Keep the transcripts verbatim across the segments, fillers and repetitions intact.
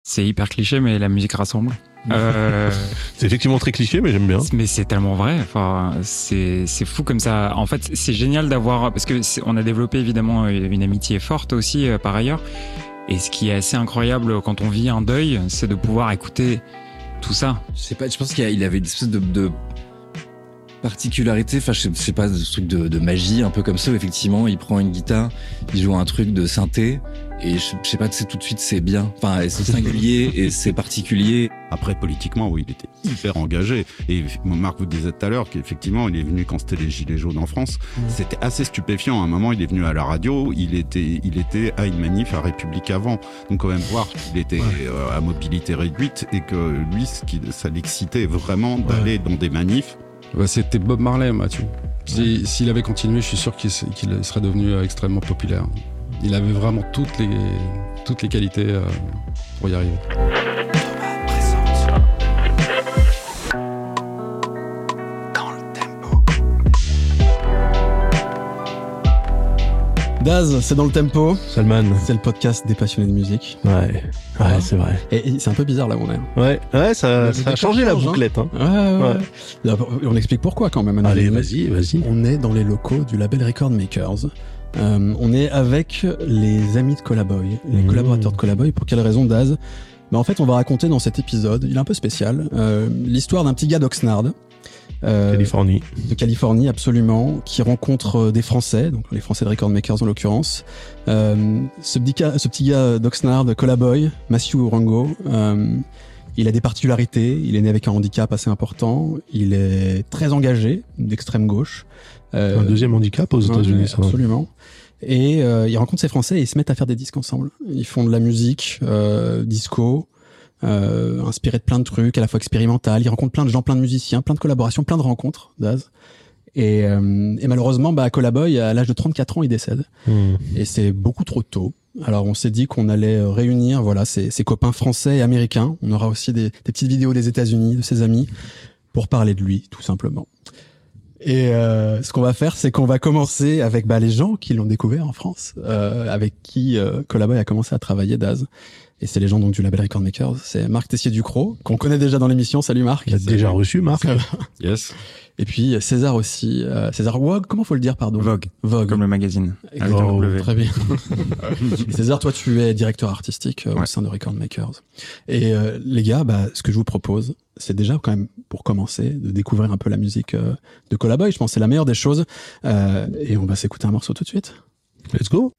C'est hyper cliché, mais la musique rassemble. Euh... c'est effectivement très cliché, mais j'aime bien. Mais c'est tellement vrai. Enfin, c'est c'est fou comme ça. En fait, c'est génial d'avoir parce que on a développé évidemment une amitié forte aussi euh, par ailleurs. Et ce qui est assez incroyable quand on vit un deuil, c'est de pouvoir écouter tout ça. Je sais pas. Je pense qu'il y a, il avait une espèce de, de particularité. Enfin, je sais, je sais pas, ce truc de, de magie un peu comme ça. Où effectivement, il prend une guitare, il joue un truc de synthé. Et je, je sais pas, c'est tout de suite, c'est bien. Enfin, c'est singulier et c'est particulier. Après, politiquement, oui, il était hyper engagé. Et Marc vous disait tout à l'heure qu'effectivement, il est venu quand c'était les Gilets jaunes en France. Mmh. C'était assez stupéfiant. À un moment, il est venu à la radio. Il était, il était à une manif à République avant. Donc, quand même voir qu'il était ouais. euh, à mobilité réduite et que lui, ce qui, ça l'excitait vraiment d'aller ouais. dans des manifs. Bah, c'était Bob Marley, Mathieu. Si, s'il avait continué, je suis sûr qu'il, qu'il serait devenu extrêmement populaire. Il avait vraiment toutes les, toutes les qualités euh, pour y arriver. Daz, c'est dans le tempo. Salman. C'est le podcast des passionnés de musique. Ouais, ouais, ouais. C'est vrai. Et, et c'est un peu bizarre là où on est. Ouais, ouais, ça, ça a changé la bouclette. Hein. Ouais, ouais, ouais. Là, on explique pourquoi quand même. Allez, vas-y, vas-y. On est dans les locaux du label Record Makers. Euh, on est avec les amis de Collaboy, les mmh. collaborateurs de Collaboy. Pour quelle raison, Daz? Ben, en fait, on va raconter dans cet épisode, il est un peu spécial, euh, l'histoire d'un petit gars d'Oxnard. Euh, Californie. De Californie, absolument, qui rencontre des Français, donc les Français de Record Makers en l'occurrence. Euh, ce, petit gars, ce petit gars d'Oxnard, Collaboy, Matthew Rango, euh, il a des particularités, il est né avec un handicap assez important, il est très engagé, d'extrême gauche. Euh, un deuxième handicap aux États-Unis, ouais, ça. Absolument. Et euh, ils rencontrent ces Français et ils se mettent à faire des disques ensemble. Ils font de la musique, euh, disco, euh, inspiré de plein de trucs, à la fois expérimental. Ils rencontrent plein de gens, plein de musiciens, plein de collaborations, plein de rencontres, Daz. Et, euh, et malheureusement, bah, Collaboy, à l'âge de trente-quatre ans, il décède. Mmh. Et c'est beaucoup trop tôt. Alors on s'est dit qu'on allait réunir, voilà, ses, ses copains français et américains. On aura aussi des, des petites vidéos des États-Unis, de ses amis, pour parler de lui, tout simplement. Et euh, ce qu'on va faire, c'est qu'on va commencer avec bah, les gens qui l'ont découvert en France, euh, avec qui euh, Collaboy a commencé à travailler, Daz. Et c'est les gens donc du label Record Makers. C'est Marc Tessier-Ducrot, qu'on connaît déjà dans l'émission. Salut Marc. Il a déjà reçu Marc. Yes. Et puis César aussi. Euh, César Vogue, comment faut le dire, pardon? Vogue. Vogue. Comme le magazine. Oh, très bien. Et César, toi, tu es directeur artistique euh, ouais. au sein de Record Makers. Et euh, les gars, bah, ce que je vous propose, c'est déjà quand même, pour commencer, de découvrir un peu la musique euh, de Collaboy. Je pense que c'est la meilleure des choses. Euh, et on va s'écouter un morceau tout de suite. Let's go.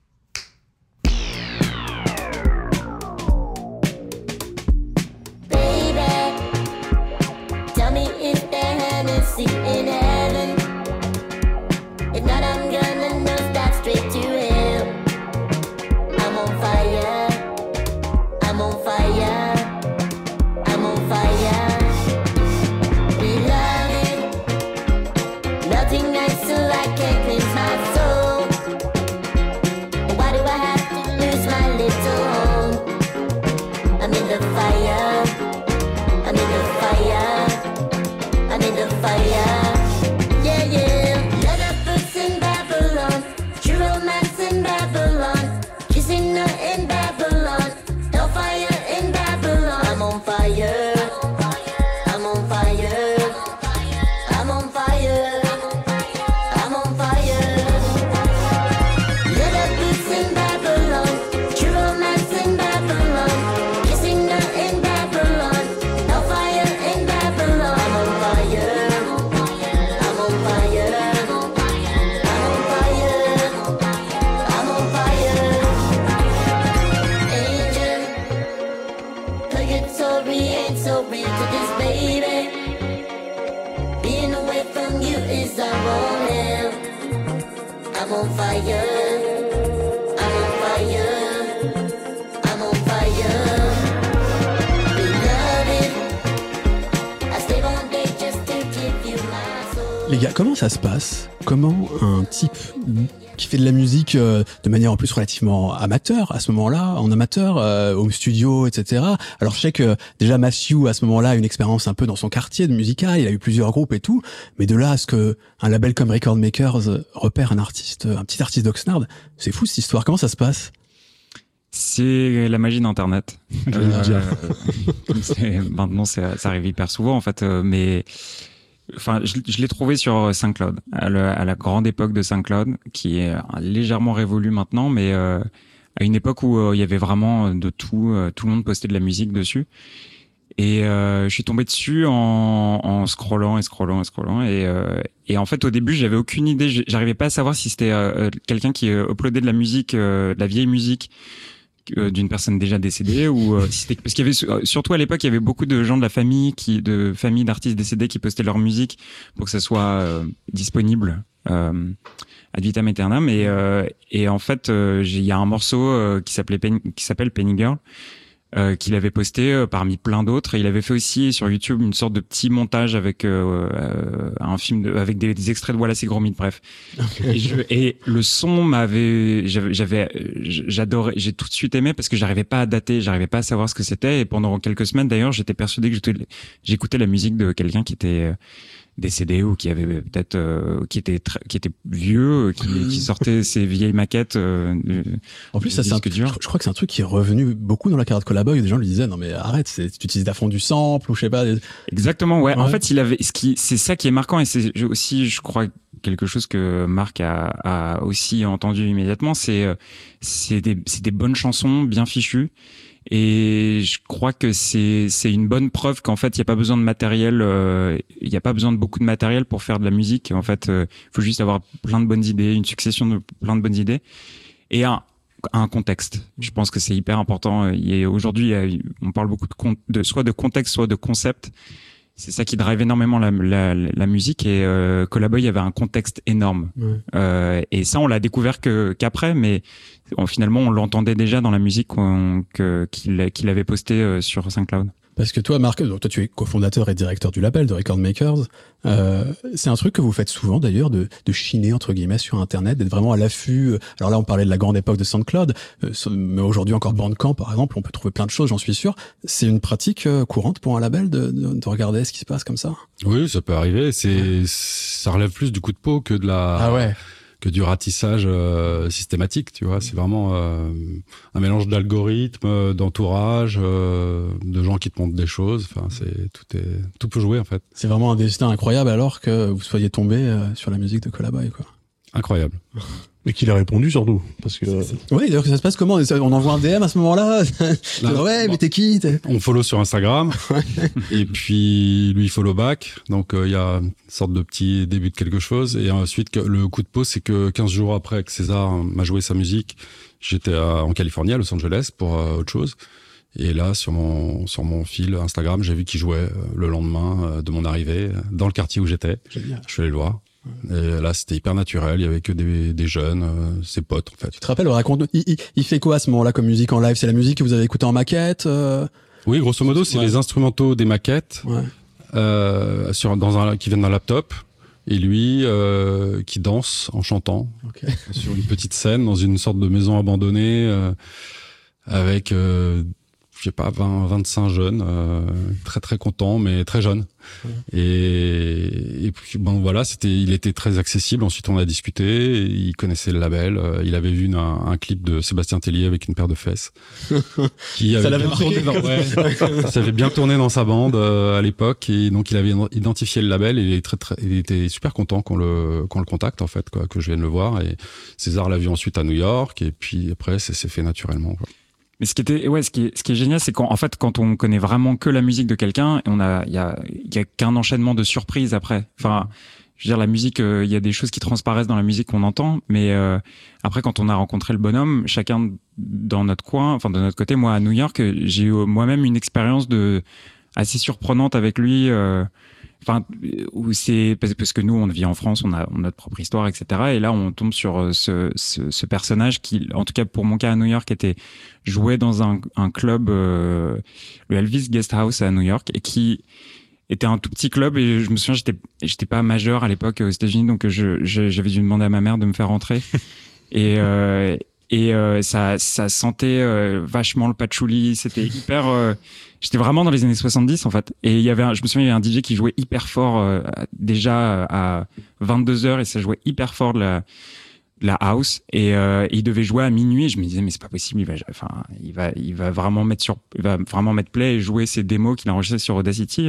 Les gars, comment ça se passe? Comment un type qui fait de la musique euh, de manière en plus relativement amateur, à ce moment-là, en amateur, euh, au studio, et cetera. Alors je sais que déjà Matthew, à ce moment-là, a une expérience un peu dans son quartier de musical, il a eu plusieurs groupes et tout, mais de là à ce que un label comme Record Makers repère un artiste, un petit artiste d'Oxnard, c'est fou cette histoire. Comment ça se passe? C'est la magie d'Internet. Euh, dire. c'est, maintenant, c'est, ça arrive hyper souvent en fait, euh, mais enfin, je, je l'ai trouvé sur SoundCloud à, le, à la grande époque de SoundCloud, qui est légèrement révolue maintenant, mais euh, à une époque où euh, il y avait vraiment de tout, euh, tout le monde postait de la musique dessus. Et euh, je suis tombé dessus en, en scrollant et scrollant et scrollant et, euh, et en fait au début j'avais aucune idée, j'arrivais pas à savoir si c'était euh, quelqu'un qui euh, uploadait de la musique, euh, de la vieille musique euh, d'une personne déjà décédée ou euh, si c'était parce qu'il y avait surtout à l'époque il y avait beaucoup de gens de la famille qui de familles d'artistes décédés qui postaient leur musique pour que ça soit euh, disponible euh, ad vitam aeternam et euh, et en fait euh, il y a un morceau euh, qui s'appelait Pen, qui s'appelle Penny Girl. Euh, qu'il avait posté euh, parmi plein d'autres et il avait fait aussi sur YouTube une sorte de petit montage avec euh, euh, un film de, avec des, des extraits de Wallace et Gromit, bref. Okay. Et, je, et le son m'avait j'avais, j'avais j'adorais j'ai tout de suite aimé parce que j'arrivais pas à dater, j'arrivais pas à savoir ce que c'était et pendant quelques semaines d'ailleurs j'étais persuadé que j'étais, j'écoutais la musique de quelqu'un qui était décédé ou qui avait peut-être euh, qui était très, qui était vieux qui, mmh. qui sortait ses vieilles maquettes euh, en plus ça c'est un, je, je crois que c'est un truc qui est revenu beaucoup dans la carrière de Collaboy. Des gens lui disaient non mais arrête, c'est, tu utilises à fond du sample ou je sais pas des... exactement ouais. ouais en fait il avait ce qui c'est ça qui est marquant et c'est aussi je crois quelque chose que Marc a, a aussi entendu immédiatement, c'est c'est des c'est des bonnes chansons bien fichues. Et je crois que c'est c'est une bonne preuve qu'en fait il y a pas besoin de matériel, euh, il y a pas besoin de beaucoup de matériel pour faire de la musique. En fait, il euh, faut juste avoir plein de bonnes idées, une succession de plein de bonnes idées et un un contexte. Je pense que c'est hyper important. Et aujourd'hui, on parle beaucoup de, con- de soit de contexte, soit de concept. C'est ça qui drive énormément la, la, la musique et euh, Collaboy avait un contexte énorme. Ouais. Euh, et ça, on l'a découvert que qu'après, mais on, finalement, on l'entendait déjà dans la musique qu'on, que, qu'il, qu'il avait postée euh, sur SoundCloud. Parce que toi, Marc, toi, tu es cofondateur et directeur du label de Record Makers. Euh, c'est un truc que vous faites souvent, d'ailleurs, de, de chiner, entre guillemets, sur Internet, d'être vraiment à l'affût. Alors là, on parlait de la grande époque de SoundCloud, euh, mais aujourd'hui encore Bandcamp, par exemple, on peut trouver plein de choses, j'en suis sûr. C'est une pratique euh, courante pour un label de, de, de regarder ce qui se passe comme ça? Oui, ça peut arriver. C'est, ouais. Ça relève plus du coup de peau que de la... Ah ouais. que du ratissage euh, systématique, tu vois. C'est vraiment euh, un mélange d'algorithmes, d'entourage, euh, de gens qui te montrent des choses. Enfin, c'est tout est tout peut jouer en fait. C'est vraiment un destin incroyable alors que vous soyez tombé euh, sur la musique de Collaboy, quoi. Incroyable. Mais qu'il a répondu surtout, parce que. Oui, d'ailleurs, ça se passe comment? On envoie un D M à ce moment-là? Là, ouais, mais t'es qui? T'es... On follow sur Instagram. Et puis, lui, il follow back. Donc, il euh, y a une sorte de petit début de quelque chose. Et ensuite, le coup de pause, c'est que quinze jours après que César m'a joué sa musique, j'étais à, en Californie, à Los Angeles, pour euh, autre chose. Et là, sur mon, sur mon fil Instagram, j'ai vu qu'il jouait euh, le lendemain euh, de mon arrivée, dans le quartier où j'étais. Génial. Je suis allé le voir. Et là, c'était hyper naturel. Il y avait que des, des jeunes, euh, ses potes, en fait. Tu te rappelles, raconte, il, il, il fait quoi à ce moment-là comme musique en live? C'est la musique que vous avez écoutée en maquette? euh... Oui, grosso modo, c'est ouais. les instrumentaux des maquettes, ouais. euh, sur, dans un, qui viennent d'un laptop. Et lui, euh, qui danse en chantant. Okay. Sur une petite scène, dans une sorte de maison abandonnée, euh, avec, euh, je sais pas, vingt, vingt-cinq jeunes, euh, très très contents, mais très jeunes. Ouais. Et, et puis bon voilà, c'était, il était très accessible. Ensuite, on a discuté. Il connaissait le label. Il avait vu une, un, un clip de Sébastien Tellier avec une paire de fesses. Qui avait ça l'avait bien tourné dans, ouais, ça avait bien tourné dans sa bande euh, à l'époque. Et donc, il avait identifié le label. Et il, est très, très, il était super content qu'on le, qu'on le contacte en fait, quoi, que je vienne le voir. Et César l'a vu ensuite à New York. Et puis après, ça s'est fait naturellement, quoi. Mais ce qui était, ouais, ce qui est, ce qui est génial, c'est qu'en en fait, quand on connaît vraiment que la musique de quelqu'un, on a, il y a, il y a qu'un enchaînement de surprises après. Enfin, je veux dire, la musique, il euh, y a des choses qui transparaissent dans la musique qu'on entend, mais euh, après, quand on a rencontré le bonhomme, chacun dans notre coin, enfin de notre côté, moi à New York, j'ai eu moi-même une expérience de assez surprenante avec lui. Euh, Enfin, où c'est parce que nous on vit en France, on a, on a notre propre histoire, et cetera. Et là, on tombe sur ce, ce, ce personnage qui, en tout cas pour mon cas à New York, était joué dans un, un club, euh, le Elvis Guest House à New York, et qui était un tout petit club. Et je me souviens, j'étais, j'étais pas majeur à l'époque aux États-Unis, donc je, je, j'avais dû demander à ma mère de me faire rentrer. et euh, et euh, ça, ça sentait euh, vachement le patchouli. C'était hyper. Euh, J'étais vraiment dans les années soixante-dix en fait, et il y avait, un, je me souviens, il y avait un D J qui jouait hyper fort euh, déjà à vingt-deux heures et ça jouait hyper fort de la, de la house, et euh, il devait jouer à minuit. Et je me disais mais c'est pas possible, il va, enfin, il va, il va vraiment mettre sur, il va vraiment mettre play et jouer ses démos qu'il a enregistrées sur Audacity.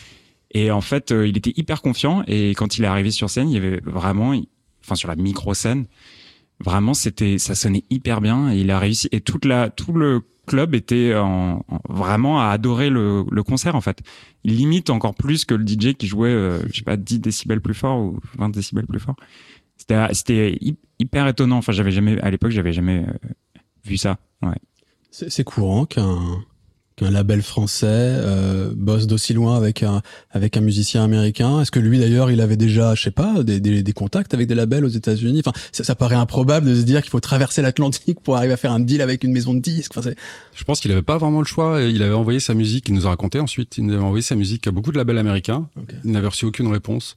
Et en fait, euh, il était hyper confiant. Et quand il est arrivé sur scène, il y avait vraiment, enfin sur la micro scène, vraiment c'était, ça sonnait hyper bien. Et il a réussi. Et toute la, tout le club était en, en, vraiment à adorer le, le concert en fait. Il limite encore plus que le D J qui jouait, euh, je sais pas, dix décibels plus fort ou vingt décibels plus fort. C'était, c'était hyper étonnant. Enfin, j'avais jamais, à l'époque, j'avais jamais euh, vu ça. Ouais. C'est, c'est courant qu'un, qu'un label français euh, bosse d'aussi loin avec un, avec un musicien américain. Est-ce que lui, d'ailleurs, il avait déjà, je sais pas, des, des, des contacts avec des labels aux États-Unis? Enfin, ça, ça paraît improbable de se dire qu'il faut traverser l'Atlantique pour arriver à faire un deal avec une maison de disques. Enfin, c'est... Je pense qu'il avait pas vraiment le choix. Il avait envoyé sa musique, il nous a raconté ensuite, il avait envoyé sa musique à beaucoup de labels américains. Okay. Il n'avait reçu aucune réponse.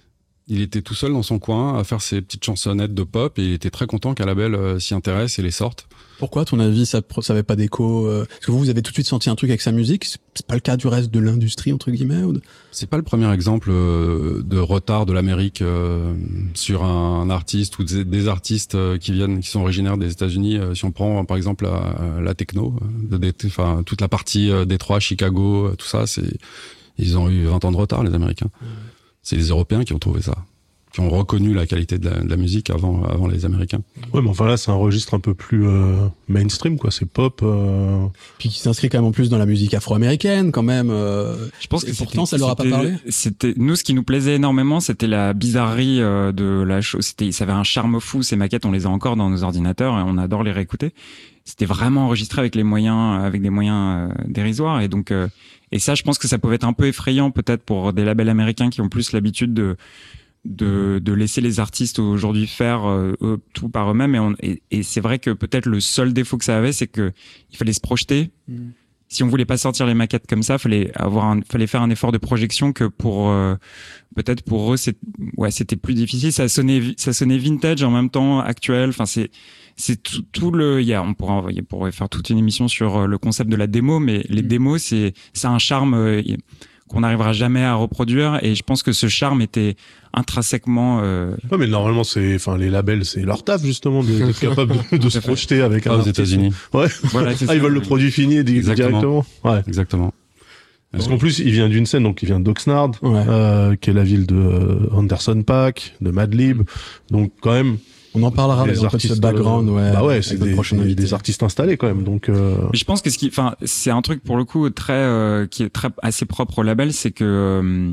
Il était tout seul dans son coin à faire ses petites chansonnettes de pop et il était très content qu'un label euh, s'y intéresse et les sorte. Pourquoi, à ton avis, ça ça avait pas d'écho euh... Parce que vous, vous avez tout de suite senti un truc avec sa musique. C'est pas le cas du reste de l'industrie, entre guillemets, ou de... C'est pas le premier exemple euh, de retard de l'Amérique euh, sur un, un artiste ou des, des artistes euh, qui viennent, qui sont originaires des États-Unis. Euh, si on prend par exemple la, la techno, enfin euh, toute la partie euh, Détroit, Chicago, euh, tout ça, c'est ils ont eu vingt ans de retard, les Américains. Mmh. C'est les Européens qui ont trouvé ça, qui ont reconnu la qualité de la, de la musique avant, avant les Américains. Ouais, mais enfin là, c'est un registre un peu plus euh, mainstream, quoi. C'est pop. Euh... Puis qui s'inscrit quand même en plus dans la musique afro-américaine, quand même. Euh... Je pense que pourtant, ça leur a pas parlé. C'était nous, ce qui nous plaisait énormément, c'était la bizarrerie euh, de la chose. C'était, ça avait un charme fou. Ces maquettes, on les a encore dans nos ordinateurs et on adore les réécouter. C'était vraiment enregistré avec les moyens, avec des moyens euh, dérisoires, et donc. Euh, Et ça, je pense que ça pouvait être un peu effrayant peut-être pour des labels américains qui ont plus l'habitude de de, de laisser les artistes aujourd'hui faire euh, eux, tout par eux-mêmes. Et, on, et, et c'est vrai que peut-être le seul défaut que ça avait, c'est que il fallait se projeter. Mmh. Si on voulait pas sortir les maquettes comme ça, fallait avoir un, fallait faire un effort de projection que pour euh, peut-être pour eux, c'est ouais, c'était plus difficile. Ça sonnait, ça sonnait vintage en même temps actuel. Enfin, c'est c'est tout, tout le, il y a, on pourra, on pourrait faire toute une émission sur le concept de la démo, mais les mmh. démos, c'est, c'est un charme euh, qu'on n'arrivera jamais à reproduire, et je pense que ce charme était intrinsèquement. Euh... Ouais, mais normalement, c'est, enfin, les labels, c'est leur taf justement de, d'être capable de, de se projeter avec un. Ah, aux États-Unis. Ouais. Voilà, ah, ils veulent le produit fini directement. Ouais. Exactement. Parce qu'en plus, il vient d'une scène, donc il vient d'Oxnard, ouais. euh, qui est la ville de euh, Anderson .Paak, de Madlib, donc quand même. On en parlera des artistes de background, ouais. Bah ouais, c'est des, des, des artistes installés quand même, donc. Euh... Mais je pense que ce qui, enfin, c'est un truc pour le coup très, euh, qui est très assez propre au label, c'est que euh,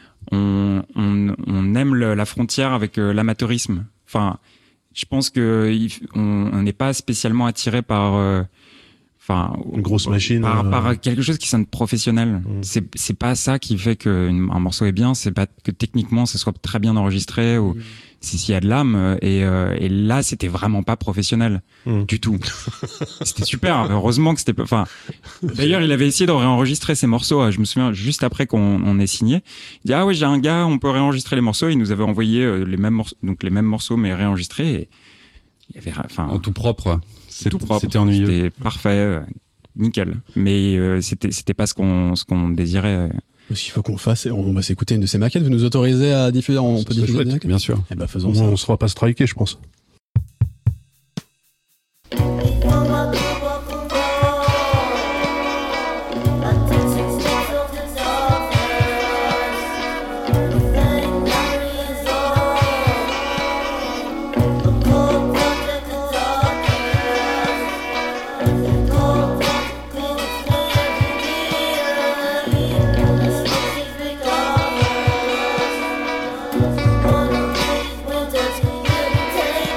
on, on, on aime le, la frontière avec euh, l'amateurisme. Enfin, je pense que on n'est pas spécialement attiré par. Euh, Enfin, une grosse machine. Par, euh... par quelque chose qui sonne professionnel. Mmh. C'est, c'est pas ça qui fait qu'un morceau est bien, c'est pas que techniquement ça soit très bien enregistré ou mmh. c'est s'il y a de l'âme. Et, euh, et là, c'était vraiment pas professionnel mmh. du tout. C'était super. Heureusement que c'était pas, enfin, d'ailleurs, il avait essayé de réenregistrer ces morceaux. Je me souviens juste après qu'on on ait signé. Il dit, ah ouais, j'ai un gars, on peut réenregistrer les morceaux. Il nous avait envoyé les mêmes morceaux, donc les mêmes morceaux, mais réenregistrés. Et il y avait, enfin. En tout propre. C'est tout propre. C'était ennuyeux. C'était parfait, euh, nickel. Mais euh, c'était c'était pas ce qu'on ce qu'on désirait. Ce qu'il faut qu'on fasse, on va s'écouter une de ces maquettes. Vous nous autorisez à diffuser, on peut diffuser des maquettes ? Bien sûr. Eh ben faisons on, ça. On sera pas striké, je pense. Take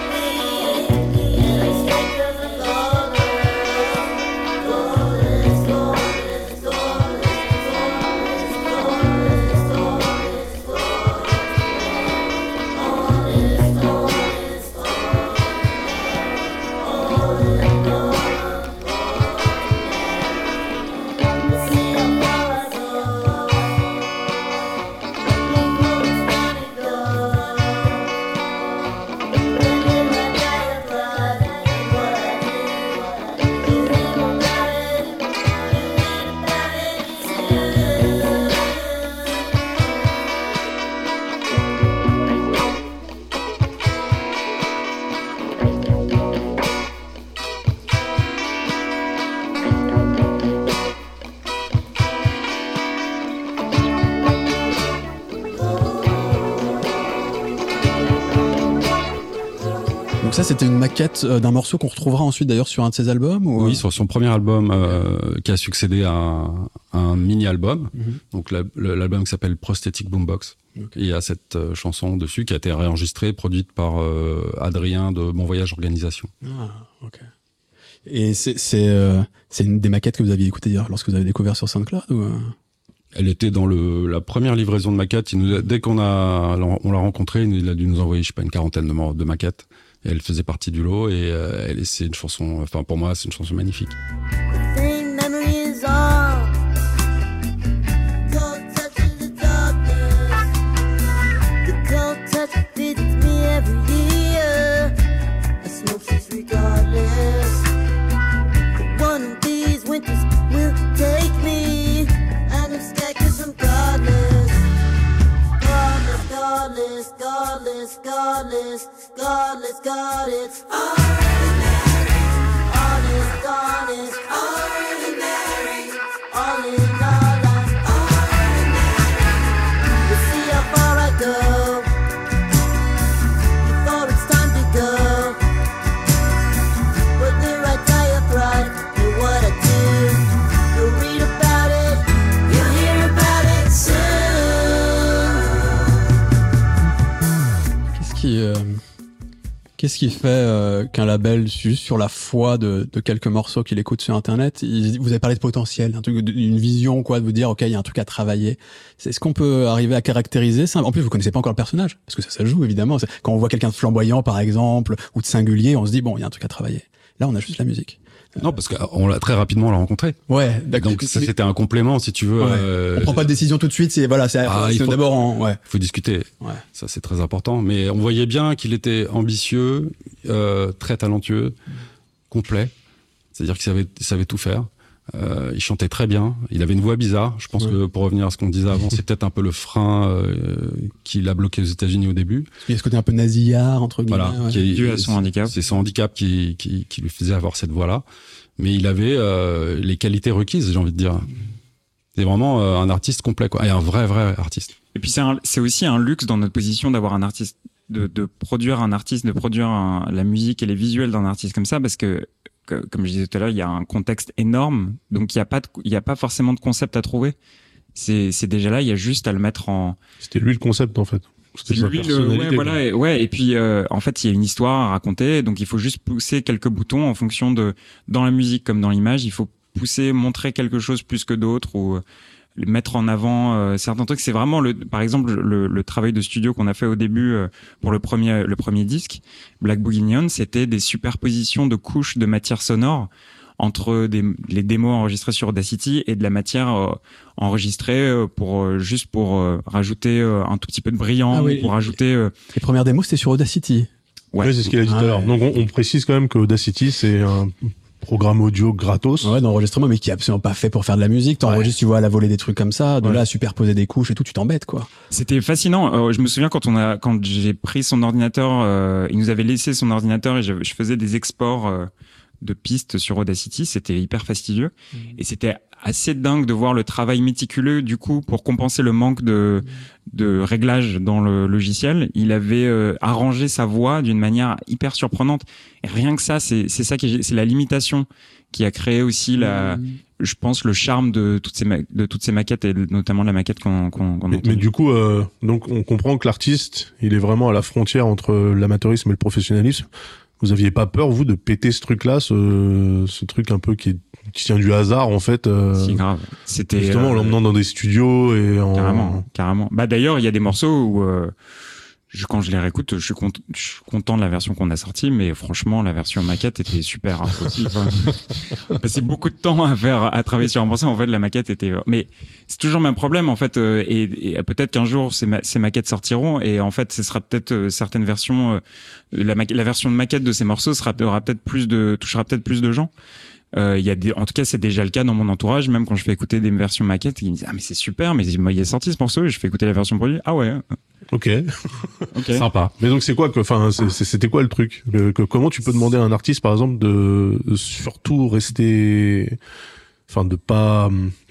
Donc ça, c'était une maquette d'un morceau qu'on retrouvera ensuite d'ailleurs sur un de ses albums ou... Oui, sur son premier album euh, qui a succédé à un, à un mini-album. Mm-hmm. Donc la, l'album qui s'appelle Prosthetic Boombox. Okay. Et il y a cette euh, chanson dessus qui a été réenregistrée, produite par euh, Adrien de Bon Voyage Organisation. Ah, ok. Et c'est c'est euh, c'est une des maquettes que vous aviez écoutées d'ailleurs lorsque vous avez découvert sur SoundCloud ou euh... Elle était dans le la première livraison de maquettes. Il nous a, dès qu'on a on l'a rencontré, il a dû nous envoyer je sais pas une quarantaine de, de maquettes. Et elle faisait partie du lot et euh, elle c'est une chanson. Enfin pour moi c'est une chanson magnifique. Godless, godless, godless, ordinary, honest, honest, ordinary, all in all I'm ordinary. You see how far I go, before it's time to go. Whether I die or thrive, and what I do, you'll read about it, you'll hear about it soon. Qui, euh, qu'est-ce qui fait euh, qu'un label, juste sur la foi de, de quelques morceaux qu'il écoute sur Internet, il, vous avez parlé de potentiel, un truc, une vision, quoi, de vous dire, ok, il y a un truc à travailler. C'est, est-ce qu'on peut arriver à caractériser ça? En plus, vous connaissez pas encore le personnage, parce que ça, ça joue, évidemment. C'est, quand on voit quelqu'un de flamboyant, par exemple, ou de singulier, on se dit, bon, il y a un truc à travailler. Là, on a juste la musique. Non, parce qu'on l'a très rapidement on l'a rencontré. Ouais, d'accord. Donc ça, c'était un complément, si tu veux. Ouais. Euh... On prend pas de décision tout de suite. C'est voilà, c'est, ah, c'est il faut, d'abord en ouais. Il faut discuter. Ouais. Ça, c'est très important. Mais on voyait bien qu'il était ambitieux, euh, très talentueux, complet. C'est-à-dire qu'il savait, il savait tout faire. Euh, il chantait très bien. Il avait une voix bizarre. Je pense ouais. que pour revenir à ce qu'on disait avant, c'est peut-être un peu le frein euh, qui l'a bloqué aux États-Unis au début. Il y a ce côté un peu nasillard entre guillemets. Voilà, ouais. qui est dû à son handicap. C'est son handicap qui, qui, qui lui faisait avoir cette voix-là. Mais il avait euh, les qualités requises, j'ai envie de dire. C'est vraiment euh, un artiste complet, quoi. Et un vrai, vrai artiste. Et puis c'est, un, c'est aussi un luxe dans notre position d'avoir un artiste, de, de produire un artiste, de produire un, la musique et les visuels d'un artiste comme ça, parce que, que, comme je disais tout à l'heure, il y a un contexte énorme, donc il y a pas, de, il y a pas forcément de concept à trouver. C'est, c'est déjà là, il y a juste à le mettre en. C'était lui le concept en fait. C'était lui le, ouais, voilà, et, ouais, et puis euh, en fait il y a une histoire à raconter, donc il faut juste pousser quelques boutons en fonction de, dans la musique comme dans l'image, il faut pousser, montrer quelque chose plus que d'autres ou euh, mettre en avant euh, certains trucs. C'est vraiment le, par exemple le, le travail de studio qu'on a fait au début euh, pour le premier, le premier disque, Black Boogie Neon, c'était des superpositions de couches de matière sonore entre des, les démos enregistrées sur Audacity et de la matière euh, enregistrée euh, pour euh, juste pour euh, rajouter euh, un tout petit peu de brillant, ah oui, pour rajouter. Euh... Les premières démos c'était sur Audacity. Ouais, oui, c'est ce qu'il a dit ah, tout à l'heure. Ouais. Donc on, on précise quand même que Audacity c'est un programme audio gratos. Ouais, d'enregistrement, mais qui est absolument pas fait pour faire de la musique. T'enregistres, ouais. tu vois, à la volée des trucs comme ça. De ouais. là, à superposer des couches et tout, tu t'embêtes, quoi. C'était fascinant. Euh, je me souviens quand on a, quand j'ai pris son ordinateur, euh, il nous avait laissé son ordinateur et je, je faisais des exports. Euh, de pistes sur Audacity, c'était hyper fastidieux mmh. et c'était assez dingue de voir le travail méticuleux du coup pour compenser le manque de de réglage dans le logiciel. Il avait euh, arrangé sa voix d'une manière hyper surprenante et rien que ça, c'est c'est ça qui est, c'est la limitation qui a créé aussi la mmh. je pense le charme de toutes ces ma- de toutes ces maquettes et notamment la maquette qu'on qu'on, qu'on mais, mais du coup euh, donc on comprend que l'artiste, il est vraiment à la frontière entre l'amateurisme et le professionnalisme. Vous aviez pas peur, vous, de péter ce truc-là, ce, ce truc un peu qui, est, qui tient du hasard, en fait euh, Si, grave. C'était... Justement, euh, en l'emmenant dans des studios et en... Carrément, carrément. Bah, d'ailleurs, il y a des morceaux où, euh, je, quand je les réécoute, je suis, cont- je suis content de la version qu'on a sortie, mais franchement, la version maquette était super hein, aussi. Enfin, on a passé beaucoup de temps à faire, à travailler sur un morceau. En fait, la maquette était... Mais c'est toujours le même problème, en fait. Euh, et, et peut-être qu'un jour, ces, ma- ces maquettes sortiront. Et en fait, ce sera peut-être euh, certaines versions... Euh, La, ma- la version de maquette de ces morceaux sera aura peut-être plus de touchera peut-être plus de gens. Euh, il y a des, en tout cas, c'est déjà le cas dans mon entourage. Même quand je fais écouter des versions maquettes, ils me disent ah mais c'est super, mais moi il est sorti ce morceau et je fais écouter la version produite. Ah ouais. Ok. Ok. Sympa. Mais donc c'est quoi que, enfin, c'était quoi le truc le, que, comment tu peux demander à un artiste, par exemple, de surtout rester, enfin, de pas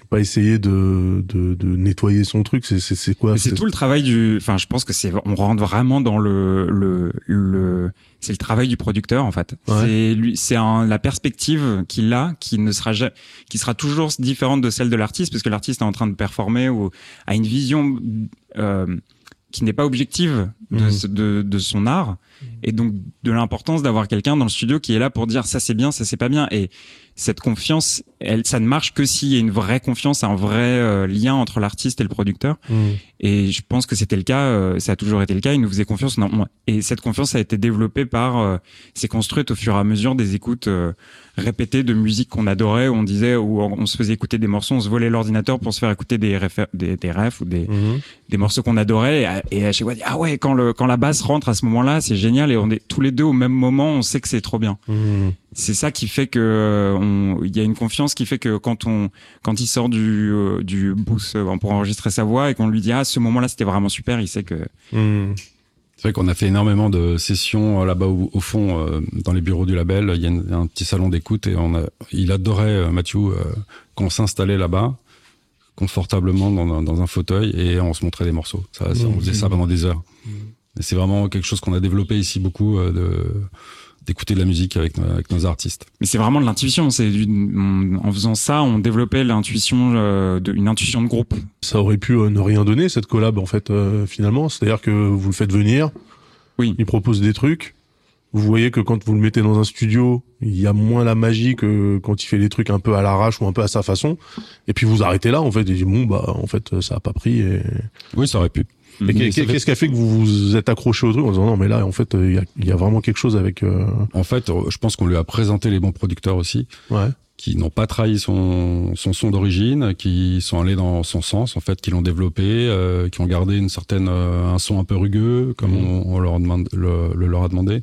pas essayer de, de, de nettoyer son truc. C'est, c'est, c'est quoi? C'est, c'est tout le travail du. Enfin, je pense que c'est. On rentre vraiment dans le le le. C'est le travail du producteur en fait. Ouais. C'est lui. C'est un, la perspective qu'il a, qui ne sera jamais, qui sera toujours différente de celle de l'artiste, parce que l'artiste est en train de performer ou a une vision. Euh, qui n'est pas objective de, mmh. de, de son art, et donc de l'importance d'avoir quelqu'un dans le studio qui est là pour dire ça c'est bien, ça c'est pas bien. Et cette confiance, elle, ça ne marche que s'il y a une vraie confiance, un vrai euh, lien entre l'artiste et le producteur. Mmh. Et je pense que c'était le cas, euh, ça a toujours été le cas, il nous faisait confiance. Non, et cette confiance a été développée par, euh, s'est construite au fur et à mesure des écoutes euh, répétées de musique qu'on adorait, où on disait, où on se faisait écouter des morceaux, on se volait l'ordinateur pour se faire écouter des refs, des, des refs ou des, mmh. des morceaux qu'on adorait. Et, et à chaque fois, ah ouais, quand le, quand la basse rentre à ce moment-là, c'est génial, et on est tous les deux au même moment, on sait que c'est trop bien. Mmh. C'est ça qui fait que on, il y a une confiance qui fait que quand on, quand il sort du, euh, du booth euh, pour enregistrer sa voix et qu'on lui dit ah ce moment-là c'était vraiment super, il sait que. Mmh. C'est vrai qu'on a fait énormément de sessions là-bas au, au fond, euh, dans les bureaux du label. Il y a une, un petit salon d'écoute et on a, il adorait euh, Matthew euh, qu'on s'installait là-bas confortablement dans, dans un fauteuil et on se montrait des morceaux. Ça, ça, on faisait ça pendant des heures. Mmh. Et c'est vraiment quelque chose qu'on a développé ici beaucoup euh, de. d'écouter de la musique avec, avec nos artistes. Mais c'est vraiment de l'intuition. C'est une, en faisant ça, on développait l'intuition, euh, de, une intuition de groupe. Ça aurait pu euh, ne rien donner cette collab en fait euh, finalement. C'est-à-dire que vous le faites venir, oui. il propose des trucs. Vous voyez que quand vous le mettez dans un studio, il y a moins la magie que quand il fait les trucs un peu à l'arrache ou un peu à sa façon. Et puis vous arrêtez là en fait et dites bon bah en fait ça a pas pris. Et... Oui, ça aurait pu. Mais mmh, qu'est-ce fait... qui a fait que vous vous êtes accroché au truc en disant non mais là en fait il y a, y a vraiment quelque chose avec. Euh... En fait, je pense qu'on lui a présenté les bons producteurs aussi, ouais. qui n'ont pas trahi son son son d'origine, qui sont allés dans son sens en fait, qui l'ont développé, euh, qui ont gardé une certaine euh, un son un peu rugueux comme mmh. on, on leur demande le, le leur a demandé.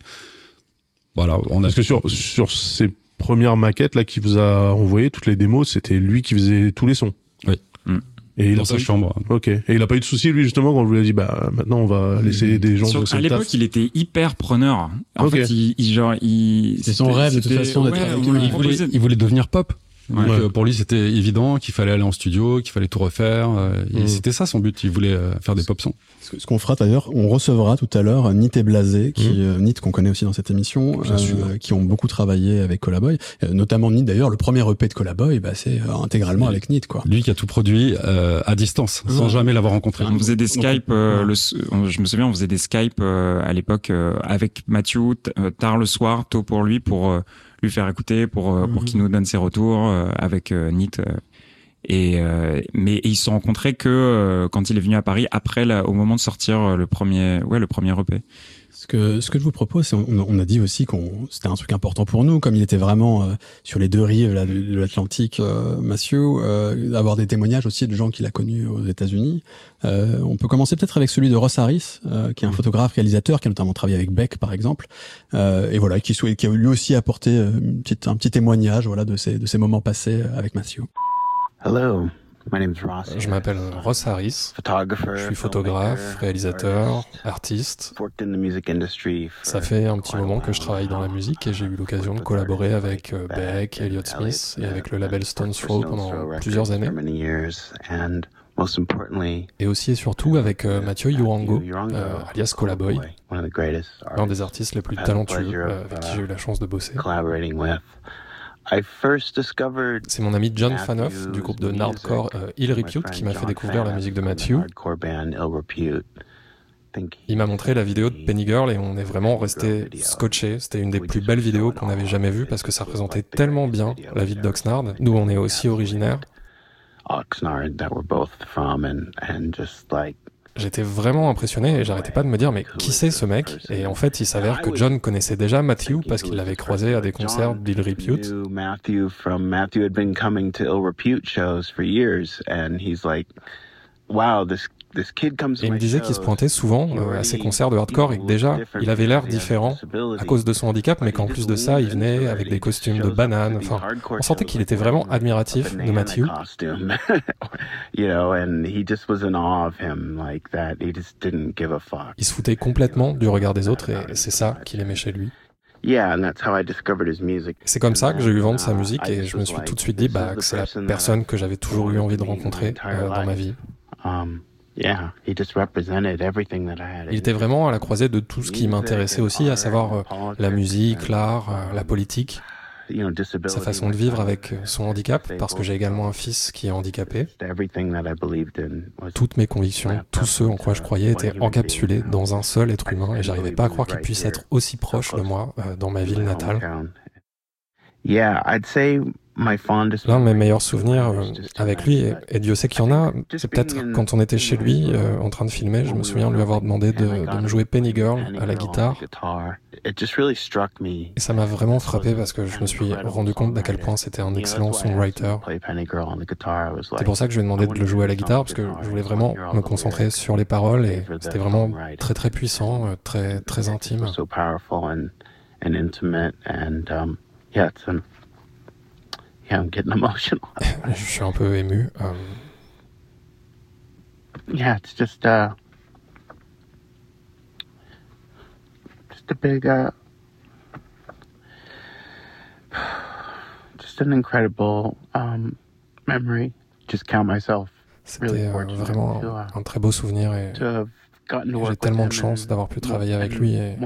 Voilà, on a. Parce que sur sur ces premières maquettes là qu'il vous a envoyé toutes les démos, c'était lui qui faisait tous les sons. Oui. Mmh. Et il dans a sa pas chambre. Eu... Ok. Et il a pas eu de souci lui justement quand on lui a dit bah maintenant on va laisser des gens. Sur, à l'époque, taf. Il était hyper preneur. En okay. fait, il, il genre il. C'est son rêve de toute façon d'être. Ouais, avec ouais, il, voulait, il voulait devenir pop. Donc ouais. euh, pour lui c'était évident qu'il fallait aller en studio, qu'il fallait tout refaire. Euh, mmh. C'était ça son but. Il voulait euh, faire des pop sons. Ce, ce qu'on fera d'ailleurs, on recevra tout à l'heure Nit et Blasé, qui mmh. euh, Nit qu'on connaît aussi dans cette émission, euh, qui ont beaucoup travaillé avec Colaboy, euh, notamment Nit d'ailleurs. Le premier E P de Colaboy, bah c'est euh, intégralement avec Nit quoi. Lui qui a tout produit euh, à distance, sans ouais. jamais l'avoir rencontré. On faisait des Skype. Euh, le, on, je me souviens, on faisait des Skype euh, à l'époque euh, avec Matthew t- euh, tard le soir, tôt pour lui, pour euh, lui faire écouter, pour euh, pour mmh. qu'il nous donne ses retours euh, avec euh, Nit. Euh, et euh, mais et ils se sont rencontrés que euh, quand il est venu à Paris après là, au moment de sortir euh, le premier ouais le premier E P. Ce que ce que je vous propose, c'est on, on a dit aussi qu'on c'était un truc important pour nous, comme il était vraiment euh, sur les deux rives là, de, de l'Atlantique, euh, Matthew, euh, d'avoir des témoignages aussi de gens qu'il a connus aux États-Unis. Euh, on peut commencer peut-être avec celui de Ross Harris, euh, qui est un photographe réalisateur, qui a notamment travaillé avec Beck par exemple, euh, et voilà, qui, qui a lui aussi apporté une petite, un petit témoignage, voilà, de ces de ces moments passés avec Matthew. Hello. My name is Ross. Je m'appelle Ross Harris. Je suis photographe, réalisateur, artiste. Ça fait un petit moment que je travaille dans la musique et j'ai eu l'occasion de collaborer avec Beck, Elliott Smith et avec le label Stones Throw pendant plusieurs années. Et aussi et surtout avec euh, Mathieu Yurango, euh, alias Colaboy, l'un des artistes les plus talentueux euh, avec qui j'ai eu la chance de bosser. C'est mon ami John Fanoff du groupe de nardcore euh, Ill Repute qui m'a fait découvrir la musique de Matthew. Il m'a montré la vidéo de Penny Girl et on est vraiment resté scotché. C'était une des plus belles vidéos qu'on avait jamais vues parce que ça représentait tellement bien la vie d'Oxnard, d'où on est aussi originaire. J'étais vraiment impressionné et j'arrêtais pas de me dire mais qui c'est ce mec? Et en fait il s'avère que John connaissait déjà Matthew parce qu'il l'avait croisé à des concerts d'Ill Repute. Et il me disait qu'il se pointait souvent euh, à ses concerts de hardcore et que déjà, il avait l'air différent à cause de son handicap, mais qu'en plus de ça, il venait avec des costumes de banane. Enfin, on sentait qu'il était vraiment admiratif de Matthew. Il se foutait complètement du regard des autres et c'est ça qu'il aimait chez lui. C'est comme ça que j'ai eu vent de sa musique et je me suis tout de suite dit bah, que c'est la personne que j'avais toujours eu envie de rencontrer euh, dans ma vie. Il était vraiment à la croisée de tout ce qui m'intéressait aussi, à savoir euh, la musique, l'art, euh, la politique, sa façon de vivre avec son handicap, parce que j'ai également un fils qui est handicapé. Toutes mes convictions, tout ce en quoi je croyais étaient encapsulés dans un seul être humain et j'arrivais pas à croire qu'il puisse être aussi proche de moi euh, dans ma ville natale. L'un de mes meilleurs souvenirs euh, avec lui, et, et Dieu sait qu'il y en a, c'est peut-être quand on était chez lui euh, en train de filmer, je me souviens lui avoir demandé de, de me jouer Penny Girl à la guitare. Et ça m'a vraiment frappé parce que je me suis rendu compte d'à quel point c'était un excellent songwriter. C'est pour ça que je lui ai demandé de le jouer à la guitare, parce que je voulais vraiment me concentrer sur les paroles et c'était vraiment très très puissant, très très intime. Yeah, I'm getting emotional. Je suis un peu ému. Um... Yeah, it's just uh, just a big, uh, just an incredible um, memory. Just count myself. C'était euh, vraiment un, un très beau souvenir et j'ai tellement de chance d'avoir pu travailler avec lui et,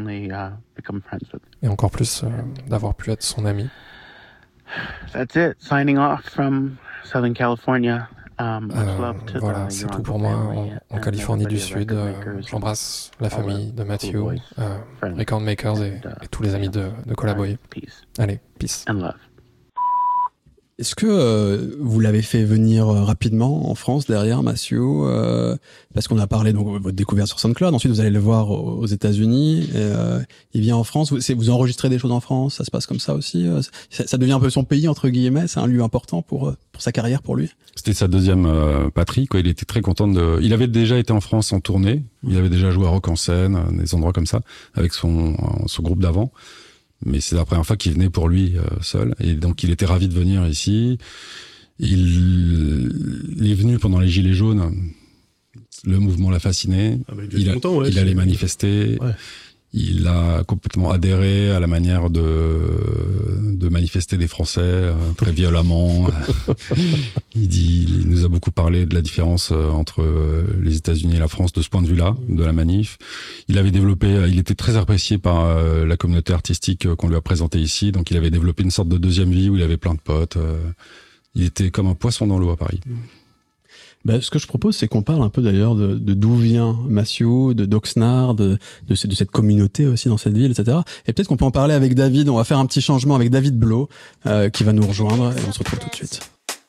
et encore plus euh, d'avoir pu être son ami. That's it. Signing off from Southern California. Um, euh, voilà, c'est tout pour moi en, en Californie du Sud. Euh, J'embrasse la famille de Matthew, euh, Record Makers et, et tous les amis de, de Collaboyer. Allez, peace. Est-ce que euh, vous l'avez fait venir euh, rapidement en France derrière Matthew euh, parce qu'on a parlé donc de votre découverte sur SoundCloud. Ensuite, vous allez le voir aux, aux États-Unis. Et, euh, il vient en France. Vous, c'est, vous enregistrez des choses en France. Ça se passe comme ça aussi. Euh, ça, ça devient un peu son pays entre guillemets. C'est un lieu important pour pour sa carrière, pour lui. C'était sa deuxième euh, patrie. Quoi. Il était très content de. Il avait déjà été en France en tournée. Il avait déjà joué à Rock en Seine, des endroits comme ça, avec son son groupe d'avant. Mais c'est la première fois qu'il venait pour lui euh, seul, et donc il était ravi de venir ici. Il, il est venu pendant les Gilets jaunes, le mouvement l'a fasciné, ah bah il, il, a, content, ouais, il allait manifester, ouais. Il a complètement adhéré à la manière de, de manifester des Français euh, très violemment. il, dit, il nous a beaucoup parlé de la différence euh, entre les États-Unis et la France de ce point de vue-là, de la manif. Il avait développé, il était très apprécié par euh, la communauté artistique euh, qu'on lui a présentée ici, donc il avait développé une sorte de deuxième vie où il avait plein de potes. Euh, il était comme un poisson dans l'eau à Paris. Ben, ce que je propose, c'est qu'on parle un peu d'ailleurs de, de d'où vient Matthew, de d'Oxnard, de, de, de cette communauté aussi dans cette ville, et cetera. Et peut-être qu'on peut en parler avec David. On va faire un petit changement avec David Blow, euh, qui va nous rejoindre et on se retrouve tout de suite.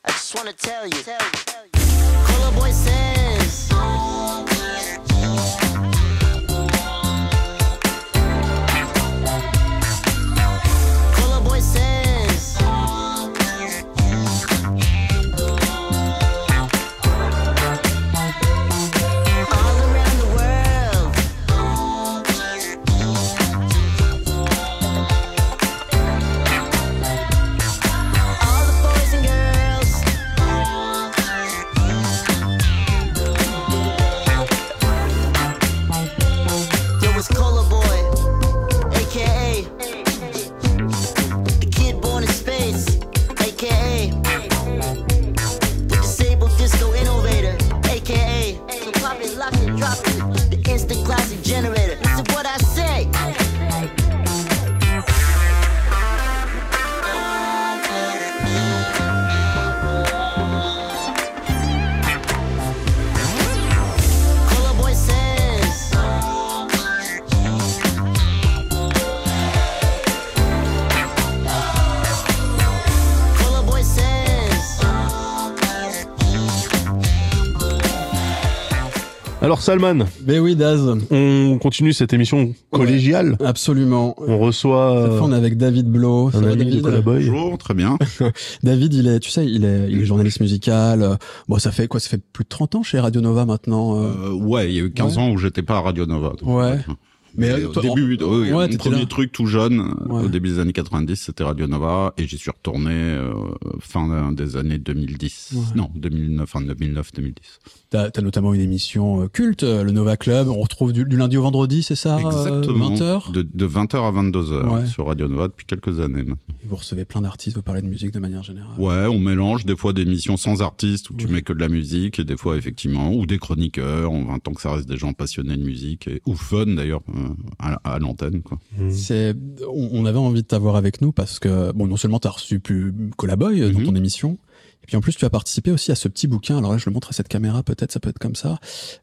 Alors Salman, ben oui Daz, on continue cette émission collégiale. Ouais, absolument. On reçoit. Cette fois, on est avec David Blow. Un ami de Collaboy. Bonjour, très bien. David, il est, tu sais, il est, il est journaliste musical. Bon, ça fait quoi? Ça fait plus de trente ans chez Radio Nova maintenant. Euh, ouais, il y a eu quinze ouais. ans où j'étais pas à Radio Nova. Ouais. Mais, Mais au début, en... oui, ouais, mon premier là. truc tout jeune, Ouais. au début des années quatre-vingt-dix, c'était Radio Nova, et j'y suis retourné euh, fin des années deux mille dix. Ouais. Non, deux mille neuf, fin deux mille neuf deux mille dix. T'as, t'as notamment une émission euh, culte, euh, le Nova Club. On retrouve du, du lundi au vendredi, c'est ça? Exactement. Euh, vingt heures. De, de vingt heures à vingt-deux heures Ouais. sur Radio Nova depuis quelques années maintenant. Vous recevez plein d'artistes, vous parlez de musique de manière générale. Ouais, on mélange des fois des émissions sans artistes où tu Ouais. mets que de la musique, et des fois effectivement, ou des chroniqueurs, on tant que ça reste des gens passionnés de musique, et, ou fun d'ailleurs, euh, à, à l'antenne, quoi. Mmh. C'est, on, on avait envie de t'avoir avec nous parce que, bon, non seulement t'as reçu plus Collaboy euh, dans Mhm. ton émission, et puis en plus tu as participé aussi à ce petit bouquin. Alors là, je le montre à cette caméra, peut-être, ça peut être comme ça,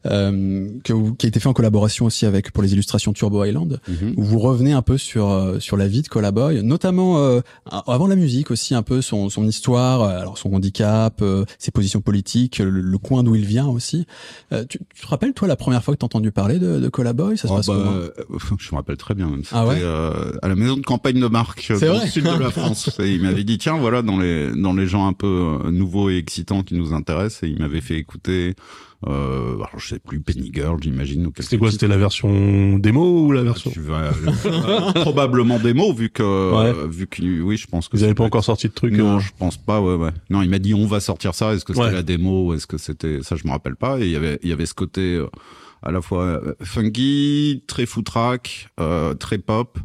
euh, que, vous- qui a été fait en collaboration aussi avec, pour les illustrations Turbo Island, Mhm. où vous revenez un peu sur euh, sur la vie de Collaboy, notamment euh, avant la musique aussi, un peu son son histoire, euh, alors son handicap, euh, ses positions politiques, le, le coin d'où il vient aussi. Euh, tu, tu te rappelles toi la première fois que t'as entendu parler de, de Collaboy? Ça se Oh, passe bah, comment? euh, je me rappelle très bien même. C'était Ah ouais euh, à la maison de campagne de Marc, euh, C'est dans vrai le sud de la France. Et il m'avait dit, tiens, voilà, dans les dans les gens un peu euh, nouveaux et excitants qui nous intéressent, et il m'avait fait écouter, euh, alors je sais plus, Penny Girl, j'imagine, ou quelque C'était quoi? chose. C'était la version démo ou la version? Tu vas euh, probablement démo, vu que Ouais. euh, vu que oui, je pense que Vous avez c'est- pas encore sorti de truc? Non, euh, je pense pas. Ouais, ouais. Non, il m'a dit on va sortir ça. Est-ce que c'était Ouais. la démo ou est-ce que c'était ça? Je me rappelle pas. Et il y avait il y avait ce côté euh, à la fois euh, funky, très footrack, euh, très pop.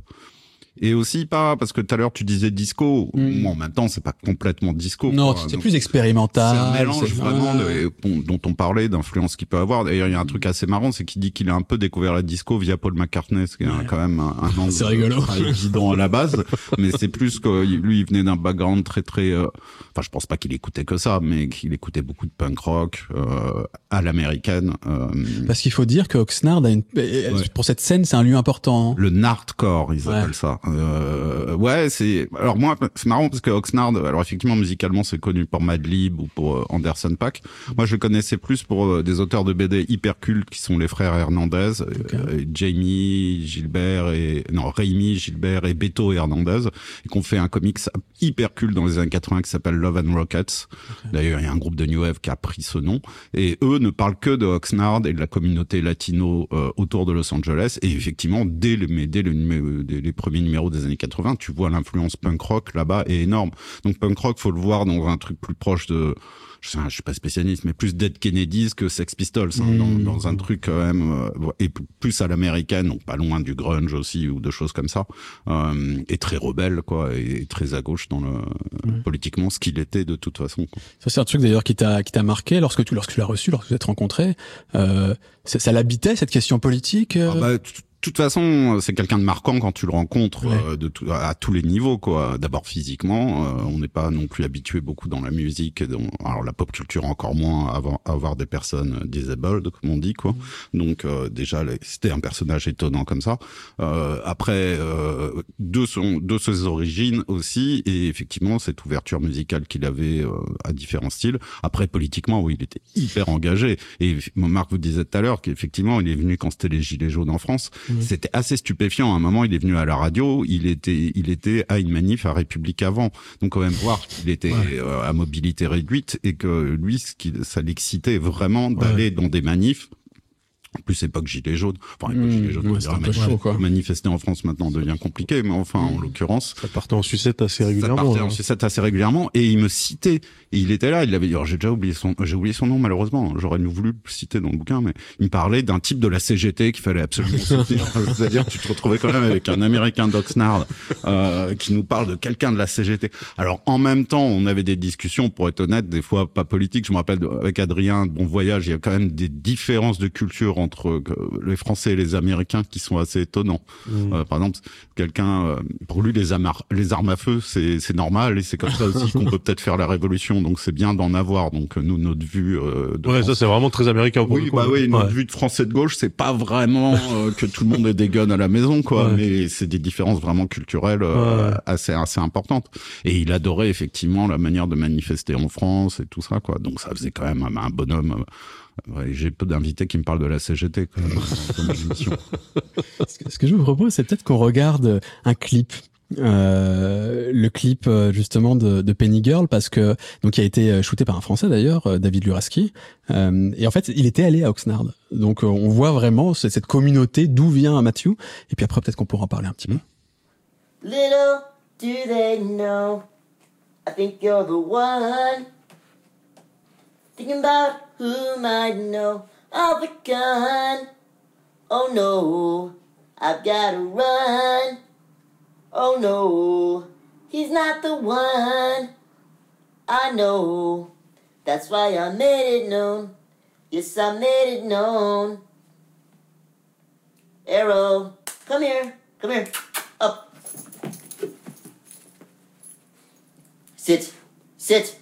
Et aussi pas, parce que tout à l'heure tu disais disco. Mm. Bon, maintenant c'est pas complètement disco. Non, quoi. c'est Donc, plus expérimental. c'est un mélange c'est- vraiment Ouais. de, bon, dont on parlait, d'influence qu'il peut avoir. D'ailleurs, il y a un truc assez marrant, c'est qu'il dit qu'il a un peu découvert la disco via Paul McCartney, ce qui est un- quand même un, un angle C'est rigolo. pas évident à la base. Mais c'est plus que lui, il venait d'un background très très. euh, Enfin, je pense pas qu'il écoutait que ça, mais qu'il écoutait beaucoup de punk rock euh, à l'américaine. Euh, Parce qu'il faut dire que Oxnard a une, pour cette scène, c'est un lieu important. Le nardcore, ils Ouais. appellent ça. Euh, ouais, c'est. Alors moi, c'est marrant parce que Oxnard, alors effectivement, musicalement, c'est connu pour Madlib ou pour euh, Anderson .Paak. Moi, je le connaissais plus pour euh, des auteurs de B D hyper cultes qui sont les frères Hernandez, Okay. euh, Jamie, Gilbert et non Raimi, Gilbert et Beto Hernandez, et qu'on fait un comics hyper culte dans les années quatre-vingts qui s'appelle Love and Rockets. Okay. D'ailleurs, il y a un groupe de New Wave qui a pris ce nom, et eux ne parlent que de Oxnard et de la communauté latino euh, autour de Los Angeles. Et effectivement, dès, le, mais dès, le numéro, dès les premiers numéros des années quatre-vingts, tu vois l'influence punk rock là-bas est énorme. Donc punk rock, faut le voir dans un truc plus proche de, je sais, je suis pas spécialiste, mais plus Dead Kennedys que Sex Pistols, hein, mmh. dans, dans un truc quand même, euh, et plus à l'américaine, donc pas loin du grunge aussi ou de choses comme ça, euh, et très rebelle quoi, et très à gauche dans le mmh. politiquement, ce qu'il était de toute façon. Quoi. Ça c'est un truc d'ailleurs qui t'a qui t'a marqué lorsque tu lorsque tu l'as reçu, lorsque vous êtes rencontrés, euh, ça, ça l'habitait cette question politique. Euh... Ah bah, t- De toute façon, c'est quelqu'un de marquant quand tu le rencontres ouais. euh, de tout, à tous les niveaux, quoi. D'abord physiquement, euh, on n'est pas non plus habitué beaucoup dans la musique, et dans, alors la pop culture encore moins à avoir, à avoir des personnes disabled, comme on dit, quoi. Mmh. Donc euh, déjà, c'était un personnage étonnant comme ça. Euh, après, euh, de son, de ses origines aussi, et effectivement cette ouverture musicale qu'il avait euh, à différents styles. Après, politiquement, oui, il était hyper engagé. Et Marc vous disait tout à l'heure qu'effectivement, il est venu quand c'était les Gilets jaunes en France. Mmh. C'était assez stupéfiant. À un moment, il est venu à la radio, il était, il était à une manif à République avant. Donc, quand même voir qu'il était ouais. euh, à mobilité réduite et que lui, ce qui, ça l'excitait vraiment d'aller ouais. dans des manifs. En plus, époque Gilets jaunes. Enfin, époque mmh, Gilets jaunes, ouais, c'est un peu chaud, quoi. Manifester en France maintenant devient compliqué, mais enfin, mmh. en l'occurrence. Ça partait en sucette assez régulièrement. Ça partait hein. en sucette assez régulièrement, et il me citait. Et il était là, il avait dit, alors j'ai déjà oublié son, j'ai oublié son nom, malheureusement. J'aurais voulu le citer dans le bouquin, mais il me parlait d'un type de la C G T qu'il fallait absolument soutenir. C'est-à-dire, tu te retrouvais quand même avec un Américain d'Oxnard, euh, qui nous parle de quelqu'un de la C G T. Alors, en même temps, on avait des discussions, pour être honnête, des fois pas politiques. Je me rappelle, avec Adrien, Bon Voyage, il y a quand même des différences de culture entre les Français et les Américains qui sont assez étonnants. Mmh. Euh, par exemple, quelqu'un, euh, pour lui, les, amar- les armes à feu, c'est, c'est normal, et c'est comme ça aussi qu'on peut peut-être faire la révolution. Donc, c'est bien d'en avoir. Donc, nous, notre vue euh, de ouais, France... ça, c'est vraiment très américain. Pour oui, le coup, bah oui, notre ouais. vue de Français de gauche, c'est pas vraiment euh, que tout le monde ait des guns à la maison, quoi. Ouais. Mais c'est des différences vraiment culturelles euh, ouais. assez, assez importantes. Et il adorait effectivement la manière de manifester en France et tout ça, quoi. Donc, ça faisait quand même un, un bonhomme... Euh, Ouais, j'ai peu d'invités qui me parlent de la C G T comme, comme émission. Ce que je vous propose, c'est peut-être qu'on regarde un clip Euh, le clip justement de, de Penny Girl, parce que donc il a été shooté par un Français d'ailleurs, David Luraski, euh, et en fait il était allé à Oxnard, donc on voit vraiment cette communauté d'où vient Matthew, et puis après peut-être qu'on pourra en parler un petit peu. Little do they know, I think you're the one. Thinking about who might know of a gun. Oh no, I've gotta run. Oh no, he's not the one. I know, that's why I made it known. Yes, I made it known. Arrow, come here, come here, up. Sit, sit.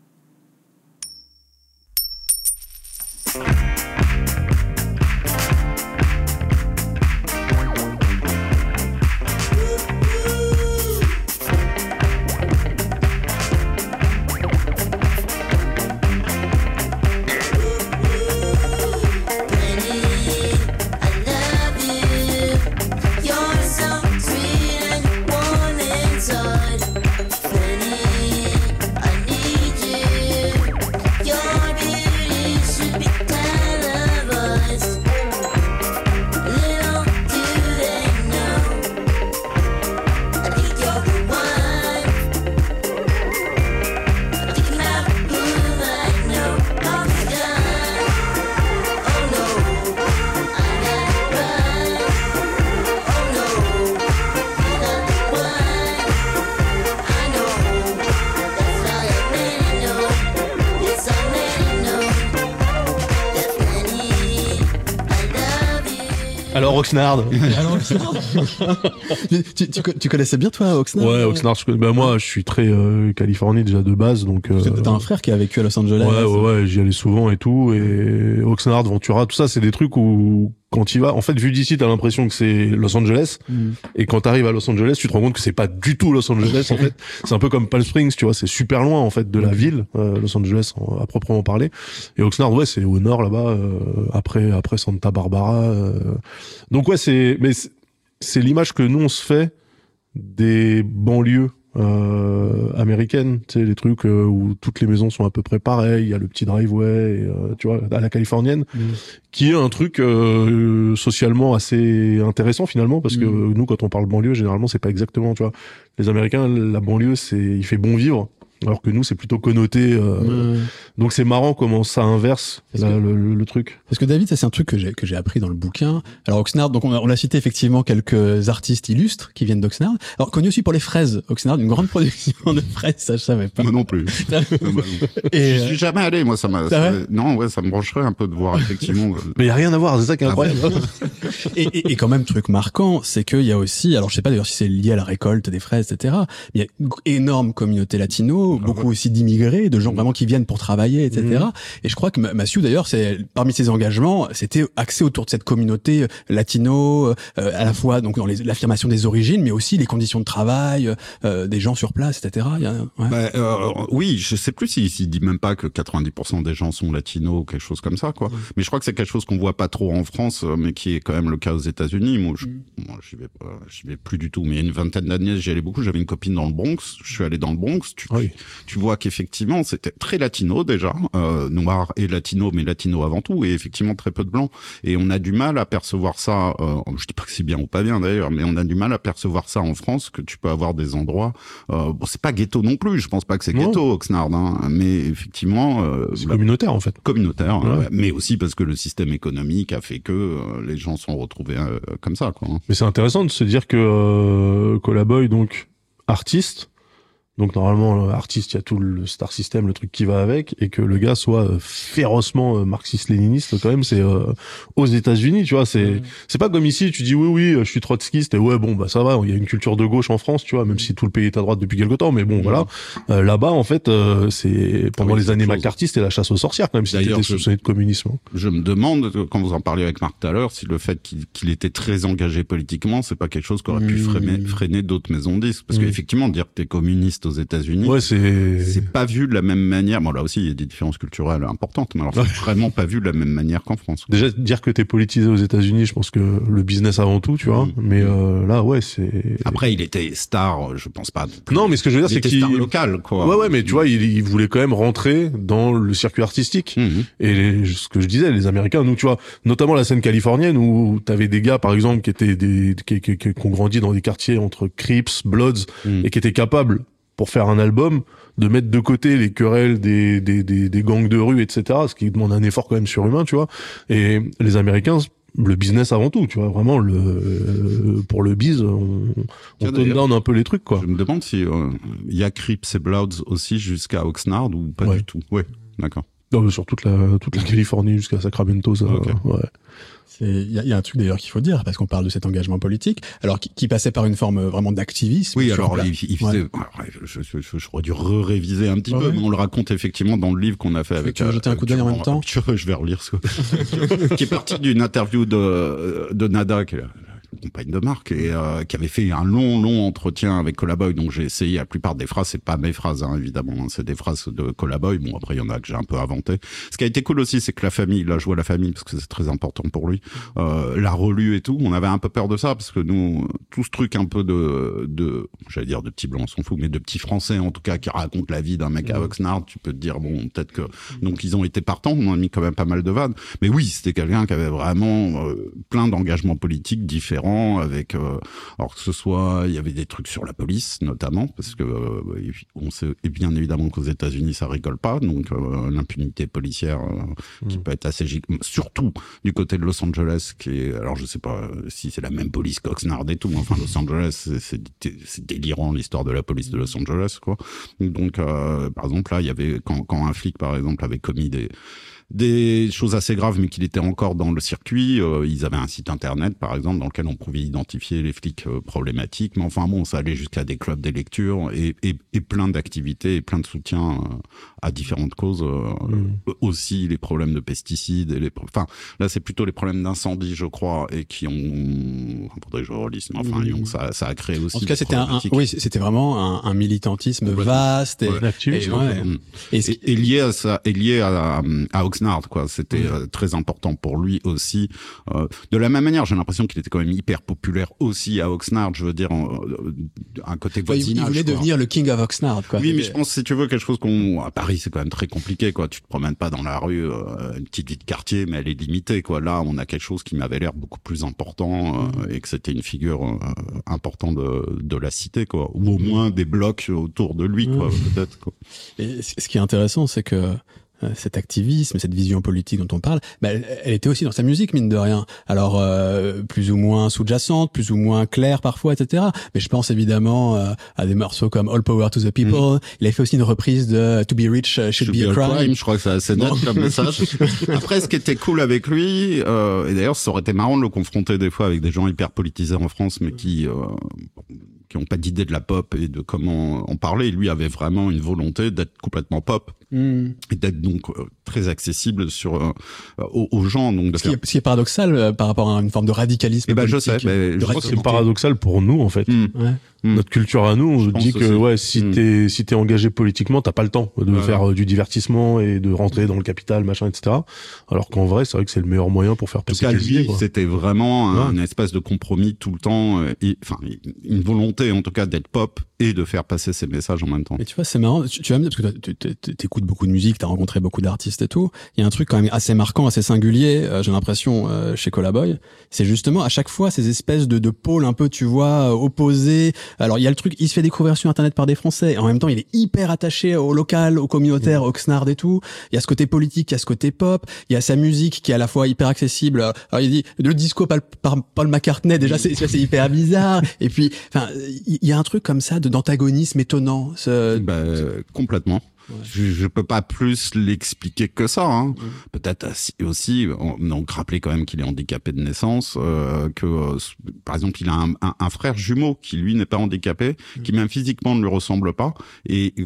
Alors Oxnard. Alors Oxnard. tu, tu, tu connaissais bien toi Oxnard? Ouais, Oxnard. Je, bah moi, je suis très euh, Californie déjà de base, donc. Euh, T'as un frère qui a vécu à Los Angeles. Ouais, ouais, ouais, j'y allais souvent et tout. Et Oxnard, Ventura, tout ça, c'est des trucs où quand il vas, en fait, vu d'ici, t'as l'impression que c'est Los Angeles. Mm. Et quand t'arrives à Los Angeles, tu te rends compte que c'est pas du tout Los Angeles. En fait, c'est un peu comme Palm Springs, tu vois, c'est super loin en fait de la ville, euh, Los Angeles à proprement parler. Et Oxnard, ouais, c'est au nord là-bas, euh, après après Santa Barbara. Euh. Donc ouais, c'est mais c'est, c'est l'image que nous on se fait des banlieues euh, américaines, tu sais, les trucs euh, où toutes les maisons sont à peu près pareilles, il y a le petit driveway, et, euh, tu vois, à la californienne, mmh. qui est un truc euh, socialement assez intéressant finalement, parce mmh. que nous, quand on parle banlieue, généralement, c'est pas exactement, tu vois, les Américains, la banlieue, c'est, il fait bon vivre. Alors que nous, c'est plutôt connoté. Euh, mmh. Donc c'est marrant comment ça inverse la, que, le, le, le truc. Parce que David, ça c'est un truc que j'ai que j'ai appris dans le bouquin. Alors Oxnard, donc on a, on a cité effectivement quelques artistes illustres qui viennent d'Oxnard. Alors connu aussi pour les fraises. Oxnard, une grande production de fraises, ça je savais pas. Moi non plus. Et je suis jamais allé, moi ça m'a. Ça, non, ouais, ça me brancherait un peu de voir effectivement. Mais il y a rien à voir, c'est ça qui est incroyable. et, et, et quand même truc marquant, c'est qu'il y a aussi, alors je sais pas d'ailleurs si c'est lié à la récolte des fraises, et cetera. Il y a une énorme communauté latino. Beaucoup aussi d'immigrés, de gens vraiment qui viennent pour travailler, et cetera. Mmh. Et je crois que Matthew, d'ailleurs, c'est parmi ses engagements, c'était axé autour de cette communauté latino, euh, à la fois donc dans les, l'affirmation des origines, mais aussi les conditions de travail, euh, des gens sur place, et cetera. Il y a, ouais. bah, euh, oui, je sais plus s'il si, si dit même pas que quatre-vingt-dix pour cent des gens sont latinos, quelque chose comme ça, quoi. Mmh. Mais je crois que c'est quelque chose qu'on voit pas trop en France, mais qui est quand même le cas aux États-Unis. Moi, je, mmh. moi, j'y vais pas, j'y vais plus du tout. Mais il y a une vingtaine d'années, j'y allais beaucoup. J'avais une copine dans le Bronx. Je suis allé dans le Bronx. Tu, oui. tu vois qu'effectivement c'était très latino déjà, euh, noir et latino, mais latino avant tout, et effectivement très peu de blancs. Et on a du mal à percevoir ça, euh, je dis pas que c'est bien ou pas bien d'ailleurs, mais on a du mal à percevoir ça en France, que tu peux avoir des endroits, euh, bon c'est pas ghetto non plus, je pense pas que c'est ghetto non. Oxnard, hein, mais effectivement... Euh, c'est bah, communautaire en fait. Communautaire, ouais. euh, mais aussi parce que le système économique a fait que euh, les gens sont retrouvés euh, comme ça, quoi. Mais c'est intéressant de se dire que euh, Colaboy, donc artiste, donc normalement, artiste, il y a tout le star system, le truc qui va avec, et que le gars soit férocement marxiste-léniniste quand même, c'est euh, aux États-Unis, tu vois, c'est mmh. c'est pas comme ici, tu dis oui oui, je suis trotskiste, et ouais bon bah ça va, il y a une culture de gauche en France, tu vois, même si tout le pays est à droite depuis quelque temps, mais bon mmh. voilà, euh, là-bas en fait, euh, c'est pendant oui, les années McCarthy, c'était la chasse aux sorcières quand même, si c'était soupçonné de communisme. Je me demande, quand vous en parliez avec Marc tout à l'heure, si le fait qu'il, qu'il était très engagé politiquement, c'est pas quelque chose qui aurait mmh. pu freiner, freiner d'autres maisons de disques, parce mmh. qu'effectivement dire que t'es communiste aux États-Unis. Ouais, c'est c'est pas vu de la même manière. Bon, là aussi, il y a des différences culturelles importantes, mais alors c'est vraiment pas vu de la même manière qu'en France. Déjà, dire que t'es politisé aux États-Unis, je pense que le business avant tout, tu vois. Mmh. Mais euh, là, ouais, c'est. Après, il était star, je pense pas. Non, mais ce que je veux dire, c'est qu'il était star local, quoi. Ouais, ouais, mais tu vois, il, il voulait quand même rentrer dans le circuit artistique. Mmh. Et les, ce que je disais, les Américains, nous, tu vois, notamment la scène californienne où t'avais des gars, par exemple, qui étaient des, qui, qui, qui, qui ont grandi dans des quartiers entre Crips, Bloods, mmh. et qui étaient capables, pour faire un album, de mettre de côté les querelles des, des, des, des gangs de rue, et cetera, ce qui demande un effort quand même surhumain, tu vois. Et les Américains, le business avant tout, tu vois, vraiment, le, euh, pour le biz, on, on tone down un peu les trucs, quoi. Je me demande si, euh, y a Crips et Bloods aussi jusqu'à Oxnard ou pas ouais. du tout. Ouais, d'accord. Non, sur toute la, toute la Californie jusqu'à Sacramento, ça, okay. ouais. Il y a, y a un truc d'ailleurs qu'il faut dire, parce qu'on parle de cet engagement politique, alors qui, qui passait par une forme vraiment d'activisme. Oui, alors il, il faisait, ouais. alors, je, je, je, j'aurais dû réviser un petit ouais. peu, mais on le raconte effectivement dans le livre qu'on a fait avec. Tu veux jeter un coup d'œil en même temps? Je, je vais relire ce qui est parti d'une interview de, de Nada, qui est compagne de Marc, et euh, qui avait fait un long, long entretien avec Collaboy, donc j'ai essayé la plupart des phrases, c'est pas mes phrases, hein, évidemment, hein, c'est des phrases de Collaboy, bon, après, il y en a que j'ai un peu inventé. Ce qui a été cool aussi, c'est que la famille, là, je vois la famille, parce que c'est très important pour lui, euh, l'a relu et tout, on avait un peu peur de ça, parce que nous, tout ce truc un peu de, de, j'allais dire de petits blancs, on s'en fout, mais de petits français, en tout cas, qui racontent la vie d'un mec à Oxnard, tu peux te dire, bon, peut-être que, donc ils ont été partants, on a mis quand même pas mal de vannes, mais oui, c'était quelqu'un qui avait vraiment euh, plein d'engagements politiques différents, avec, euh, alors que ce soit, il y avait des trucs sur la police, notamment, parce que euh, on sait et bien évidemment qu'aux États-Unis ça rigole pas, donc euh, l'impunité policière euh, qui mmh. peut être assez giga, surtout du côté de Los Angeles, qui est, alors je sais pas si c'est la même police qu'Oxnard et tout, mais enfin Los Angeles, c'est, c'est, c'est délirant l'histoire de la police de Los Angeles, quoi. Donc euh, par exemple là, il y avait quand, quand un flic par exemple avait commis des des choses assez graves, mais qu'il était encore dans le circuit. Euh, ils avaient un site internet, par exemple, dans lequel on pouvait identifier les flics euh, problématiques. Mais enfin bon, ça allait jusqu'à des clubs des lectures et, et, et plein d'activités et plein de soutien euh, à différentes causes. Euh, mmh. Aussi les problèmes de pesticides. Et les pro- enfin, là, c'est plutôt les problèmes d'incendie, je crois, et qui ont... Enfin, faudrait que je relise, mais enfin, mmh. ça, ça a créé aussi... En tout cas, c'était, un, un, oui, c'était vraiment un, un militantisme vaste. Et, ouais, et, et, ouais. Mmh. et, et, et lié à ça, et lié à, à Oxnard, quoi. C'était mmh. euh, très important pour lui aussi. Euh, de la même manière, j'ai l'impression qu'il était quand même hyper populaire aussi à Oxnard. Je veux dire, euh, un côté voisinage. Il voulait quoi. devenir le King of Oxnard, quoi. Oui, mais je pense si tu veux quelque chose qu'on, à Paris, c'est quand même très compliqué, quoi. Tu te promènes pas dans la rue, euh, une petite vie de quartier, mais elle est limitée, quoi. Là, on a quelque chose qui m'avait l'air beaucoup plus important euh, mmh. et que c'était une figure euh, importante de, de la cité, quoi. Ou au moins des blocs autour de lui, quoi, mmh. peut-être, quoi. Et ce qui est intéressant, c'est que cet activisme, cette vision politique dont on parle, bah, elle était aussi dans sa musique, mine de rien. Alors, euh, plus ou moins sous-jacente, plus ou moins claire parfois, et cetera. Mais je pense évidemment euh, à des morceaux comme All Power to the People. Mmh. Il a fait aussi une reprise de To Be Rich Should, should Be, be a, crime. crime. Je crois que c'est assez net comme message. Après, ce qui était cool avec lui, euh, et d'ailleurs, ça aurait été marrant de le confronter des fois avec des gens hyper politisés en France, mais qui... Euh, qui n'ont pas d'idée de la pop et de comment en parler. Lui avait vraiment une volonté d'être complètement pop mmh. et d'être donc euh, très accessible sur euh, aux, aux gens. Donc de ce, faire... qui est, ce qui est paradoxal euh, par rapport à une forme de radicalisme. Eh ben politique, je sais. Mais je crois que c'est paradoxal pour nous en fait. Mmh. Ouais. Notre culture à nous, on je dit que aussi. ouais, si mmh. t'es si t'es engagé politiquement, t'as pas le temps de ouais. faire du divertissement et de rentrer dans le capital, machin, et cetera. Alors qu'en vrai, c'est vrai que c'est le meilleur moyen pour faire passer tes idées. C'était vraiment ouais. un, un espèce de compromis tout le temps, et enfin une volonté en tout cas d'être pop et de faire passer ces messages en même temps. Et tu vois, c'est marrant. Tu, tu vas me dire parce que tu écoutes beaucoup de musique, t'as rencontré beaucoup d'artistes et tout. Il y a un truc quand même assez marquant, assez singulier. Euh, j'ai l'impression euh, chez Collaboy, c'est justement à chaque fois ces espèces de, de pôles un peu, tu vois, opposés. Alors il y a le truc, il se fait découvrir sur Internet par des Français. Et en même temps, il est hyper attaché au local, au communautaire, mmh. Oxnard et tout. Il y a ce côté politique, il y a ce côté pop. Il y a sa musique qui est à la fois hyper accessible. Alors il dit le disco par, par Paul McCartney. Déjà, c'est, c'est hyper bizarre. Et puis, enfin, il y a un truc comme ça de d'antagonisme étonnant. Ce... Bah, complètement. Ouais. Je, je peux pas plus l'expliquer que ça. Hein. Mmh. Peut-être aussi, on, donc rappeler quand même qu'il est handicapé de naissance, euh, que euh, par exemple il a un, un, un frère jumeau qui lui n'est pas handicapé, mmh. qui même physiquement ne lui ressemble pas et euh,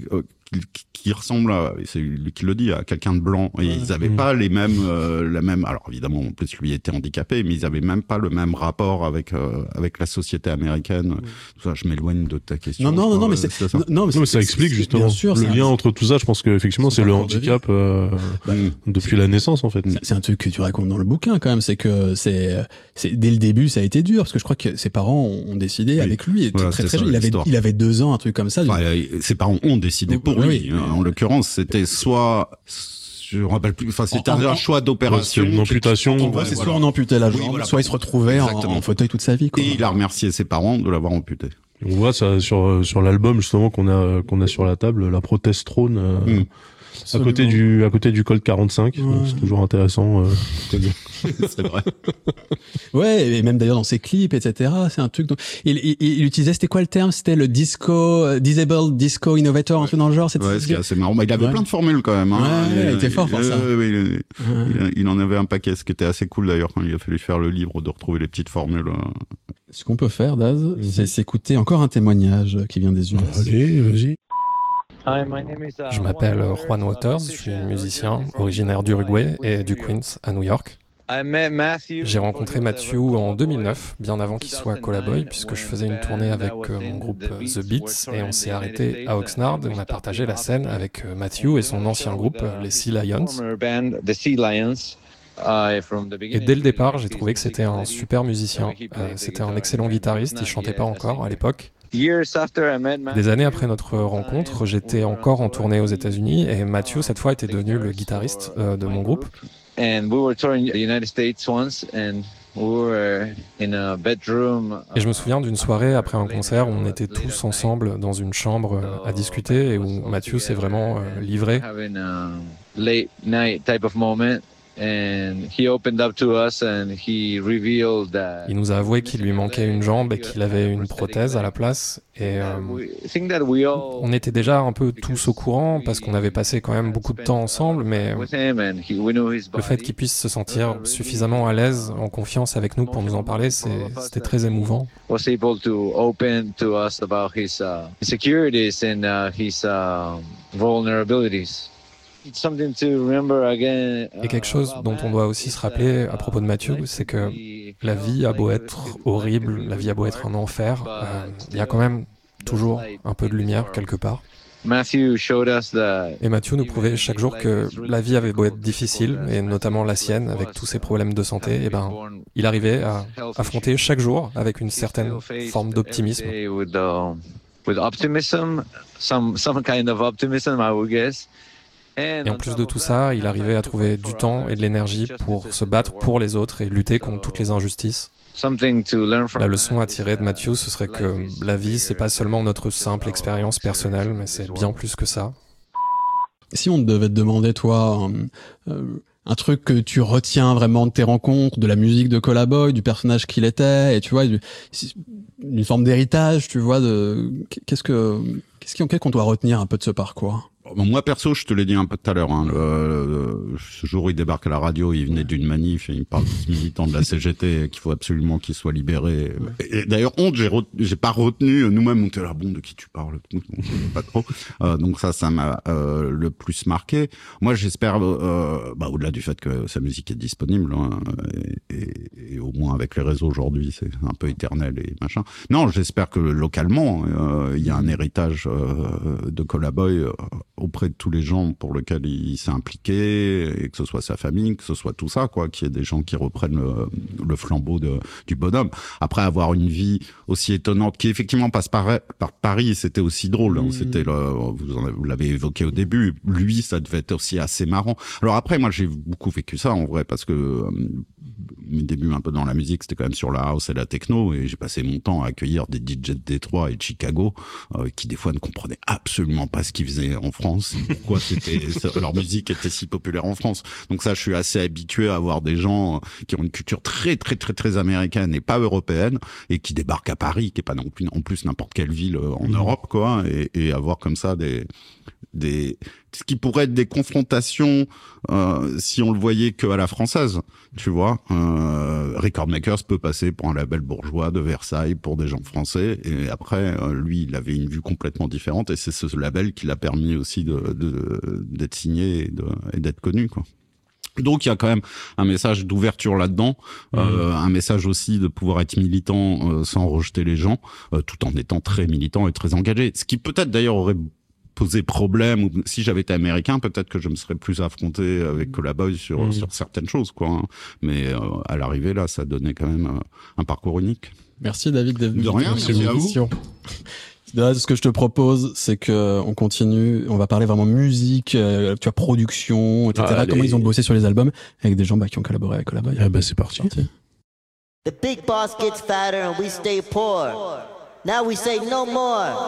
qui, qui ressemble à, c'est lui qui le dit, à quelqu'un de blanc. Et ouais. ils avaient mmh. pas les mêmes, euh, la même, alors évidemment, en plus lui était handicapé, mais ils avaient même pas le même rapport avec, euh, avec la société américaine. Mmh. Tout ça, je m'éloigne de ta question. Non, non, non, non, mais c'est, ça. Non, mais, non, mais ça explique justement sûr, le lien un... entre tout ça. Je pense qu'effectivement, c'est, c'est le handicap, euh, bah, depuis la naissance, en fait. C'est, c'est un truc que tu racontes dans le bouquin, quand même. C'est que c'est, c'est, dès le début, ça a été dur, parce que je crois que ses parents ont décidé oui. avec lui. Voilà, très, très jeune. Il avait, il avait deux ans, un truc comme ça. Enfin, ses parents ont décidé pour oui, lui. Oui. En l'occurrence, c'était soit, je me rappelle plus, enfin, c'était en, un en, choix d'opération. Une amputation. En gros, c'est voilà. soit on amputait la jambe, oui, voilà. soit il se retrouvait en, en fauteuil toute sa vie, quoi. Et il a remercié ses parents de l'avoir amputé. On voit ça sur, sur l'album, justement, qu'on a, qu'on a sur la table, la prothèse trône, euh, mm. à côté du, à côté du Colt quarante-cinq. Ouais. C'est toujours intéressant, euh, c'est vrai. Ouais, et même d'ailleurs dans ses clips, et cetera. C'est un truc dont il, il, il utilisait, c'était quoi le terme? C'était le disco, uh, disabled disco innovator, un truc dans le genre. C'était ouais, c'est assez marrant. Bah, il avait ouais. plein de formules quand même. Hein. Ouais, il, il était fort pour ça. Euh, oui, il, ouais. il, il en avait un paquet, ce qui était assez cool d'ailleurs quand il a fallu faire le livre, de retrouver les petites formules. Ce qu'on peut faire, Daz, mmh. c'est s'écouter encore un témoignage qui vient des U S. Allez, vas-y. Je m'appelle Juan Waters, je suis musicien originaire d'Uruguay et du Queens à New York. J'ai rencontré Matthew en deux mille neuf, bien avant qu'il soit Colaboy, puisque je faisais une tournée avec mon groupe The Beats et on s'est arrêté à Oxnard et on a partagé la scène avec Matthew et son ancien groupe, les Sea Lions. Et dès le départ, j'ai trouvé que c'était un super musicien. Euh, c'était un excellent guitariste, il chantait pas encore à l'époque. Des années après notre rencontre, j'étais encore en tournée aux États-Unis et Matthew, cette fois, était devenu le guitariste euh, de mon groupe. Et je me souviens d'une soirée après un concert où on était tous ensemble dans une chambre à discuter et où Matthew s'est vraiment euh, livré. Il nous a avoué qu'il lui manquait une jambe et qu'il avait une prothèse à la place. Et euh, on était déjà un peu tous au courant parce qu'on avait passé quand même beaucoup de temps ensemble, mais le fait qu'il puisse se sentir suffisamment à l'aise, en confiance avec nous pour nous en parler, c'est, c'était très émouvant. Et quelque chose dont on doit aussi se rappeler à propos de Matthew, c'est que la vie a beau être horrible, la vie a beau être un enfer, euh, il y a quand même toujours un peu de lumière quelque part. Et Matthew nous prouvait chaque jour que la vie avait beau être difficile, et notamment la sienne, avec tous ses problèmes de santé, et ben, il arrivait à affronter chaque jour avec une certaine forme d'optimisme. Et en plus de tout ça, il arrivait à trouver du temps et de l'énergie pour se battre pour les autres et lutter contre toutes les injustices. La leçon à tirer de Matthew, ce serait que la vie, c'est pas seulement notre simple expérience personnelle, mais c'est bien plus que ça. Si on devait te demander, toi, un, un truc que tu retiens vraiment de tes rencontres, de la musique de Colaboy, du personnage qu'il était, et tu vois, une forme d'héritage, tu vois, de qu'est-ce que qu'est-ce qu'on doit retenir un peu de ce parcours? Moi, perso, je te l'ai dit un peu tout à l'heure, hein, le, ce jour où il débarque à la radio, il venait d'une manif et il parle des militants de la C G T qu'il faut absolument qu'ils soient libérés. Et, et d'ailleurs, honte, j'ai, re, j'ai pas retenu, nous-mêmes, on était là, bon, de qui tu parles? Pas trop. Euh, donc ça, ça m'a euh, le plus marqué. Moi, j'espère, euh, bah, au-delà du fait que sa musique est disponible, hein, et, et, et au moins avec les réseaux aujourd'hui, c'est un peu éternel et machin. Non, j'espère que localement, euh, il y a un héritage euh, de Colaboy euh, auprès de tous les gens pour lesquels il s'est impliqué, et que ce soit sa famille, que ce soit tout ça, quoi, qu'il y ait des gens qui reprennent le, le flambeau de, du bonhomme. Après avoir une vie aussi étonnante, qui effectivement passe par, par Paris, c'était aussi drôle, hein, mmh. c'était le, vous, en avez, vous l'avez évoqué au début, lui, ça devait être aussi assez marrant. Alors après, moi, j'ai beaucoup vécu ça, en vrai, parce que euh, mes débuts un peu dans la musique, c'était quand même sur la house et la techno, et j'ai passé mon temps à accueillir des D J de Détroit et de Chicago, euh, qui des fois ne comprenaient absolument pas ce qu'ils faisaient en France. Pourquoi c'était, leur musique était si populaire en France. Donc ça, je suis assez habitué à avoir des gens qui ont une culture très, très, très, très américaine et pas européenne, et qui débarquent à Paris, qui est pas non plus, en plus n'importe quelle ville en mmh. Europe, quoi, et, et avoir comme ça des, des, ce qui pourrait être des confrontations euh, si on le voyait que à la française, tu vois. Euh, Record Makers peut passer pour un label bourgeois de Versailles pour des gens français, et après euh, lui il avait une vue complètement différente, et c'est ce label qui l'a permis aussi de, de d'être signé et, de, et d'être connu, quoi. Donc il y a quand même un message d'ouverture là-dedans, mmh. euh, un message aussi de pouvoir être militant euh, sans rejeter les gens, euh, tout en étant très militant et très engagé. Ce qui peut-être d'ailleurs aurait posé problème, ou si j'avais été américain, peut-être que je me serais plus affronté avec Colaboy sur mmh. sur certaines choses, quoi. Hein. Mais euh, à l'arrivée là, ça donnait quand même euh, un parcours unique. Merci David d'être venu. De rien, merci à vous. Là, ce que je te propose, c'est que on continue, on va parler vraiment musique, euh, tu vois, production, et cetera. Ah, comment ils ont bossé sur les albums avec des gens bah, qui ont collaboré avec Colaboy. Ah bah c'est parti. The big boss gets fatter and we stay poor. Now we say no more.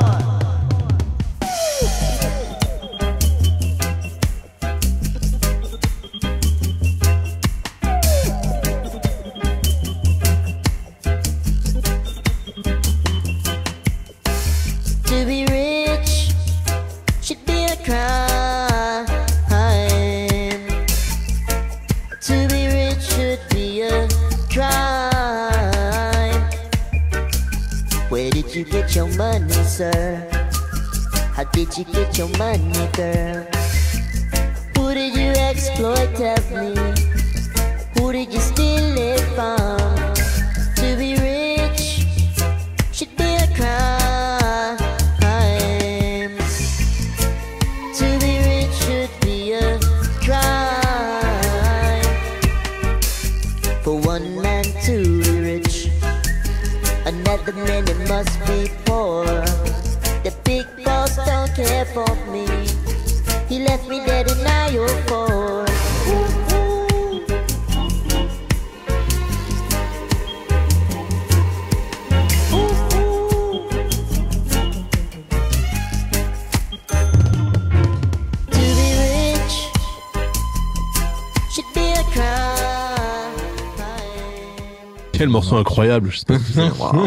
To be rich should be a crime. To be rich should be a crime. Where did you get your money, sir? How did you get your money, girl? Who did you exploit, tell me? Who did you steal it from? To be rich should be a crime. The man that must be poor. The big boss don't care for me. He left me dead in aisle four. To be rich should be a crime. Quel morceau incroyable, je sais pas. Wow.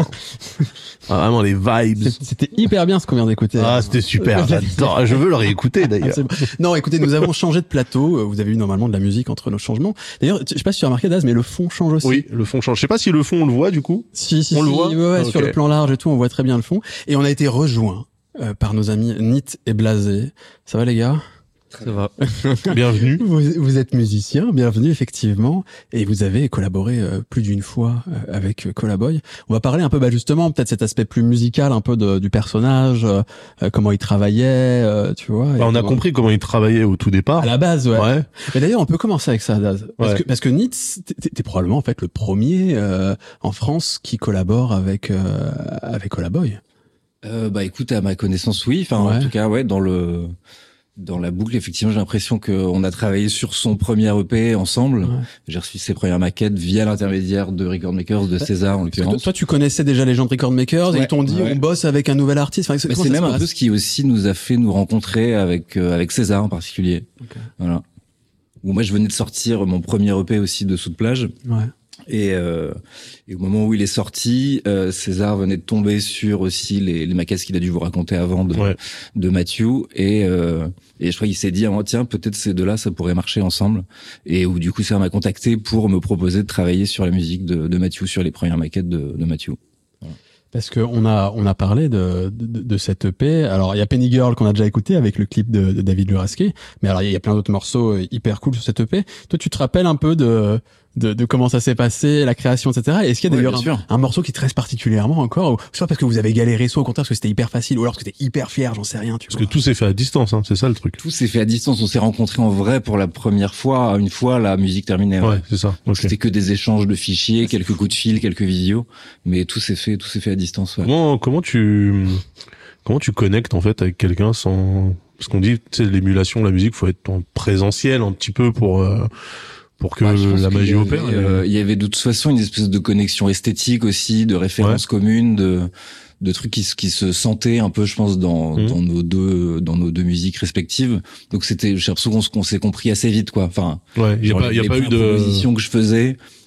Ah, vraiment les vibes. C'était hyper bien ce qu'on vient d'écouter. Ah, c'était super. J'adore. Je veux le réécouter d'ailleurs. Ah, bon. Non, écoutez, nous avons changé de plateau. Vous avez eu normalement de la musique entre nos changements. D'ailleurs, je sais pas si tu as remarqué, Daz, mais le fond change aussi. Oui, le fond change. Je sais pas si le fond on le voit du coup. Si, si, on si, le voit. Ouais, ouais, okay. Sur le plan large et tout, on voit très bien le fond. Et on a été rejoints euh, par nos amis Nit et Blasé. Ça va les gars? Ça va. Bienvenue. Vous, vous êtes musicien, bienvenue effectivement, et vous avez collaboré euh, plus d'une fois euh, avec euh, Colaboy. On va parler un peu, bah justement, peut-être cet aspect plus musical, un peu de, du personnage, euh, comment il travaillait, euh, tu vois. Bah, on a compris comment il travaillait au tout départ. À la base, ouais. ouais. Mais d'ailleurs, on peut commencer avec ça, Daz, parce ouais. que parce que Nit, t'es, t'es probablement en fait le premier euh, en France qui collabore avec euh, avec Colaboy. Euh, bah écoute, à ma connaissance, oui. Enfin, ouais. En tout cas, ouais, dans le Dans la boucle, effectivement, j'ai l'impression qu'on a travaillé sur son premier E P ensemble. Ouais. J'ai reçu ses premières maquettes via l'intermédiaire de Record Makers, de César en l'occurrence. Toi, tu connaissais déjà les gens de Record Makers ouais, et ils t'ont dit ouais. on bosse avec un nouvel artiste. Enfin, c'est c'est même un peu ce qui aussi nous a fait nous rencontrer avec euh, avec César en particulier. Okay. Voilà. Où moi, je venais de sortir mon premier E P aussi de Sous de plage. Ouais. Et, euh, et au moment où il est sorti, euh, César venait de tomber sur aussi les, les maquettes qu'il a dû vous raconter avant de, ouais. de Mathieu. Et, euh, et je crois qu'il s'est dit, oh, tiens, peut-être ces deux-là, ça pourrait marcher ensemble. Et où du coup, ça m'a contacté pour me proposer de travailler sur la musique de, de Mathieu, sur les premières maquettes de, de Mathieu. Voilà. Parce que on a on a parlé de de, de cette E P. Alors il y a Penny Girl qu'on a déjà écouté avec le clip de, de David Luraski, mais alors il y a plein d'autres morceaux hyper cool sur cette E P. Toi, tu te rappelles un peu de de, de comment ça s'est passé, la création, et cetera. Est-ce qu'il y a d'ailleurs ouais, un, un morceau qui te reste particulièrement encore, ou soit parce que vous avez galéré, soit au contraire parce que c'était hyper facile, ou alors parce que t'es hyper fier, j'en sais rien. Tu parce vois. que tout s'est fait à distance, hein, c'est ça le truc. Tout s'est fait à distance. On s'est rencontrés en vrai pour la première fois, une fois la musique terminée. Ouais, ouais c'est ça. Donc okay. C'était que des échanges de fichiers, quelques coups de fil, quelques vidéos, mais tout s'est fait, tout s'est fait à distance. Ouais. Comment comment tu comment tu connectes en fait avec quelqu'un sans parce qu'on dit tu sais l'émulation, la musique, faut être en présentiel un petit peu pour euh... pour que ouais, la magie opère. Il euh, y avait de toute façon une espèce de connexion esthétique aussi, de références ouais. communes, de de trucs qui, qui se sentaient un peu, je pense, dans mmh. dans nos deux dans nos deux musiques respectives. Donc c'était, j'ai l'impression qu'on, qu'on s'est compris assez vite, quoi. Enfin, ouais, il y a pas, il y a pas eu de propositions que je faisais.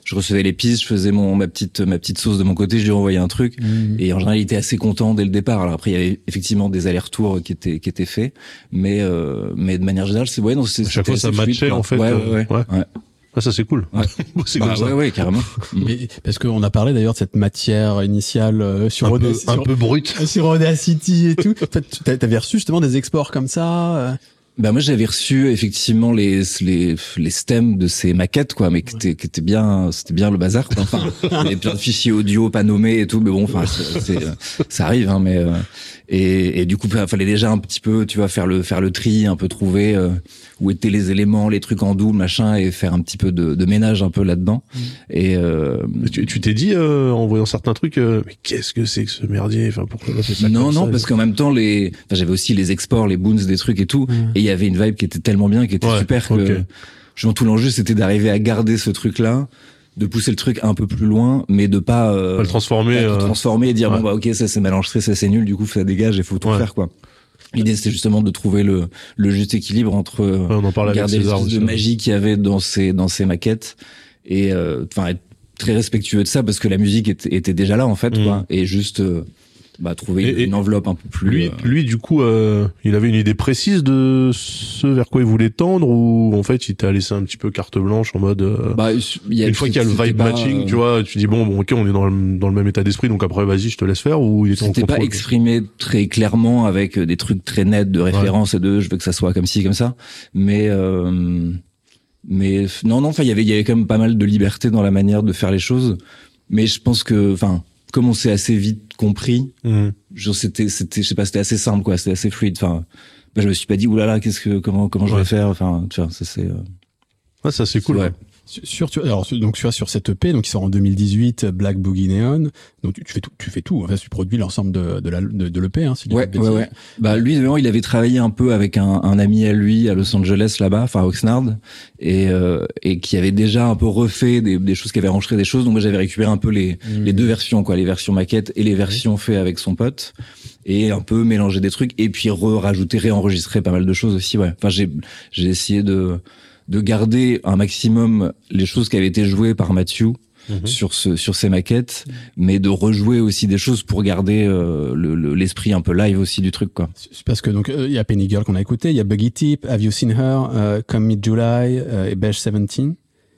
je recevais les pistes, je faisais mon ma petite ma petite sauce de mon côté, je lui renvoyais un truc mmh. et en général il était assez content dès le départ. Alors après il y avait effectivement des allers-retours qui étaient qui étaient faits, mais euh, mais de manière générale c'est ouais non c'est à chaque fois ça matchait en fait. Ouais ouais ouais. ouais. ouais. Ah, ça c'est cool. Ouais. c'est bah, comme ça. Ouais ouais carrément. Mais parce qu'on a parlé d'ailleurs de cette matière initiale euh, sur un, Auda- peu, sur, un peu brute sur Audacity et tout. En fait, t'avais reçu justement des exports comme ça. Euh... Bah moi j'avais reçu effectivement les les les stems de ces maquettes quoi, mais qui étaient qui étaient bien c'était bien le bazar quoi. Enfin il y avait plein de fichiers audio pas nommés et tout, mais bon enfin c'est, c'est ça arrive hein, mais euh, et et du coup il fallait déjà un petit peu tu vois faire le faire le tri, un peu trouver euh, où étaient les éléments, les trucs en double machin et faire un petit peu de, de ménage un peu là-dedans. Mmh. Et euh, tu, tu t'es dit euh, en voyant certains trucs euh, mais qu'est-ce que c'est que ce merdier, enfin pourquoi on a fait ça non comme non ça, parce qu'en même temps les enfin j'avais aussi les exports, les boons des trucs et tout mmh. et il y avait une vibe qui était tellement bien, qui était ouais, super que okay. Genre, tout l'enjeu c'était d'arriver à garder ce truc là, de pousser le truc un peu plus loin mais de pas, euh, pas le transformer pas euh... le transformer et dire ouais. bon bah ok ça c'est mélangerie, ça c'est nul, du coup ça dégage et faut tout ouais. faire quoi. L'idée c'était justement de trouver le le juste équilibre entre ouais, on en parle garder l'espèce de magie qu'il y avait dans ces dans ces maquettes et enfin euh, être très respectueux de ça parce que la musique était, était déjà là en fait mmh. quoi, et juste euh, bah trouver et, une, une enveloppe un peu plus lui euh... lui du coup euh, il avait une idée précise de ce vers quoi il voulait tendre, ou en fait il t'a laissé un petit peu carte blanche en mode euh, bah, y a, une fois qu'il y a le vibe pas, matching euh... tu vois tu dis bon bon ok on est dans le, dans le même état d'esprit donc après vas-y je te laisse faire, ou il était c'était en pas exprimé très clairement avec des trucs très nets de référence ouais. et de je veux que ça soit comme ci comme ça, mais euh, mais non non enfin il y avait il y avait quand même pas mal de liberté dans la manière de faire les choses, mais je pense que enfin comme on s'est assez vite compris, mmh. genre c'était c'était je sais pas c'était assez simple quoi, c'était assez fluide, enfin bah je me suis pas dit oulala qu'est-ce que comment comment ouais. je vais faire, enfin tu vois ça c'est euh... ouais ça c'est cool ouais. Sur, sur, alors, donc, tu vois, sur cette E P, donc, qui sort en deux mille dix-huit, Black Boogie Neon. Donc, tu, tu fais tout, tu fais tout. En fait, tu produis l'ensemble de, de la, de, de l'E P, hein, si ouais, ouais, ouais. Bah, lui, vraiment, il avait travaillé un peu avec un, un ami à lui à Los Angeles, là-bas, enfin, Oxnard, et, euh, et qui avait déjà un peu refait des, des choses, qui avait enregistré des choses. Donc, moi, j'avais récupéré un peu les, mmh. les deux versions, quoi, les versions maquettes et les versions ouais. faites avec son pote. Et un peu mélanger des trucs, et puis re-rajouter, réenregistrer pas mal de choses aussi, ouais. Enfin, j'ai, j'ai essayé de, de garder un maximum les choses qui avaient été jouées par Matthew mmh. sur ce sur ces maquettes, mmh. mais de rejouer aussi des choses pour garder euh, le, le l'esprit un peu live aussi du truc quoi. C'est parce que donc il euh, y a Penny Girl qu'on a écouté, il y a Buggy Tip, Have You Seen Her, euh, Come Mid July euh, et Beige seventeen,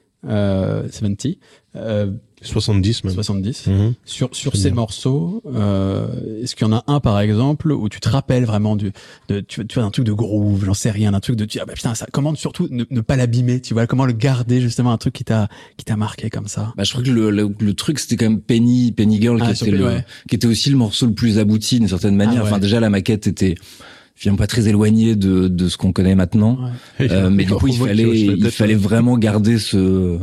euh, soixante. Euh, soixante-dix même. soixante-dix. Mmh. Sur sur ces bien. morceaux, euh, est-ce qu'il y en a un par exemple où tu te rappelles vraiment du de tu, tu vois un truc de groove, j'en sais rien, un truc de tu ah bah putain ça comment surtout ne, ne pas l'abîmer, tu vois, comment le garder justement, un truc qui t'a qui t'a marqué comme ça. Bah je crois que le le, le truc c'était quand même Penny Penny Girl ah, qui était le ouais. qui était aussi le morceau le plus abouti d'une certaine manière. Ah, ouais. Enfin déjà la maquette était finalement pas très éloignée de de ce qu'on connaît maintenant. Ouais. Euh, mais du coup il fallait il fallait vraiment garder ce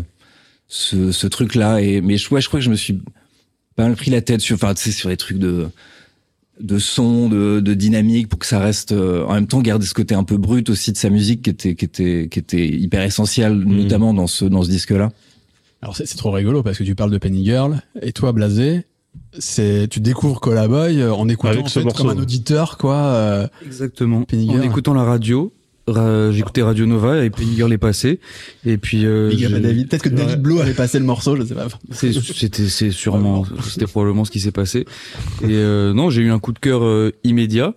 ce ce truc là, et mais je ouais, je crois que je me suis pas mal pris la tête sur enfin tu sais sur les trucs de de son, de de dynamique, pour que ça reste euh, en même temps garder ce côté un peu brut aussi de sa musique qui était qui était qui était hyper essentiel mmh. notamment dans ce dans ce disque là. Alors c'est c'est trop rigolo parce que tu parles de Penny Girl et toi Blasé, c'est tu découvres Collaboy en écoutant en fait, comme un auditeur quoi. Euh, Exactement. Penny Girl. En écoutant la radio. Ra- j'écoutais Radio Nova et Penny Girl est passé, et puis euh, David, peut-être que David ouais. Blow avait passé le morceau, je sais pas. C'est, c'était c'est sûrement c'était probablement ce qui s'est passé. Et euh, non, j'ai eu un coup de cœur euh, immédiat.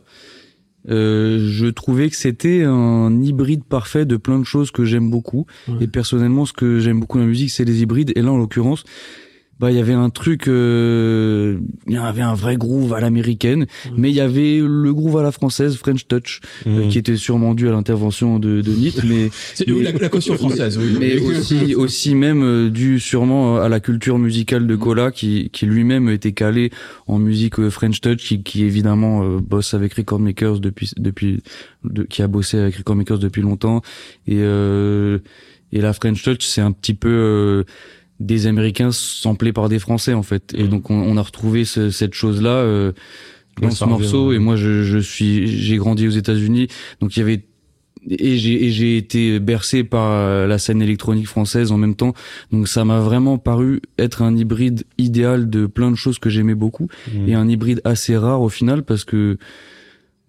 Euh, je trouvais que c'était un hybride parfait de plein de choses que j'aime beaucoup. Ouais. Et personnellement, ce que j'aime beaucoup dans la musique, c'est les hybrides. Et là, en l'occurrence, bah il y avait un truc, euh, il y avait un vrai groove à l'américaine, mmh. mais il y avait le groove à la française, French Touch, mmh. euh, qui était sûrement dû à l'intervention de, de Nit, mais c'est mais, la, la caution française, oui. Mais aussi, aussi même euh, dû sûrement à la culture musicale de Cola, qui, qui lui-même était calé en musique euh, French Touch, qui, qui évidemment euh, bosse avec Record Makers depuis, depuis, de, qui a bossé avec Record Makers depuis longtemps, et euh, et la French Touch, c'est un petit peu euh, des Américains samplés par des Français en fait, et mmh. donc on, on a retrouvé ce, cette chose là euh, dans ouais, ce morceau revient, ouais. Et moi je, je suis j'ai grandi aux États-Unis, donc il y avait et j'ai et j'ai été bercé par la scène électronique française en même temps, donc ça m'a vraiment paru être un hybride idéal de plein de choses que j'aimais beaucoup, mmh. et un hybride assez rare au final parce que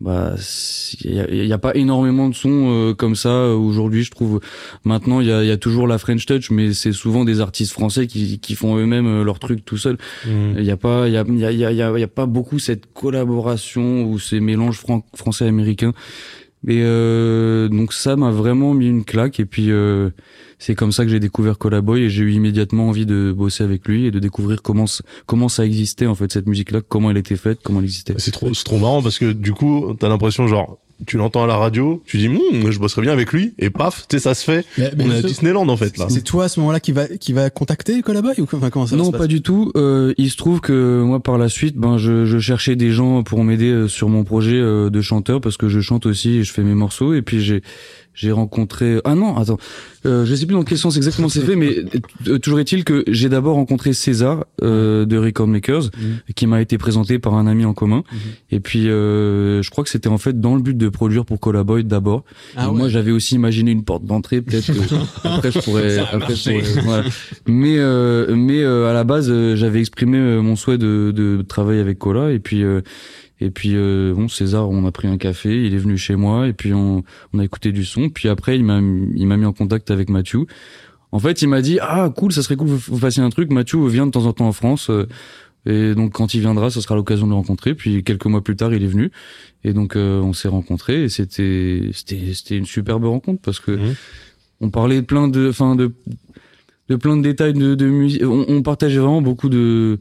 bah il y a, y a pas énormément de sons euh, comme ça euh, aujourd'hui, je trouve. Maintenant il y a, y a toujours la French Touch, mais c'est souvent des artistes français qui, qui font eux-mêmes euh, leur truc tout seuls. Il mmh. y a pas il y a il y a, y a, y a, y a pas beaucoup cette collaboration ou ces mélanges fran- français américains. Et euh, donc ça m'a vraiment mis une claque, et puis euh, c'est comme ça que j'ai découvert Colaboy, et j'ai eu immédiatement envie de bosser avec lui et de découvrir comment comment ça existait en fait, cette musique-là, comment elle était faite, comment elle existait. C'est trop c'est trop marrant parce que du coup t'as l'impression genre tu l'entends à la radio, tu dis hm, je bosserais bien avec lui, et paf, tu sais, ça se fait. Mais, mais on est à Disneyland en fait là. C'est toi à ce moment-là qui va qui va contacter Colaboy ou enfin, comment ça Non, se passe? pas du tout. Euh, il se trouve que moi par la suite, ben je, je cherchais des gens pour m'aider sur mon projet de chanteur, parce que je chante aussi et je fais mes morceaux, et puis j'ai j'ai rencontré ah non attends euh, je sais plus dans quel sens exactement c'est fait, mais euh, toujours est-il que j'ai d'abord rencontré César euh, de Record Makers, mmh. qui m'a été présenté par un ami en commun, mmh. et puis euh, je crois que c'était en fait dans le but de produire pour Colaboy d'abord. Ah ouais. Moi j'avais aussi imaginé une porte d'entrée, peut-être que après je pourrais après je pourrais, voilà. mais euh, mais euh, à la base euh, j'avais exprimé euh, mon souhait de de travailler avec Cola, et puis euh, Et puis euh, bon, César, on a pris un café, il est venu chez moi, et puis on, on a écouté du son. Puis après, il m'a, il m'a mis en contact avec Mathieu. En fait, il m'a dit ah cool, ça serait cool que vous fassiez un truc. Mathieu vient de temps en temps en France, euh, et donc quand il viendra, ça sera l'occasion de le rencontrer. Puis quelques mois plus tard, il est venu, et donc euh, on s'est rencontrés, et c'était c'était c'était une superbe rencontre, parce que mmh. on parlait plein de, enfin de de plein de détails de, de musique. On, on partageait vraiment beaucoup de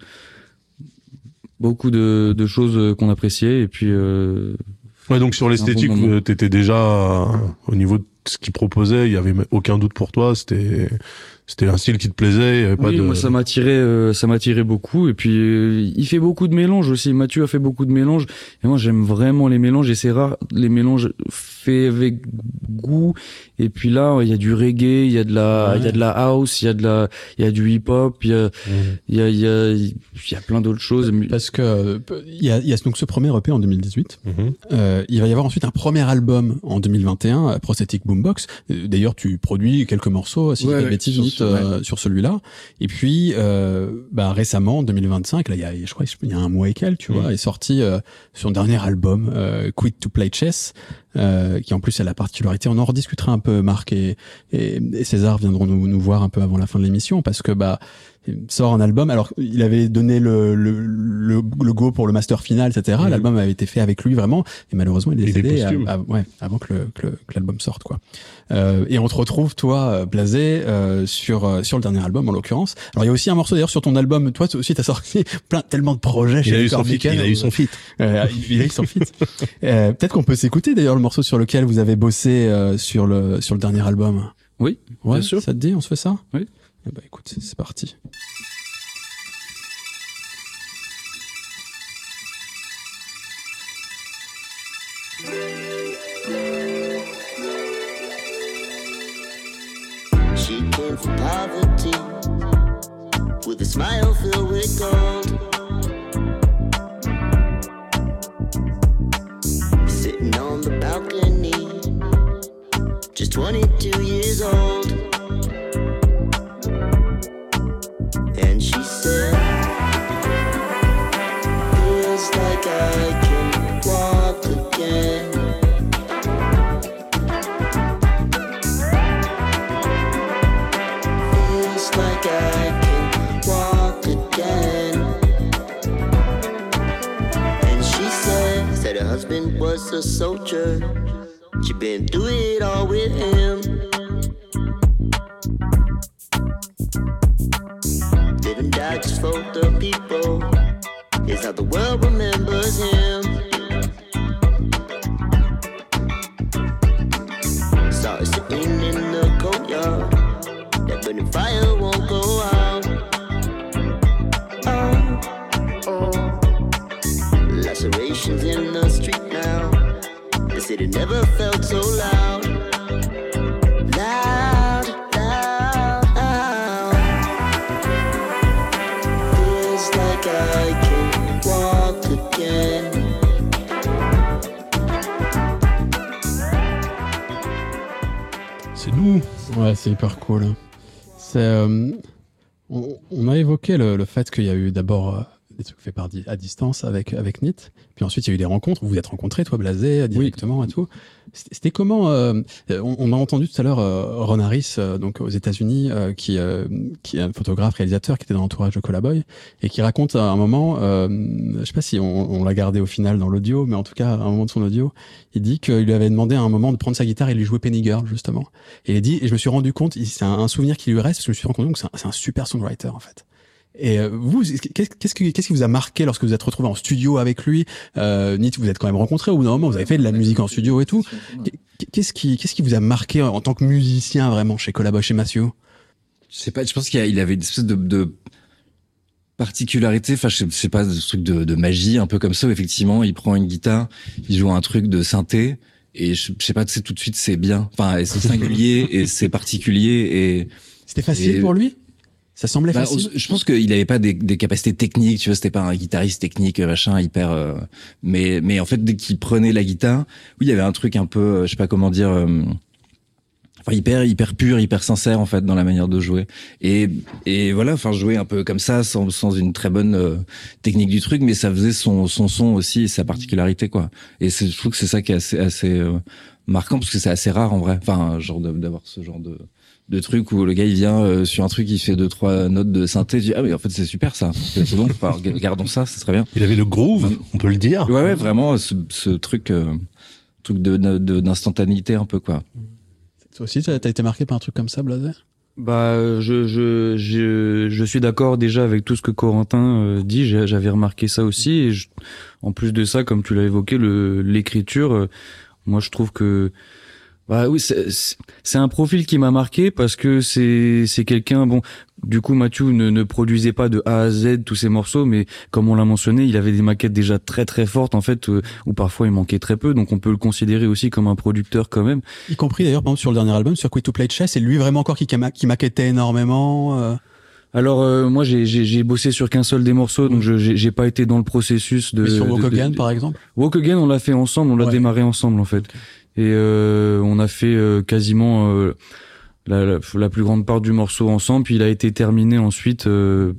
beaucoup de, de choses qu'on appréciait, et puis euh, ouais, donc sur l'esthétique bon t'étais déjà euh, au niveau de ce qu'il proposait, il y avait aucun doute pour toi, c'était c'était un style qui te plaisait, il y avait pas oui, de moi ça m'attirait euh, ça m'attirait beaucoup, et puis euh, il fait beaucoup de mélanges aussi. Mathieu a fait beaucoup de mélanges, et moi j'aime vraiment les mélanges, et c'est rare les mélanges faits avec goût. Et puis là il y a du reggae, il y a de la il ouais. y a de la house, il y a de la il y a du hip hop, il y a il y a il y a il y a plein d'autres choses, parce que il y a il y a donc ce premier E P en deux mille dix-huit. Mm-hmm. euh, il va y avoir ensuite un premier album en deux mille vingt et un, Prosthetic Boombox. D'ailleurs tu produis quelques morceaux si ouais, je dis pas de bêtises euh, ouais. sur celui-là, et puis euh, bah récemment en deux mille vingt-cinq, là il y a je crois il y a un mois et quelques, tu mm. vois, est sorti euh, son dernier album euh, Quit to Play Chess, euh, qui en plus a la particularité, on en rediscutera un peu, Marc et, et, et César viendront nous, nous voir un peu avant la fin de l'émission, parce que bah il sort un album, alors il avait donné le le le, le go pour le master final, et cetera. Mmh. L'album avait été fait avec lui vraiment, et malheureusement il est décédé à, à, ouais, avant que, le, que, le, que l'album sorte, quoi. Euh, et on te retrouve toi, Blasé, euh, sur euh, sur le dernier album en l'occurrence. Alors il y a aussi un morceau d'ailleurs sur ton album, toi aussi t'as sorti plein tellement de projets. Il a eu son feat. Il a eu son feat. Euh, il a eu son feat. euh, peut-être qu'on peut s'écouter d'ailleurs le morceau sur lequel vous avez bossé euh, sur le sur le dernier album. Oui, ouais, bien sûr. Ça te dit, on se fait ça? Oui. Eh ben écoute, c'est parti. She came from poverty with a smile filled with gold, sitting on the balcony, just twenty-two years old. And she said, feels like I can walk again. Feels like I can walk again. And she said, said her husband was a soldier. She been through it all with him. Live and die just for the people is how the world remembers him. Saw her sitting in the courtyard, that burning fire won't go out. Oh, oh, lacerations in the street now. They said it never felt so loud. Loud, loud, loud. Feels like I can walk again. C'est nous. Ouais, c'est hyper cool. C'est, euh, on, on a évoqué le, le fait qu'il y a eu d'abord euh, des trucs faits par di- à distance avec avec Nit. Puis ensuite, il y a eu des rencontres. Vous vous êtes rencontrés, toi, Blasé, directement oui. et tout. C'était, c'était comment euh, on, on a entendu tout à l'heure euh, Ron Harris, euh, donc aux États-Unis, euh, qui euh, qui est un photographe, réalisateur, qui était dans l'entourage de Colaboy et qui raconte à un moment, euh, je sais pas si on, on l'a gardé au final dans l'audio, mais en tout cas à un moment de son audio, il dit qu'il lui avait demandé à un moment de prendre sa guitare et lui jouer Penny Girl justement. Et il dit, et je me suis rendu compte, c'est un, un souvenir qui lui reste, parce que je me suis rendu compte que c'est un, c'est un super songwriter en fait. Et euh, vous, qu'est-ce, qu'est-ce, qui, qu'est-ce qui vous a marqué lorsque vous êtes retrouvé en studio avec lui? euh, Nit, vous êtes quand même rencontrés au bout d'un moment, vous avez fait de la musique en studio et tout. Qu'est-ce qui, qu'est-ce qui vous a marqué en tant que musicien vraiment chez Colaboy, chez Matthew? Je sais pas, je pense qu'il y a, il avait une espèce de, de particularité, enfin je sais, je sais pas, ce truc de, de magie un peu comme ça où effectivement il prend une guitare, il joue un truc de synthé et je, je sais pas, tu sais, tout de suite c'est bien, enfin et c'est singulier et c'est particulier et c'était facile et, pour lui. Ça semblait bah, facile. Je pense qu'il avait pas des, des capacités techniques, tu vois, c'était pas un guitariste technique, machin, hyper. Euh, mais mais en fait, dès qu'il prenait la guitare, oui, il y avait un truc un peu, euh, je sais pas comment dire, euh, enfin hyper hyper pur, hyper sincère en fait dans la manière de jouer. Et et voilà, enfin jouer un peu comme ça, sans sans une très bonne euh, technique du truc, mais ça faisait son son son aussi, et sa particularité quoi. Et c'est, je trouve que c'est ça qui est assez assez euh, marquant parce que c'est assez rare en vrai. Enfin, genre de, d'avoir ce genre de de trucs où le gars il vient euh, sur un truc, il fait deux trois notes de synthé, il dit ah oui en fait c'est super ça, c'est bon, enfin, gardons ça, c'est très bien. Il avait le groove, on peut le dire. Ouais ouais vraiment ce, ce truc euh, truc de, de d'instantanéité un peu quoi. Toi aussi t'as été marqué par un truc comme ça, Blasé? Bah je je je je suis d'accord déjà avec tout ce que Corentin euh, dit, j'avais remarqué ça aussi et je, en plus de ça, comme tu l'as évoqué, le l'écriture, euh, moi je trouve que bah oui, c'est, c'est un profil qui m'a marqué parce que c'est c'est quelqu'un, bon, du coup Matthew ne, ne produisait pas de A à Z tous ses morceaux, mais comme on l'a mentionné, il avait des maquettes déjà très très fortes en fait, euh, où parfois il manquait très peu, donc on peut le considérer aussi comme un producteur quand même. Y compris d'ailleurs par exemple sur le dernier album, sur Quit to Play Chess, c'est lui vraiment encore qui, qui maquettait énormément. Euh... Alors euh, moi j'ai, j'ai j'ai bossé sur qu'un seul des morceaux, donc je j'ai, j'ai pas été dans le processus de. Mais sur Walk de, Again de, par exemple. Walk Again on l'a fait ensemble, on l'a ouais. démarré ensemble en fait. Okay. Et euh, on a fait euh, quasiment euh, la, la, la plus grande part du morceau ensemble. Puis il a été terminé ensuite euh,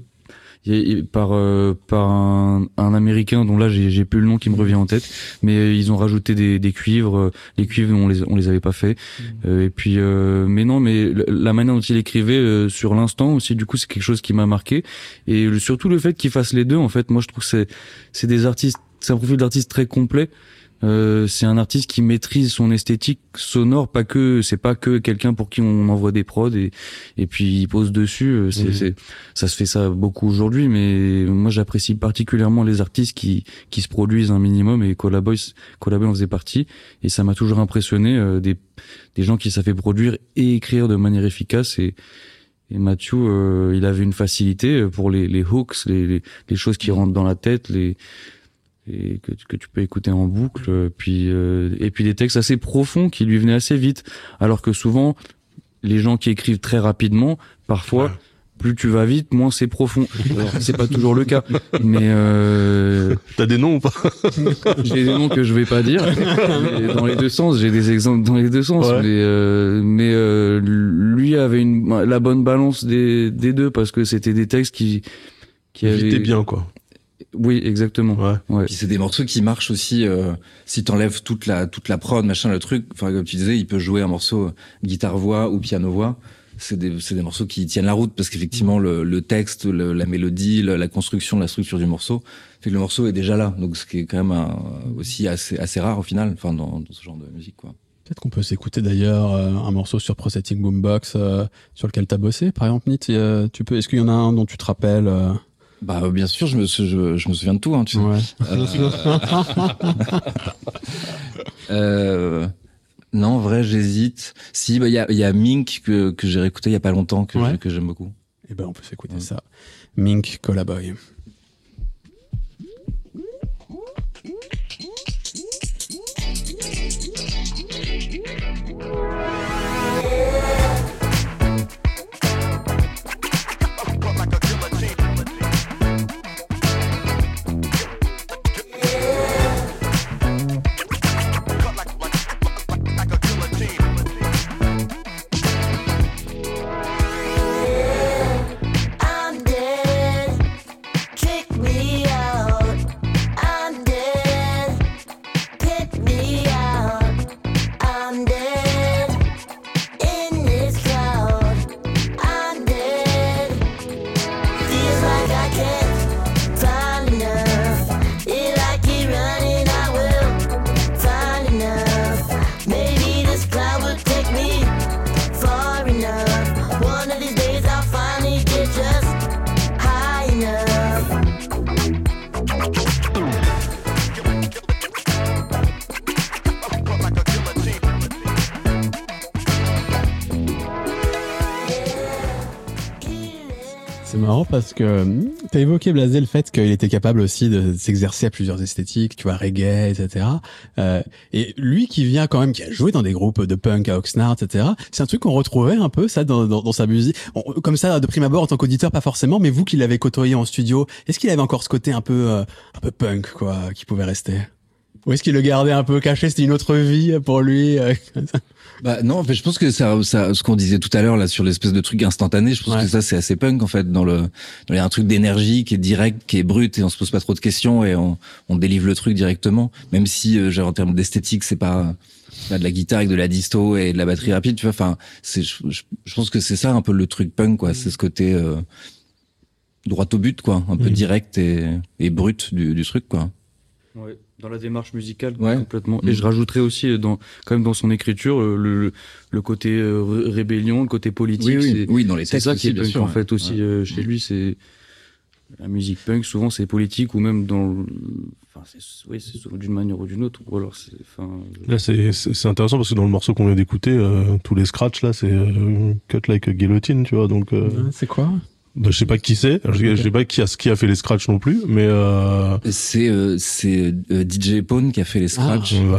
par euh, par un, un Américain dont là j'ai, j'ai plus le nom qui me revient en tête. Mais euh, ils ont rajouté des, des cuivres. Les cuivres on les on les avait pas fait. Mmh. Euh, et puis euh, mais non, mais la manière dont il écrivait euh, sur l'instant aussi, du coup c'est quelque chose qui m'a marqué. Et le, surtout le fait qu'il fasse les deux. En fait, moi je trouve que c'est c'est des artistes, c'est un profil d'artiste très complet. Euh, c'est un artiste qui maîtrise son esthétique sonore, pas que c'est pas que quelqu'un pour qui on envoie des prods et et puis il pose dessus. C'est, mmh. c'est ça se fait ça beaucoup aujourd'hui, mais moi j'apprécie particulièrement les artistes qui qui se produisent un minimum et Colaboy Colaboy en faisait partie et ça m'a toujours impressionné euh, des des gens qui savaient produire et écrire de manière efficace et et Matthew euh, il avait une facilité pour les les hooks, les les, les choses qui rentrent dans la tête, les et que, que tu peux écouter en boucle, puis euh, et puis des textes assez profonds qui lui venaient assez vite, alors que souvent les gens qui écrivent très rapidement, parfois ouais. plus tu vas vite, moins c'est profond. Alors, c'est pas toujours le cas, mais euh... t'as des noms ou pas? J'ai des noms que je vais pas dire, mais dans les deux sens, j'ai des exemples dans les deux sens, ouais. mais euh, mais euh, lui avait une la bonne balance des des deux parce que c'était des textes qui qui avaient bien quoi. Oui, exactement. Ouais. Ouais. Puis c'est des morceaux qui marchent aussi euh, si t'enlèves toute la toute la prod, machin, le truc. Enfin, comme tu disais, il peut jouer un morceau guitare voix ou piano voix. C'est des c'est des morceaux qui tiennent la route parce qu'effectivement le le texte, le, la mélodie, le, la construction, la structure du morceau fait que le morceau est déjà là. Donc ce qui est quand même un, aussi assez assez rare au final. Enfin dans, dans ce genre de musique quoi. Peut-être qu'on peut s'écouter d'ailleurs euh, un morceau sur Processing Boombox euh, sur lequel t'as bossé. Par exemple, Nit, euh, tu peux. Est-ce qu'il y en a un dont tu te rappelles? euh... Bah bien sûr, je me je, je me souviens de tout hein, tu sais. Ouais. Euh... euh... Non, en vrai, j'hésite. Si, bah il y a il y a Mink que que j'ai réécouté il y a pas longtemps que ouais. que j'aime beaucoup. Et ben on peut s'écouter ouais. ça. Mink Colaboy. Can't C'est marrant parce que t'as évoqué, Blasé, le fait qu'il était capable aussi de s'exercer à plusieurs esthétiques, tu vois, reggae, et cetera. Euh, et lui qui vient quand même, qui a joué dans des groupes de punk à Oxnard, et cetera. C'est un truc qu'on retrouvait un peu, ça, dans, dans, dans sa musique. On, comme ça, de prime abord, en tant qu'auditeur, pas forcément, mais vous qui l'avez côtoyé en studio, est-ce qu'il avait encore ce côté un peu, euh, un peu punk, quoi, qui pouvait rester? Ou est-ce qu'il le gardait un peu caché? C'était une autre vie pour lui? euh, Bah non, en fait, je pense que ça, ça, ce qu'on disait tout à l'heure là sur l'espèce de truc instantané, je pense Ouais. que ça c'est assez punk en fait. Dans le, il y a un truc d'énergie qui est direct, qui est brut et on se pose pas trop de questions et on, on délivre le truc directement. Même si, euh, genre en termes d'esthétique, c'est pas, c'est pas de la guitare avec de la disto et de la batterie rapide, tu vois. Enfin, c'est, je, je, je pense que c'est ça un peu le truc punk quoi. C'est ce côté euh, droit au but quoi, un peu Mmh. direct et, et brut du, du truc quoi. Ouais, dans la démarche musicale, Ouais. complètement. Mmh. Et je rajouterais aussi, dans, quand même dans son écriture, le, le, le côté euh, ré- rébellion, le côté politique. Oui, oui, c'est, oui, dans les c'est textes ça qui est aussi, bien punk sûr, en ouais. fait aussi Ouais. euh, chez lui. C'est la musique punk. Souvent, c'est politique ou même dans, le- enfin, c'est, oui, c'est souvent d'une manière ou d'une autre. Ou alors, c'est, enfin. Là, c'est, c'est, c'est intéressant parce que dans le morceau qu'on vient d'écouter, euh, tous les scratchs, là, c'est euh, cut like a guillotine, tu vois, donc... Euh, c'est quoi? bah, je sais pas qui c'est, je, je sais pas qui a, qui a fait les scratchs non plus, mais... Euh, C'est, euh, c'est euh, D J Pone qui a fait les scratchs. ouais.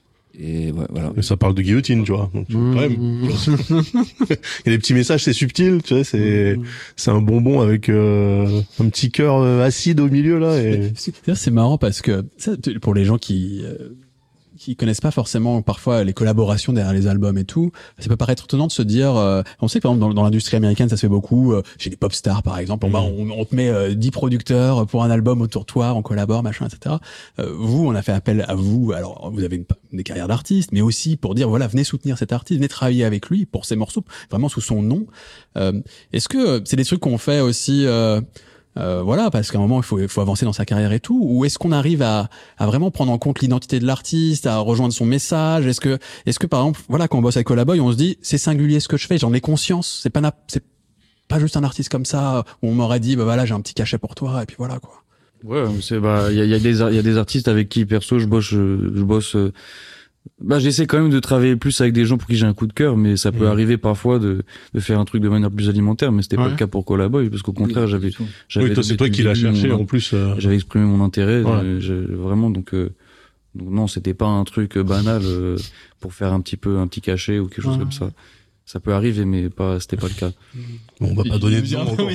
Et ouais, voilà. Et ça parle de guillotine, tu vois. Donc, Mmh. quand même. Il y a des petits messages, c'est subtil, tu vois, c'est, Mmh. c'est un bonbon avec euh, un petit cœur euh, acide au milieu, là. Et... C'est c'est marrant parce que ça, pour les gens qui euh, qui connaissent pas forcément parfois les collaborations derrière les albums et tout, ça peut paraître étonnant de se dire, euh, on sait que par exemple dans, dans l'industrie américaine ça se fait beaucoup, euh, chez les pop stars par exemple, on, bah, on, on te met euh, dix producteurs pour un album autour de toi, on collabore, machin, et cetera. Euh, vous, on a fait appel à vous, alors vous avez une, des carrières d'artistes, mais aussi pour dire voilà, venez soutenir cet artiste, venez travailler avec lui pour ses morceaux, vraiment sous son nom. Euh, est-ce que c'est des trucs qu'on fait aussi euh, Euh, voilà, parce qu'à un moment il faut, il faut avancer dans sa carrière et tout, ou est-ce qu'on arrive à, à vraiment prendre en compte l'identité de l'artiste, à rejoindre son message? Est-ce que, est-ce que par exemple, voilà, quand on bosse avec Colaboy, on se dit c'est singulier ce que je fais, j'en ai conscience, c'est pas, na- c'est pas juste un artiste comme ça où on m'aurait dit bah voilà j'ai un petit cachet pour toi et puis voilà quoi. Ouais, c'est bah il y a, y a des ar- il y a des artistes avec qui perso je bosse je, je bosse euh, bah j'essaie quand même de travailler plus avec des gens pour qui j'ai un coup de cœur, mais ça peut Mmh. arriver parfois de de faire un truc de manière plus alimentaire, mais c'était Ouais. pas le cas pour Colaboy parce qu'au contraire Oui, j'avais bien sûr. j'avais Oui, toi, c'est toi depuis qui le l'as début cherché, mon- en plus. Euh... j'avais exprimé mon intérêt Voilà. euh, je- vraiment donc euh, donc non c'était pas un truc banal euh, pour faire un petit peu un petit cachet ou quelque chose Ouais. comme ça. Ça peut arriver, mais pas, c'était pas le cas. Bon, on va pas donner de nom encore.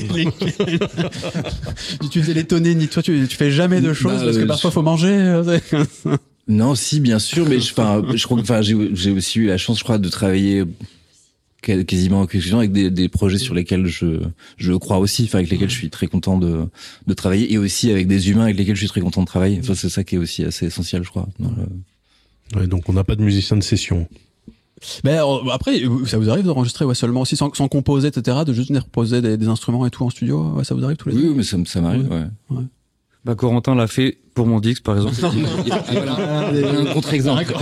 Tu faisais l'étonner, ni toi tu, tu fais jamais de choses Bah, parce que euh, parfois faut manger. euh, c'est- Non, si, bien sûr, mais je, enfin, je crois que, enfin, j'ai, j'ai aussi eu la chance, je crois, de travailler quas- quasiment quasiment avec des, des projets sur lesquels je, je crois aussi, enfin, avec lesquels je suis très content de, de travailler, et aussi avec des humains avec lesquels je suis très content de travailler. Enfin, c'est ça qui est aussi assez essentiel, je crois. dans le- Ouais, donc on n'a pas de musicien de session. Mais euh, après, ça vous arrive d'enregistrer ouais, seulement aussi sans, sans composer, et cetera, de juste venir poser des, des instruments et tout en studio, ouais, ça vous arrive tous les Oui, deux oui, mais ça, me- ça m'arrive, ouais. Ouais. Bah, Corentin l'a fait pour mon disque, par exemple. Et voilà, un contre-exemple.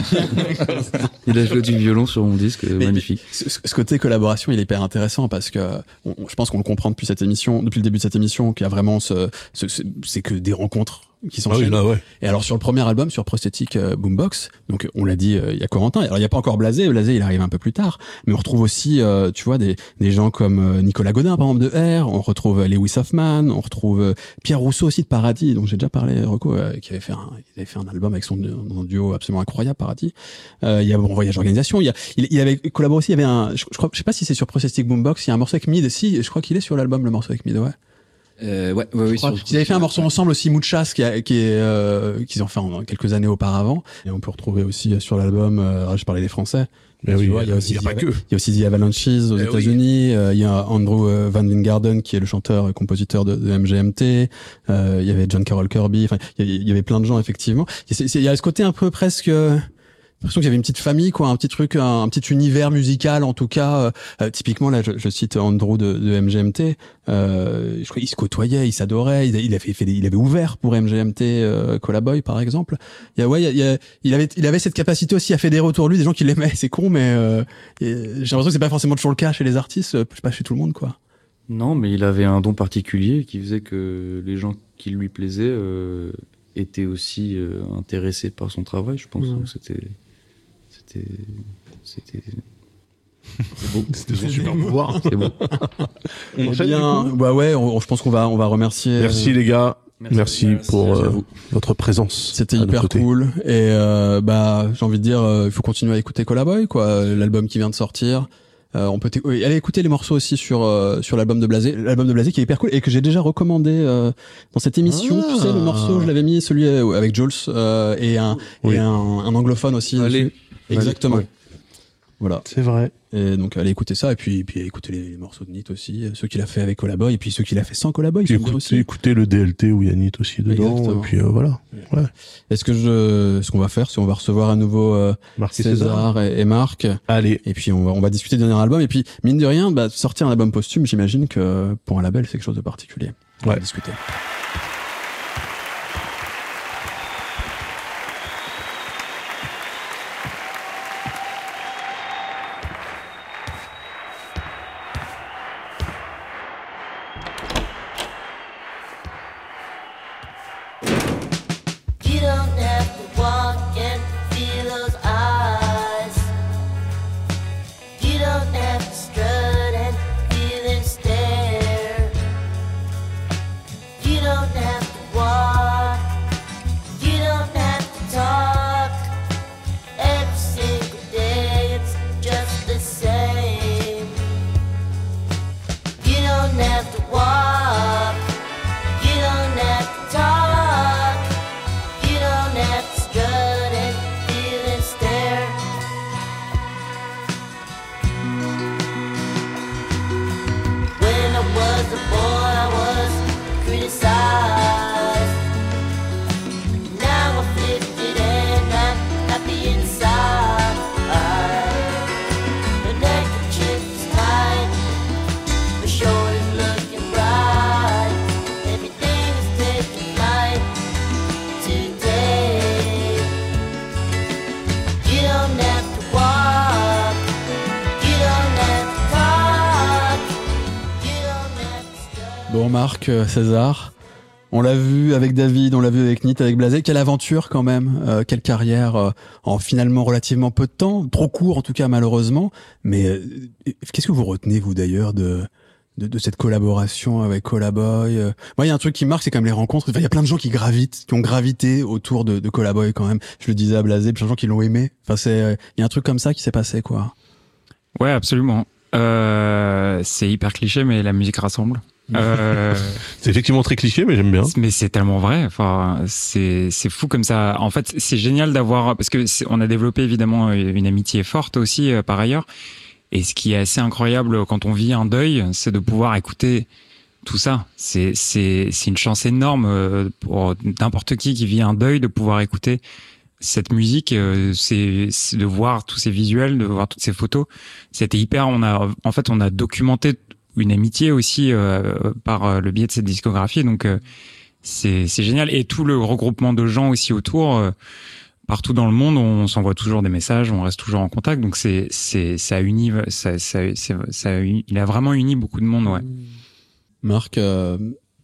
Il a joué du violon sur mon disque, Mais- magnifique. Ce, ce côté collaboration, il est hyper intéressant parce que on- je pense qu'on le comprend depuis cette émission, depuis le début de cette émission, qu'il y a vraiment ce, ce- ce- c'est que des rencontres qui Ah oui, s'enchaînent. là, ouais. Et alors sur le premier album, sur Prosthétique euh, Boombox, donc on l'a dit, euh, il y a Corentin. Alors il y a pas encore Blasé, Blasé il arrive un peu plus tard, mais on retrouve aussi, euh, tu vois, des, des gens comme euh, Nicolas Godin par exemple de R, on retrouve euh, Lewis Hoffman, on retrouve euh, Pierre Rousseau aussi de Paradis, dont j'ai déjà parlé, Rocco, euh, qui avait fait un, il avait fait un album avec son, son duo absolument incroyable, Paradis. Euh, il y a Bon Voyage Organisation, il y a, il, il avait collaboré aussi, il y avait un, je, je crois, je sais pas si c'est sur Prosthétique Boombox, il y a un morceau avec Mid, si, je crois qu'il est sur l'album le morceau avec Mid, ouais. Euh, ouais, ouais, oui, Crois. sur- Ils avaient fait un morceau ensemble aussi, Muchas, qui, a, qui est euh, qu'ils ont fait en, quelques années auparavant. Et on peut retrouver aussi sur l'album. Euh, je parlais des Français. Mais Tu oui, vois, il y a aussi il y a pas que. Il y a aussi The Avalanches aux Eh États-Unis. Euh, il y a Andrew euh, Van Wingarden qui est le chanteur et compositeur de, de M G M T. Euh, il y avait John Carroll Kirby. Enfin, il y, avait, il y avait plein de gens effectivement. Et c'est- c'est- Il y a ce côté un peu presque. euh, J'ai l'impression qu'il y avait une petite famille, quoi, un petit truc, un, un petit univers musical, en tout cas. Euh, euh, typiquement, là, je, je cite Andrew de, de M G M T. Euh, je crois qu'il se côtoyait, il s'adorait, il, il avait fait, des- il avait ouvert pour M G M T, euh, Colaboy, par exemple. Il y a, ouais, il, y a, il, y a, il avait, il avait cette capacité aussi à fédérer autour de lui des gens qui l'aimaient. C'est con, mais euh, et j'ai l'impression que c'est pas forcément toujours le cas chez les artistes, euh, pas chez tout le monde, quoi. Non, mais il avait un don particulier qui faisait que les gens qui lui plaisaient euh, étaient aussi euh, intéressés par son travail, je pense. Ouais. Donc C'était, c'était, c'était, C'est beau. C'était son super pouvoir. C'est beau. On enchaîne, bien, bah ouais, on, je pense qu'on va, on va remercier. Merci euh, les gars. Merci, merci, merci pour euh, votre présence. C'était hyper cool. Et euh, bah, j'ai envie de dire, il euh, faut continuer à écouter Colaboy, quoi. L'album qui vient de sortir. Euh, on peut oui, allez écouter les morceaux aussi sur euh, sur l'album de Blasé, l'album de Blasé qui est hyper cool et que j'ai déjà recommandé euh, dans cette émission. Ah. Tu sais, le morceau, je l'avais mis celui avec Jules euh, et un oui. et un, un anglophone aussi. Allez, exactement. Ouais. Voilà. C'est vrai. Et donc allez écouter ça et puis et puis écouter les, les morceaux de Nit aussi, ceux qu'il a fait avec Colaboy et puis ceux qu'il a fait sans Colaboy. Écoutez, aussi. écoutez le D L T où il y a Nit aussi dedans. Exactement. Et puis euh, voilà. Ouais. Est-ce que je, ce qu'on va faire, si on va recevoir à nouveau euh, César, César et, et Marc. Allez. Et puis on va on va discuter du dernier album et puis mine de rien, bah, sortir un album posthume, j'imagine que pour un label c'est quelque chose de particulier. On ouais. va discuter. Bon Marc, César, on l'a vu avec David, on l'a vu avec Nit, avec Blasé. Quelle aventure quand même, euh, quelle carrière euh, en finalement relativement peu de temps, trop court en tout cas malheureusement. Mais euh, qu'est-ce que vous retenez vous d'ailleurs de, de de cette collaboration avec Colaboy? euh... Moi il y a un truc qui marque, c'est quand même les rencontres. Enfin, il y a plein de gens qui gravitent, qui ont gravité autour de, de Colaboy quand même. Je le disais à Blasé, plein de gens qui l'ont aimé. Enfin c'est, il euh, y a un truc comme ça qui s'est passé quoi. Ouais absolument. Euh, c'est hyper cliché mais la musique rassemble. Euh, c'est effectivement très cliché, mais j'aime bien. Mais c'est tellement vrai. Enfin, c'est c'est fou comme ça. En fait, c'est génial d'avoir parce que on a développé évidemment une amitié forte aussi euh, par ailleurs. Et ce qui est assez incroyable quand on vit un deuil, c'est de pouvoir écouter tout ça. C'est c'est c'est une chance énorme euh, pour n'importe qui qui vit un deuil de pouvoir écouter cette musique. Euh, c'est, c'est de voir tous ces visuels, de voir toutes ces photos. C'était hyper. On a en fait on a documenté une amitié aussi euh, par le biais de cette discographie, donc euh, c'est c'est génial. Et tout le regroupement de gens aussi autour, euh, partout dans le monde, on s'envoie toujours des messages, on reste toujours en contact, donc c'est c'est ça unit, ça ça c'est, ça uni, il a vraiment uni beaucoup de monde, ouais. Marc, euh,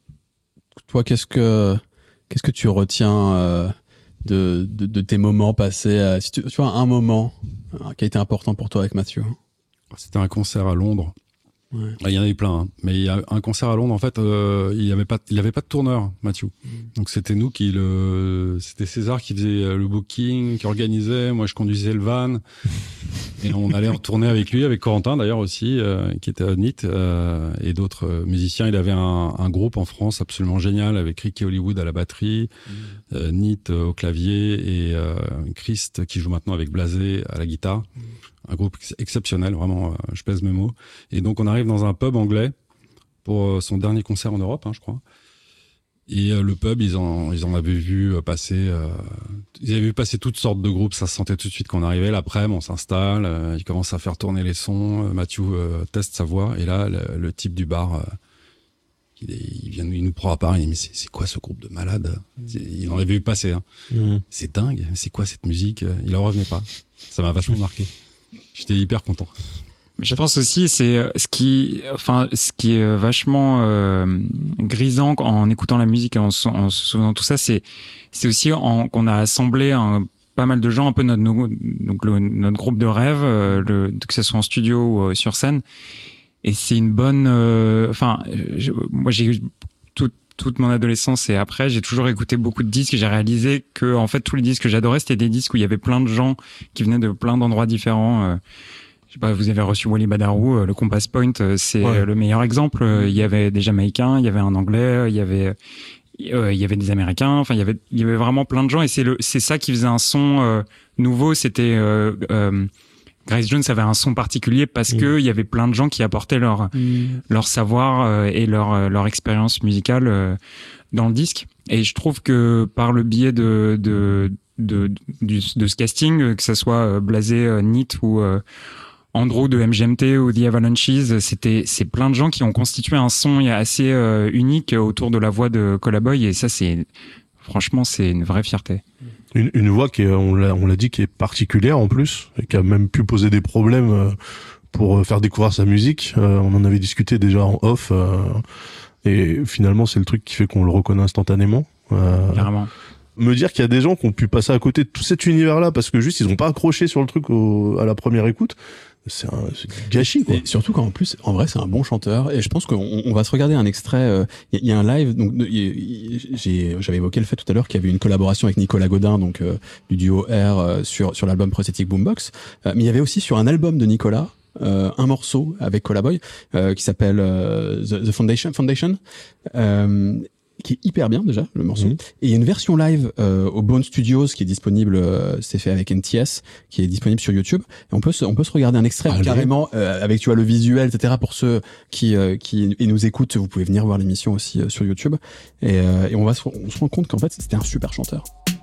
toi qu'est-ce que qu'est-ce que tu retiens euh, de, de de tes moments passés, euh, si tu, tu vois un moment euh, qui a été important pour toi avec Mathieu? C'était un concert à Londres. Ouais. Il y en a eu plein, hein. Mais il y a un concert à Londres en fait, euh, il y avait pas, il avait pas de tourneur, Mathieu. Mmh. Donc c'était nous qui le, c'était César qui faisait le booking, qui organisait. Moi je conduisais le van et on allait en tournée avec lui, avec Corentin d'ailleurs aussi, euh, qui était à Nit euh, et d'autres musiciens. Il avait un, un groupe en France absolument génial avec Ricky Hollywood à la batterie, mmh. euh, Nit au clavier et euh, Christ qui joue maintenant avec Blasé à la guitare. Mmh. Un groupe exceptionnel, vraiment, euh, je pèse mes mots. Et donc, on arrive dans un pub anglais pour euh, son dernier concert en Europe, hein, je crois. Et euh, le pub, ils en, ils en avaient vu euh, passer... Euh, ils avaient vu passer toutes sortes de groupes, ça se sentait tout de suite qu'on arrivait. L'après-midi, on s'installe, euh, ils commencent à faire tourner les sons, euh, Mathieu euh, teste sa voix, et là, le, le type du bar... Euh, Il, est, il vient, il nous prend à part, il dit mais c'est, c'est quoi ce groupe de malades? Il en avait vu passer, hein. Mmh. C'est dingue, c'est quoi cette musique? Il en revenait pas. Ça m'a vachement marqué. J'étais hyper content. Je pense aussi, c'est ce qui, enfin, ce qui est vachement euh, grisant en écoutant la musique et en, en se souvenant de tout ça, c'est, c'est aussi en, qu'on a assemblé un, pas mal de gens, un peu notre donc le, notre groupe de rêve, euh, le, que ce soit en studio ou euh, sur scène. Et c'est une bonne. Enfin, euh, moi j'ai tout, toute mon adolescence et après, j'ai toujours écouté beaucoup de disques. Et j'ai réalisé que en fait tous les disques que j'adorais, c'était des disques où il y avait plein de gens qui venaient de plein d'endroits différents. Euh, je sais pas, vous avez reçu Wally Badarou, euh, le Compass Point, euh, c'est ouais. le meilleur exemple. Euh, il y avait des Jamaïcains, il y avait un Anglais, il y avait euh, il y avait des Américains. Enfin, il y avait il y avait vraiment plein de gens. Et c'est le c'est ça qui faisait un son euh, nouveau. C'était euh, euh, Grace Jones avait un son particulier parce mmh. que il y avait plein de gens qui apportaient leur mmh. leur savoir euh, et leur euh, leur expérience musicale euh, dans le disque. Et je trouve que par le biais de de de de, de ce casting, que ça soit Blasé, euh, Neat ou euh, Andrew de M G M T ou The Avalanches, c'était c'est plein de gens qui ont constitué un son assez euh, unique autour de la voix de Colaboy. Et ça, c'est franchement, c'est une vraie fierté. Une, une voix qui est, on l'a, on l'a dit, qui est particulière en plus, et qui a même pu poser des problèmes pour faire découvrir sa musique. Euh, on en avait discuté déjà en off, euh, et finalement c'est le truc qui fait qu'on le reconnaît instantanément. Euh, Carrément. Me dire qu'il y a des gens qui ont pu passer à côté de tout cet univers-là parce que juste ils ont pas accroché sur le truc au, à la première écoute. C'est un, c'est du gâchis, quoi. Et surtout qu'en plus, en vrai, c'est un bon chanteur. Et je pense qu'on on va se regarder un extrait. Il euh, y, y a un live. Donc, j'ai, j'avais évoqué le fait tout à l'heure qu'il y avait une collaboration avec Nicolas Godin, donc euh, du duo R, euh, sur sur l'album Prosthetic Boombox. Euh, mais il y avait aussi sur un album de Nicolas euh, un morceau avec Colaboy euh, qui s'appelle euh, The, The Foundation. Foundation. Euh, qui est hyper bien déjà le morceau, mmh. et il y a une version live euh, au Bone Studios qui est disponible, euh, c'est fait avec N T S, qui est disponible sur YouTube, et on peut se, on peut se regarder un extrait Allez. carrément euh, avec tu vois le visuel, et cetera. Pour ceux qui euh, qui et nous écoutent, vous pouvez venir voir l'émission aussi euh, sur YouTube, et, euh, et on va se, on se rend compte qu'en fait c'était un super chanteur.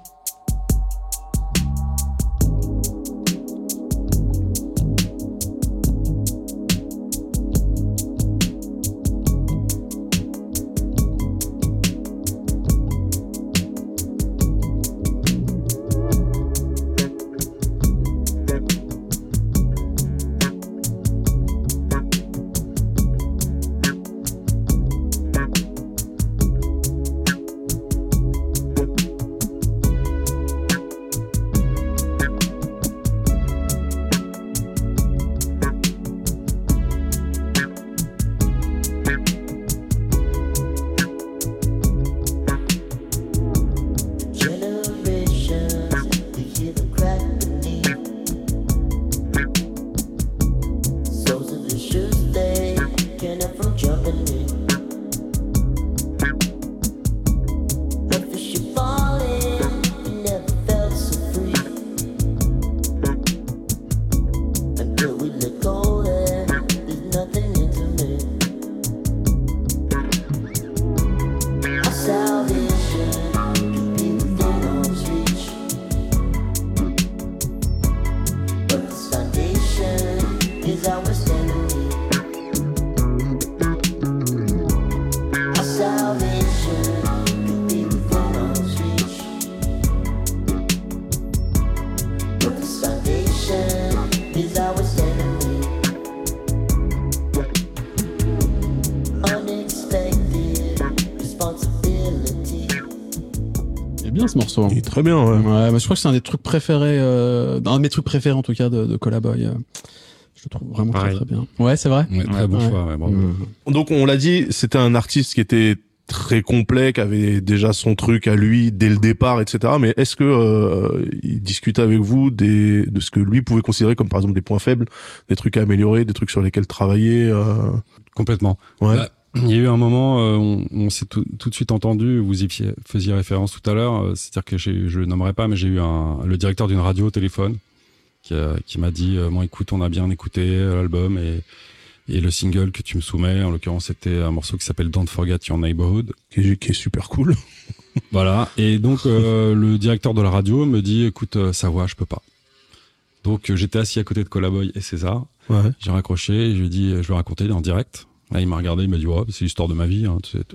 Ce morceau. Il est très bien, ouais. Ouais, mais je crois que c'est un des trucs préférés, euh, un de mes trucs préférés en tout cas de, de Colaboy. Euh, je le trouve vraiment Pareil. très très bien. Ouais, c'est vrai. Ouais, très ouais. bon ouais. choix. Ouais, bravo. Mmh. Donc on l'a dit, c'était un artiste qui était très complet, qui avait déjà son truc à lui dès le départ, et cetera. Mais est-ce que euh, il discutait avec vous des, de ce que lui pouvait considérer comme par exemple des points faibles, des trucs à améliorer, des trucs sur lesquels travailler euh... Complètement. Ouais. Bah, il y a eu un moment, euh, on, on s'est tout, tout de suite entendu, vous y faisiez référence tout à l'heure, euh, c'est-à-dire que j'ai, je le nommerai pas, mais j'ai eu un, le directeur d'une radio au téléphone qui, a, qui m'a dit euh, « Bon, écoute, on a bien écouté l'album et, et le single que tu me soumets, en l'occurrence, c'était un morceau qui s'appelle Don't Forget Your Neighborhood. » Qui est, qui est super cool. Voilà, et donc euh, le directeur de la radio me dit « Écoute, euh, sa voix, je peux pas. » Donc euh, j'étais assis à côté de Colaboy et César, ouais. J'ai raccroché, et je lui ai dit « Je vais raconter en direct. » Là, il m'a regardé, il m'a dit ouais, c'est l'histoire de ma vie. Hein, tu sais,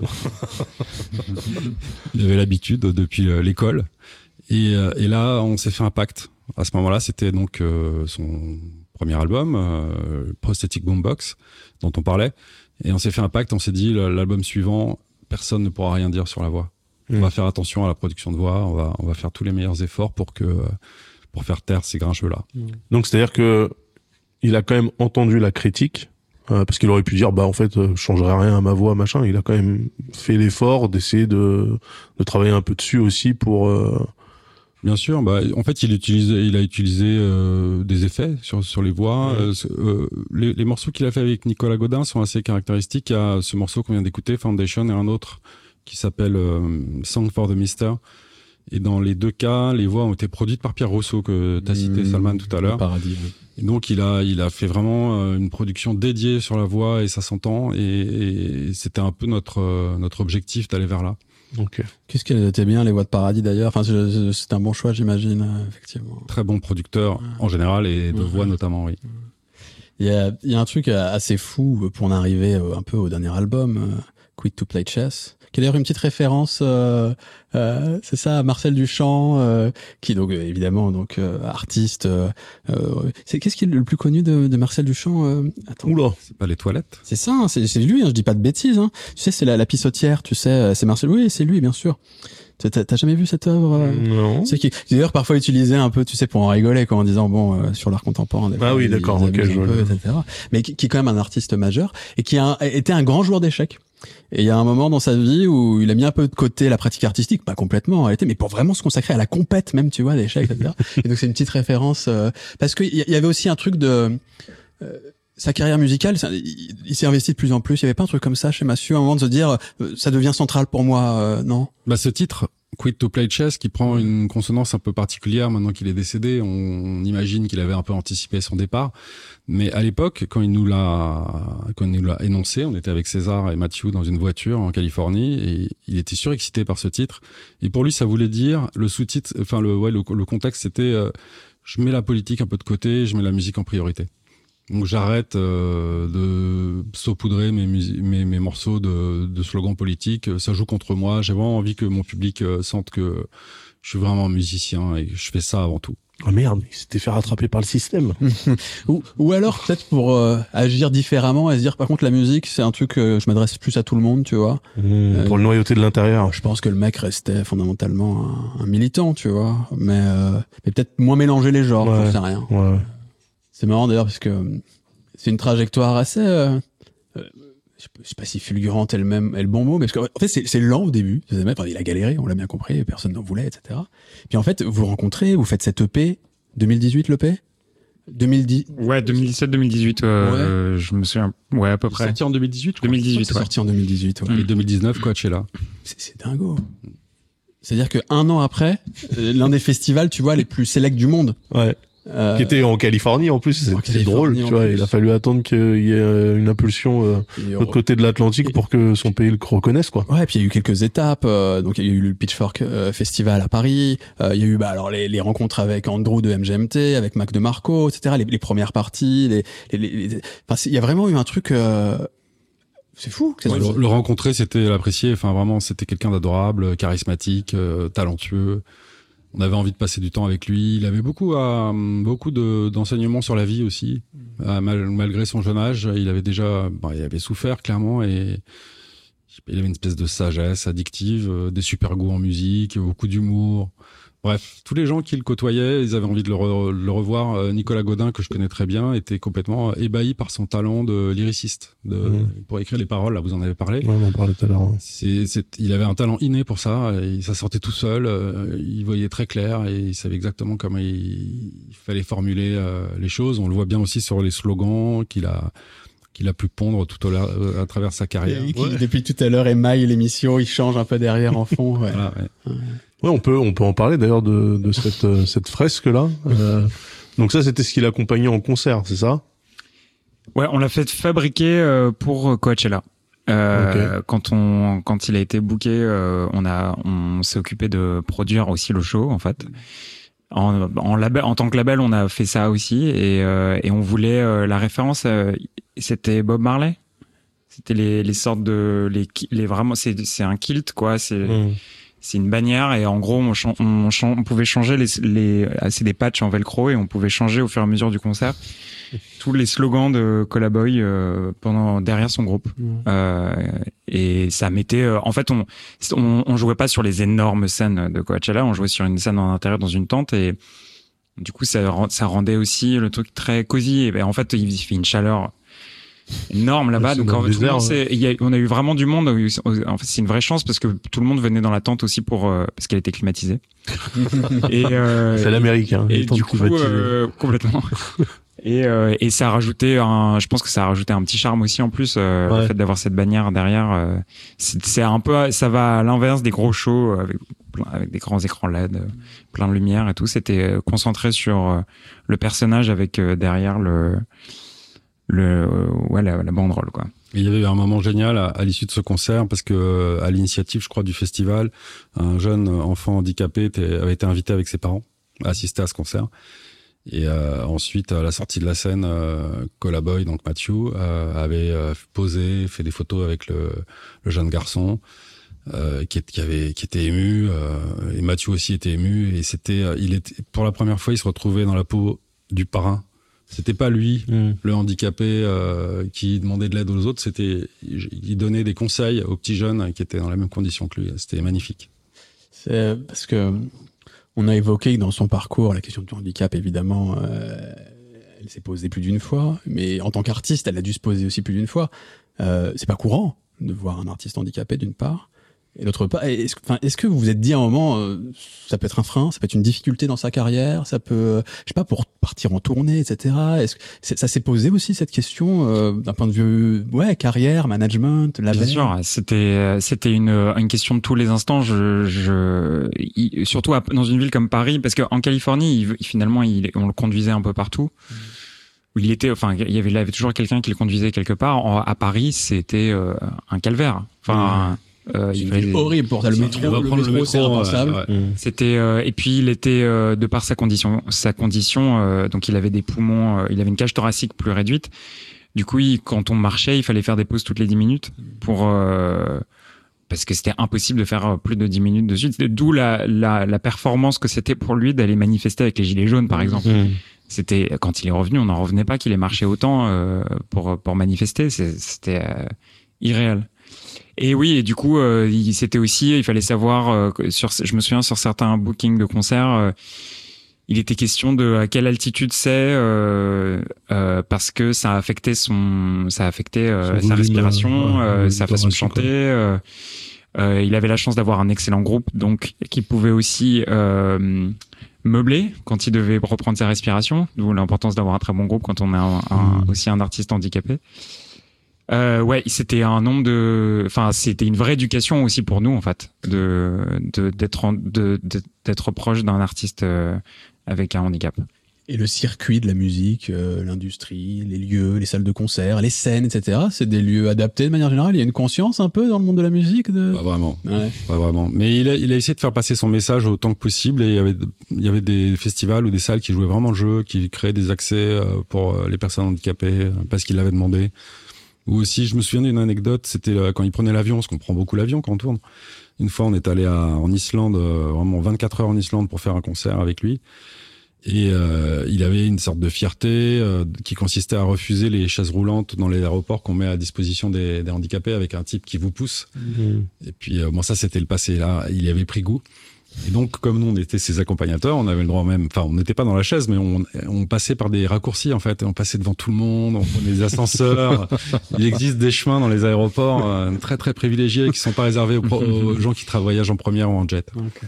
il avait l'habitude depuis l'école. Et, et là, on s'est fait un pacte. À ce moment-là, c'était donc euh, son premier album, euh, Prosthetic Boombox, dont on parlait. Et on s'est fait un pacte. On s'est dit l'album suivant, personne ne pourra rien dire sur la voix. mmh. on va faire attention à la production de voix, on va, on va faire tous les meilleurs efforts pour que, pour faire taire ces grincheux-là. Mmh. Donc, c'est-à-dire que il a quand même entendu la critique, euh, parce qu'il aurait pu dire, bah, en fait, euh, je changerai rien à ma voix, machin. Il a quand même fait l'effort d'essayer de, de travailler un peu dessus aussi pour, euh... Bien sûr, bah, en fait, il utilise, il a utilisé euh, des effets sur sur les voix. Ouais. Euh, euh, les, les morceaux qu'il a fait avec Nicolas Godin sont assez caractéristiques. Il y a ce morceau qu'on vient d'écouter, Foundation, et un autre qui s'appelle euh, Song for the Mister. Et dans les deux cas, les voix ont été produites par Pierre Rousseau que t'as cité, mmh, Salman, tout à l'heure. Paradis. Oui. Et donc il a il a fait vraiment une production dédiée sur la voix et ça s'entend. Et, et c'était un peu notre notre objectif d'aller vers là. Okay. Qu'est-ce qu'elle était bien, les voix de Paradis d'ailleurs. Enfin, c'est un bon choix, j'imagine, effectivement. Très bon producteur ouais. en général et de ouais. voix notamment, oui. Il y a, il y a un truc assez fou pour en arriver un peu au dernier album, Quit to Play Chess, qui est d'ailleurs une petite référence, euh, euh, c'est ça, à Marcel Duchamp, euh, qui donc euh, évidemment donc euh, artiste. Euh, c'est qu'est-ce qui est le plus connu de, de Marcel Duchamp euh, Attends. Oula, c'est pas les toilettes. C'est ça, hein, c'est, c'est lui. Hein, je dis pas de bêtises. Hein. Tu sais, c'est la, la pissotière. Tu sais, c'est Marcel. Oui, c'est lui, bien sûr. T'as, t'as jamais vu cette œuvre euh, Non. C'est qui, qui d'ailleurs parfois utilisé un peu, tu sais, pour en rigoler, quoi, en disant bon euh, sur l'art contemporain. Ah oui, d'accord, ok, je vois. et cetera. Mais qui, qui est quand même un artiste majeur et qui a été un grand joueur d'échecs. Et il y a un moment dans sa vie où il a mis un peu de côté la pratique artistique, pas complètement en réalité, mais pour vraiment se consacrer à la compète même, tu vois, d'échecs, et cetera. Et donc c'est une petite référence euh, parce qu'il y avait aussi un truc de euh, sa carrière musicale, ça, il, il s'est investi de plus en plus. Il y avait pas un truc comme ça chez Massieu, à un moment de se dire euh, ça devient central pour moi, euh, non? Bah ce titre, Quit to Play Chess, qui prend une consonance un peu particulière maintenant qu'il est décédé. On, on imagine qu'il avait un peu anticipé son départ. Mais à l'époque, quand il nous l'a, quand il nous l'a énoncé, on était avec César et Mathieu dans une voiture en Californie et il était surexcité par ce titre. Et pour lui, ça voulait dire, le sous-titre, enfin le, ouais, le, le contexte, c'était, euh, je mets la politique un peu de côté, je mets la musique en priorité. Donc j'arrête euh, de saupoudrer mes, mes, mes morceaux de, de slogans politiques. Ça joue contre moi. J'ai vraiment envie que mon public euh, sente que je suis vraiment musicien et que je fais ça avant tout. Oh merde, il s'était fait rattraper par le système. ou, ou alors peut-être pour euh, agir différemment et se dire par contre la musique c'est un truc que je m'adresse plus à tout le monde, tu vois. Mmh, euh, pour le noyauté de l'intérieur. Je pense que le mec restait fondamentalement un, un militant, tu vois, mais, euh, mais peut-être moins mélanger les genres, ouais, je sais rien. Ouais. C'est marrant d'ailleurs parce que c'est une trajectoire assez, euh, euh, je sais pas si fulgurante est le même, est le bon mot, mais parce qu'en fait c'est, c'est lent au début. Enfin, il a galéré, on l'a bien compris, personne n'en voulait, et cetera. Puis en fait, vous vous rencontrez, vous faites cette E P, deux mille dix-huit l'E P deux mille dix Ouais, deux mille dix-sept deux mille dix-huit, euh, ouais. euh, je me souviens, ouais, à peu près. C'est sorti en deux mille dix-huit deux mille dix-huit, c'est ouais. sorti en deux mille dix-huit, ouais. Et deux mille dix-neuf, Coachella. C'est, c'est dingo. C'est-à-dire que un an après, l'un des festivals, tu vois, les plus sélects du monde. Ouais. Euh, qui était en Californie en plus, c'est, en c'est drôle, tu vois. Plus. Il a fallu attendre qu'il y ait une impulsion euh, de l'autre côté de l'Atlantique et, pour que son pays le reconnaisse, quoi. Ouais, et puis il y a eu quelques étapes. Euh, donc il y a eu le Pitchfork euh, Festival à Paris. Euh, il y a eu bah alors les, les rencontres avec Andrew de M G M T, avec Mac DeMarco, et cetera. Les, les premières parties, les, les, les, les... Enfin, il y a vraiment eu un truc. Euh... C'est fou. C'est ouais, le, le rencontrer, c'était l'apprécier. Enfin, vraiment, c'était quelqu'un d'adorable, charismatique, euh, talentueux. On avait envie de passer du temps avec lui. Il avait beaucoup, à, beaucoup de, d'enseignements sur la vie aussi. À, mal, malgré son jeune âge, il avait déjà, bah, il avait souffert clairement et il avait une espèce de sagesse addictive, euh, des super goûts en musique, beaucoup d'humour. Bref, tous les gens qui le côtoyaient, ils avaient envie de le, re, le revoir. Euh, Nicolas Godin, que je connais très bien, était complètement ébahi par son talent de lyriciste, de, mmh. pour écrire les paroles. Là, vous en avez parlé. Ouais, on en parlait tout à l'heure. Ouais. C'est, c'est, il avait un talent inné pour ça. Et ça sortait tout seul. Euh, il voyait très clair et il savait exactement comment il, il fallait formuler euh, les choses. On le voit bien aussi sur les slogans qu'il a. qu'il a pu pondre tout au l'heure, à travers sa carrière. Et qui, ouais. Depuis tout à l'heure, émaille l'émission, il change un peu derrière en fond. Ouais. Voilà, ouais. Ouais. Ouais, on peut, on peut en parler d'ailleurs de, de cette, euh, cette fresque-là. Euh, donc ça, c'était ce qu'il accompagnait en concert, c'est ça? Ouais, on l'a fait fabriquer euh, pour Coachella. Euh, okay. Quand on, quand il a été booké, euh, on a, on s'est occupé de produire aussi le show, en fait. En, en label, en tant que label, on a fait ça aussi, et, euh, et on voulait euh, la référence. Euh, c'était Bob Marley. C'était les, les sortes de, les, les vraiment, c'est, c'est un kilt quoi. C'est, mmh. c'est une bannière et en gros, on, on, on pouvait changer les, les, c'est des patchs en velcro et on pouvait changer au fur et à mesure du concert. tous les slogans de Collaboy euh, pendant derrière son groupe. Mmh. Euh, et ça mettait, euh, en fait, on, on on jouait pas sur les énormes scènes de Coachella, on jouait sur une scène en intérieur dans une tente et du coup ça ça rendait aussi le truc très cosy. Et ben, en fait, il fait une chaleur énorme là-bas, donc en fait, tout le monde, ouais. y a, on a eu vraiment du monde. En fait, c'est une vraie chance parce que tout le monde venait dans la tente aussi pour euh, parce qu'elle était climatisée. et euh, c'est l'Amérique, hein, et du coup euh, complètement. Et, euh, et ça a rajouté un, je pense que ça a rajouté un petit charme aussi en plus, euh, ouais. le fait d'avoir cette bannière derrière. Euh, c'est, c'est un peu, ça va à l'inverse des gros shows avec, avec des grands écrans L E D, euh, plein de lumière et tout. C'était concentré sur euh, le personnage avec euh, derrière le, le, euh, ouais, la, la banderole, quoi. Il y avait eu un moment génial à, à l'issue de ce concert parce que à l'initiative, je crois, du festival, un jeune enfant handicapé était, avait été invité avec ses parents à assister à ce concert. Et euh, ensuite, à la sortie de la scène, euh, Collaboy, donc Matthew, euh, avait euh, posé, fait des photos avec le, le jeune garçon euh, qui, qui avait, qui était ému. Euh, et Matthew aussi était ému. Et c'était, il était, pour la première fois, il se retrouvait dans la peau du parrain. C'était pas lui, mmh. le handicapé euh, qui demandait de l'aide aux autres. C'était, il donnait des conseils aux petits jeunes qui étaient dans la même condition que lui. C'était magnifique. C'est parce que on a évoqué que dans son parcours, la question du handicap, évidemment, euh, elle s'est posée plus d'une fois. Mais en tant qu'artiste, elle a dû se poser aussi plus d'une fois. Euh, c'est pas courant de voir un artiste handicapé, d'une part. Et d'autre part, est-ce, enfin, est-ce que vous vous êtes dit à un moment, euh, ça peut être un frein, ça peut être une difficulté dans sa carrière, ça peut, euh, je sais pas, pour partir en tournée, et cetera. Est-ce que c'est, ça s'est posé aussi cette question euh, d'un point de vue, ouais, carrière, management, label. Bien sûr, c'était c'était une une question de tous les instants. Je, je il, surtout à, dans une ville comme Paris, parce qu'en Californie, il, finalement, il, on le conduisait un peu partout. Mmh. Où il était, enfin, il y avait, il y avait toujours quelqu'un qui le conduisait quelque part. En, à Paris, c'était euh, un calvaire. Enfin. Mmh. Euh, il fallait horrible pour ça, le métro, le métro, le métro c'est impensable. Ouais, ouais. C'était euh, et puis il était euh, de par sa condition, sa condition, euh, donc il avait des poumons, euh, il avait une cage thoracique plus réduite. Du coup, il, quand on marchait, il fallait faire des pauses toutes les dix minutes pour euh, parce que c'était impossible de faire plus de dix minutes de suite. D'où la, la, la performance que c'était pour lui d'aller manifester avec les gilets jaunes, par exemple. Mmh. C'était quand il est revenu, on n'en revenait pas qu'il ait marché autant euh, pour pour manifester. C'est, c'était euh, irréel. Et oui, et du coup, euh, il, c'était aussi, il fallait savoir, euh, sur, je me souviens sur certains bookings de concerts, euh, il était question de à quelle altitude c'est, euh, euh, parce que ça affectait son, ça affectait euh, sa respiration, euh, ouais, sa façon de chanter. Euh, euh, il avait la chance d'avoir un excellent groupe, donc qui pouvait aussi euh, meubler quand il devait reprendre sa respiration. D'où l'importance d'avoir un très bon groupe quand on est un, un, mmh. aussi un artiste handicapé. Euh, ouais, c'était un nombre de, enfin, c'était une vraie éducation aussi pour nous en fait, de, de d'être, en, de, de d'être proche d'un artiste euh, avec un handicap. Et le circuit de la musique, euh, l'industrie, les lieux, les salles de concert, les scènes, et cetera. C'est des lieux adaptés de manière générale. Il y a une conscience un peu dans le monde de la musique. De... Pas vraiment. Ouais. Pas vraiment. Mais il a, il a essayé de faire passer son message autant que possible. Et il y avait, il y avait des festivals ou des salles qui jouaient vraiment le jeu, qui créaient des accès pour les personnes handicapées parce qu'ils l'avaient demandé. Ou aussi, je me souviens d'une anecdote, c'était quand il prenait l'avion, parce qu'on prend beaucoup l'avion quand on tourne. Une fois, on est allé à, en Islande, vraiment vingt-quatre heures en Islande pour faire un concert avec lui. Et euh, il avait une sorte de fierté euh, qui consistait à refuser les chaises roulantes dans les aéroports qu'on met à disposition des, des handicapés avec un type qui vous pousse. Mmh. Et puis, euh, bon, ça, c'était le passé. Là, il y avait pris goût. Et donc, comme nous, on était ses accompagnateurs, on avait le droit même, enfin, on n'était pas dans la chaise, mais on, on passait par des raccourcis, en fait. On passait devant tout le monde, on prenait des ascenseurs. Il existe des chemins dans les aéroports euh, très, très privilégiés qui sont pas réservés aux, aux gens qui voyagent en première ou en jet. Okay.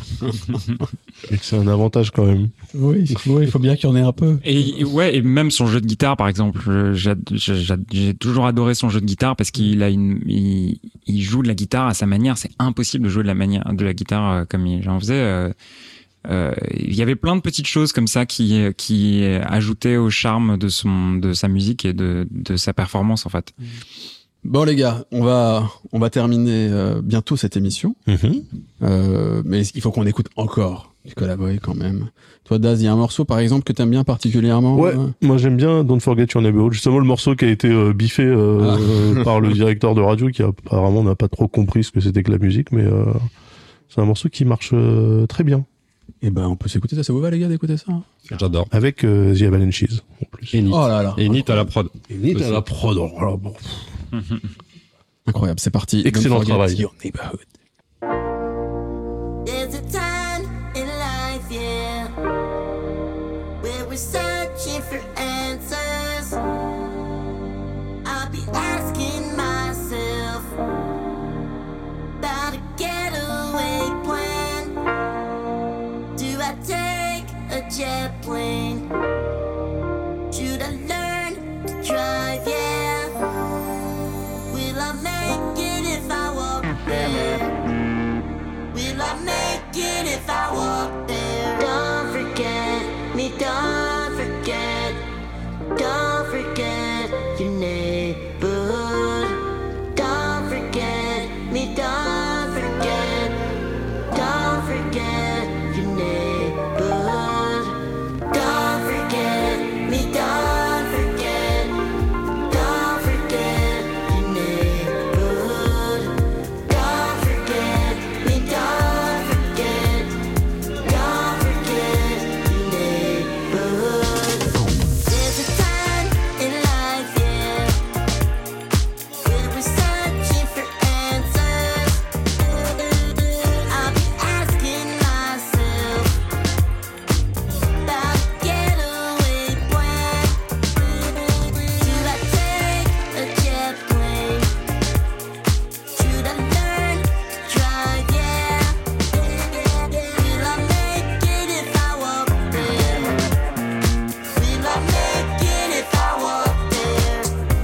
Et que c'est un avantage quand même. Oui, oui, il faut bien qu'il y en ait un peu. Et ouais, et même son jeu de guitare, par exemple, j'ai, j'ai, j'ai toujours adoré son jeu de guitare parce qu'il a une, il, il joue de la guitare à sa manière. C'est impossible de jouer de la manière de la guitare comme j'en faisais. Euh, euh, il y avait plein de petites choses comme ça qui, qui ajoutaient au charme de son, de sa musique et de, de sa performance en fait. Bon les gars, on va on va terminer euh, bientôt cette émission, mm-hmm. euh, mais il faut qu'on écoute encore du Collaboy quand même. Toi Daz, il y a un morceau par exemple que t'aimes bien particulièrement? Ouais, euh... moi j'aime bien Don't Forget Your Neighborhood, justement le morceau qui a été euh, biffé euh, ah. par le directeur de radio qui apparemment n'a pas trop compris ce que c'était que la musique, mais euh, c'est un morceau qui marche euh, très bien. Et ben, on peut s'écouter ça. Ça vous va, les gars, d'écouter ça? J'adore. Avec euh, The Avalanches, en plus. Et Nit. Oh là là. Et Nit à la prod. Et Nit à la prod. Oh là, bon. Incroyable, c'est parti. Excellent travail. Your Neighborhood. There's a time in life, yeah, where we're searching for answers. I'll be asking myself about a getaway plan. Do I take a jet plane? Should I learn to drive, yeah? Will I make it if I walk there? Will I make it if I walk there? Don't forget me, don't forget. Don't forget your neighborhood. Don't forget me, don't forget. Don't forget your neighborhood. Don't forget me, don't forget. Don't forget your neighborhood. Don't forget me, don't forget. Don't forget your neighborhood. There's a time in life, yeah, where we're searching for answers. I'll be asking myself about a getaway plan. Should I take a jet plane? Should I learn to drive? Yeah. Will I make it if I walk there? Will I make it if I walk there?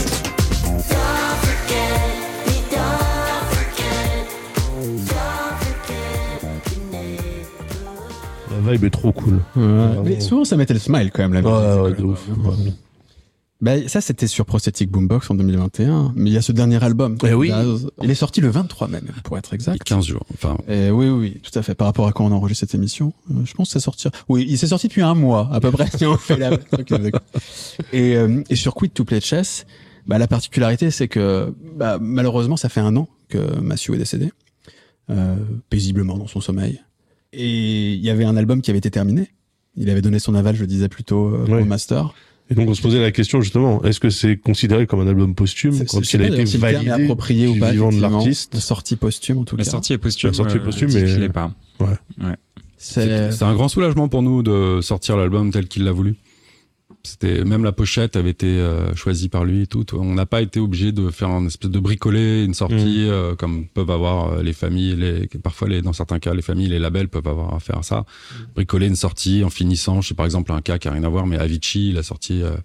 Don't forget me, don't forget. Don't forget your neighborhood. La vibe est trop cool. Mais souvent, ça mettait le smile quand même, la musique. Ouais, ouais, de ouf. Ouais. Bah, ça, c'était sur Prosthetic Boombox en deux mille vingt et un. Mais il y a ce dernier album. Eh oui. Daz. Il est sorti le vingt-trois même, pour être exact. quinze jours. Enfin, Et oui, oui, oui, tout à fait. Par rapport à quand on enregistre cette émission, euh, je pense que c'est sorti. Oui, il s'est sorti depuis un mois, à peu près, si on fait la. et, euh, et sur Quit to Play Chess, bah, la particularité, c'est que, bah, malheureusement, ça fait un an que Matthew est décédé, euh, paisiblement dans son sommeil. Et il y avait un album qui avait été terminé. Il avait donné son aval, je le disais plus tôt, euh, Ouais. au master. Et donc on se posait la question justement, est-ce que c'est considéré comme un album posthume C'est- quand je il sais a pas été d'ailleurs si le terme est validé approprié ou du pas, vivant de effectivement. l'artiste? De sortie posthume, en tout La cas. sortie est posthume. La sortie est euh, posthume, dit mais- qu'il l'est pas. Ouais. Ouais. C'est c'est un grand soulagement pour nous de sortir l'album tel qu'il l'a voulu. C'était même la pochette avait été euh, choisie par lui et tout. On n'a pas été obligé de faire un espèce de bricoler une sortie Mmh. euh, comme peuvent avoir euh, les familles, les parfois les dans certains cas les familles, les labels peuvent avoir à faire ça. Bricoler une sortie en finissant. Je sais par exemple un cas qui a rien à voir, mais Avicii il a sorti euh,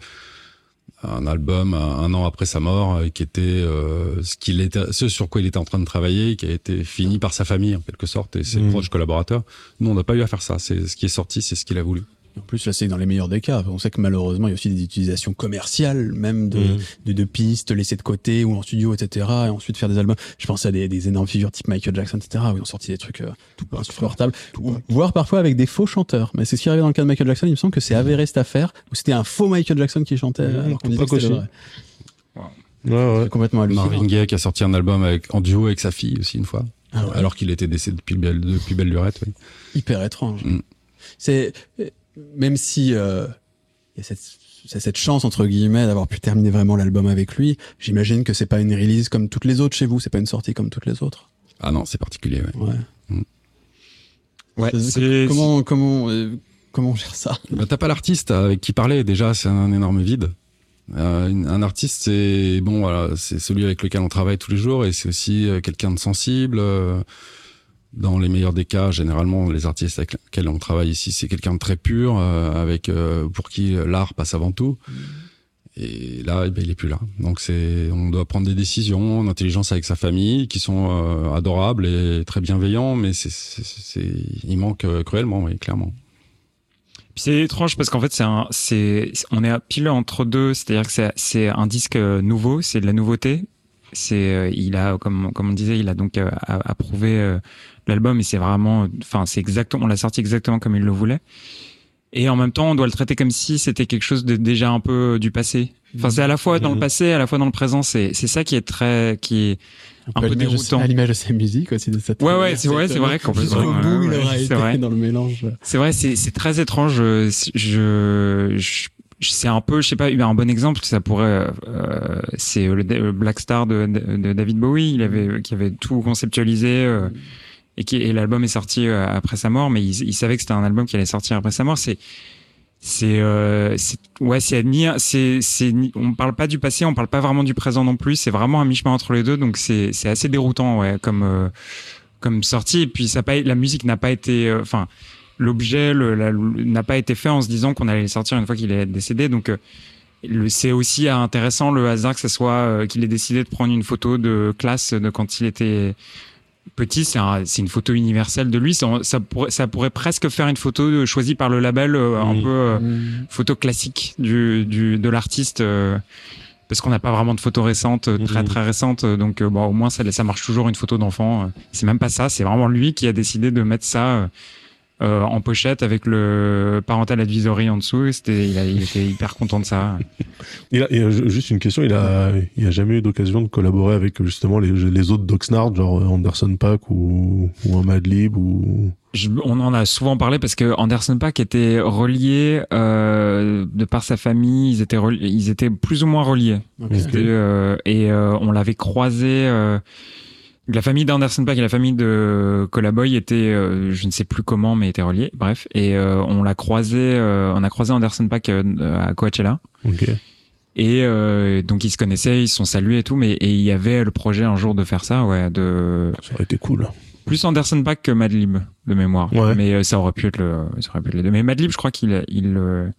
un album un, un an après sa mort euh, qui était euh, ce qu'il était, ce sur quoi il était en train de travailler, qui a été fini par sa famille en quelque sorte et ses Mmh. proches collaborateurs. Nous on n'a pas eu à faire ça. C'est ce qui est sorti, c'est ce qu'il a voulu. En plus, là, c'est dans les meilleurs des cas. On sait que malheureusement, il y a aussi des utilisations commerciales, même de, Mmh. de, de pistes laissées de côté ou en studio, et cetera. Et ensuite faire des albums. Je pense à des, des énormes figures type Michael Jackson, et cetera. Où ils ont sorti des trucs euh, insupportables. Ou- Voire parfois avec des faux chanteurs. Mais c'est ce qui arrivait dans le cas de Michael Jackson. Il me semble que c'est avéré cette affaire où c'était un faux Michael Jackson qui chantait. Mmh, alors qu'on disait Tupac que c'était aussi. vrai. Ouais, ouais. C'est complètement hallucinant. Marvin Gaye qui a sorti un album avec, en duo avec sa fille aussi une fois, Ah ouais. alors qu'il était décédé depuis belle, depuis belle lurette. Oui. Hyper étrange. Mm. C'est même si euh, il y a cette, c'est cette chance entre guillemets d'avoir pu terminer vraiment l'album avec lui. J'imagine que c'est pas une release comme toutes les autres chez vous. C'est pas une sortie comme toutes les autres. Ah non, c'est particulier. Ouais. Ouais. Mm. Ouais, C'est- c'est- comment comment euh, comment on gère ça? Bah, t'as pas l'artiste avec qui parler. Déjà, c'est un énorme vide. Euh, une- un artiste, c'est bon, voilà, c'est celui avec lequel on travaille tous les jours et c'est aussi euh, quelqu'un de sensible. euh, Dans les meilleurs des cas, généralement, les artistes avec lesquels on travaille ici, c'est quelqu'un de très pur, euh, avec euh, pour qui l'art passe avant tout. Et là, eh ben, il est plus là. Donc c'est, on doit prendre des décisions en intelligence avec sa famille, qui sont euh, adorables et très bienveillants, mais c'est, c'est, c'est, il manque euh, cruellement, oui, clairement. Puis c'est étrange parce qu'en fait c'est un, c'est, on est à pile entre deux, c'est-à-dire que c'est, c'est un disque nouveau, c'est de la nouveauté. C'est, euh, il a, comme, comme on disait, il a donc euh, a- approuvé euh, l'album et c'est vraiment, enfin c'est exactement, on l'a sorti exactement comme il le voulait. Et en même temps, on doit le traiter comme si c'était quelque chose de déjà un peu du passé. Enfin, c'est à la fois dans le passé, à la fois dans le présent. C'est, c'est ça qui est très, qui est un peu déroutant. À l'image de sa musique aussi, de cette. Ouais, ouais, c'est vrai, c'est vrai, complètement. Jusqu'au bout, il aura c'est été vrai. dans le mélange. C'est vrai, c'est, c'est très étrange. Je, je, je c'est un peu, je sais pas, un bon exemple, ça pourrait, euh, c'est le Black Star de, de, de David Bowie, il avait, qui avait tout conceptualisé, euh, et qui, et l'album est sorti après sa mort, mais il, il savait que c'était un album qui allait sortir après sa mort. C'est, c'est, euh, c'est ouais, c'est admire, c'est, c'est, on parle pas du passé, on parle pas vraiment du présent non plus. C'est vraiment un mi-chemin entre les deux, donc c'est, c'est assez déroutant, ouais, comme, euh, comme sortie. Et puis ça pas, la musique n'a pas été, enfin. Euh, L'objet le, la, n'a pas été fait en se disant qu'on allait le sortir une fois qu'il est décédé. Donc, euh, le, c'est aussi intéressant le hasard que ce soit euh, qu'il ait décidé de prendre une photo de classe de quand il était petit. C'est, un, c'est une photo universelle de lui. Ça, ça, pourrait, ça pourrait presque faire une photo de, choisie par le label, euh, un mmh. peu euh, mmh. photo classique du, du, de l'artiste. Euh, parce qu'on n'a pas vraiment de photos récentes, très très récentes. Donc, euh, bon, au moins, ça, ça marche toujours une photo d'enfant. C'est même pas ça. C'est vraiment lui qui a décidé de mettre ça. Euh, Euh, en pochette avec le parental advisory en dessous. C'était, il, a, il était hyper content de ça. Il a, il a juste une question, il a, il a jamais eu d'occasion de collaborer avec justement les, les autres d'Oxnard, genre Anderson .Paak ou, ou un Madlib ou... Je, on en a souvent parlé parce que Anderson .Paak était relié euh, de par sa famille, ils étaient reliés, ils étaient plus ou moins reliés. Okay. Euh, et euh, on l'avait croisé. Euh, La famille d'Anderson .Paak et la famille de Colaboy étaient, euh, je ne sais plus comment, mais étaient reliés. Bref, et euh, on l'a croisé, euh, on a croisé Anderson .Paak euh, à Coachella. Okay. Et euh, donc ils se connaissaient, ils se sont salués et tout, mais et il y avait le projet un jour de faire ça, ouais, de. Ça aurait été cool. Plus Anderson .Paak que Madlib de mémoire, ouais. mais euh, ça aurait pu être le, ça aurait pu être les deux. Mais Madlib, je crois qu'il, il,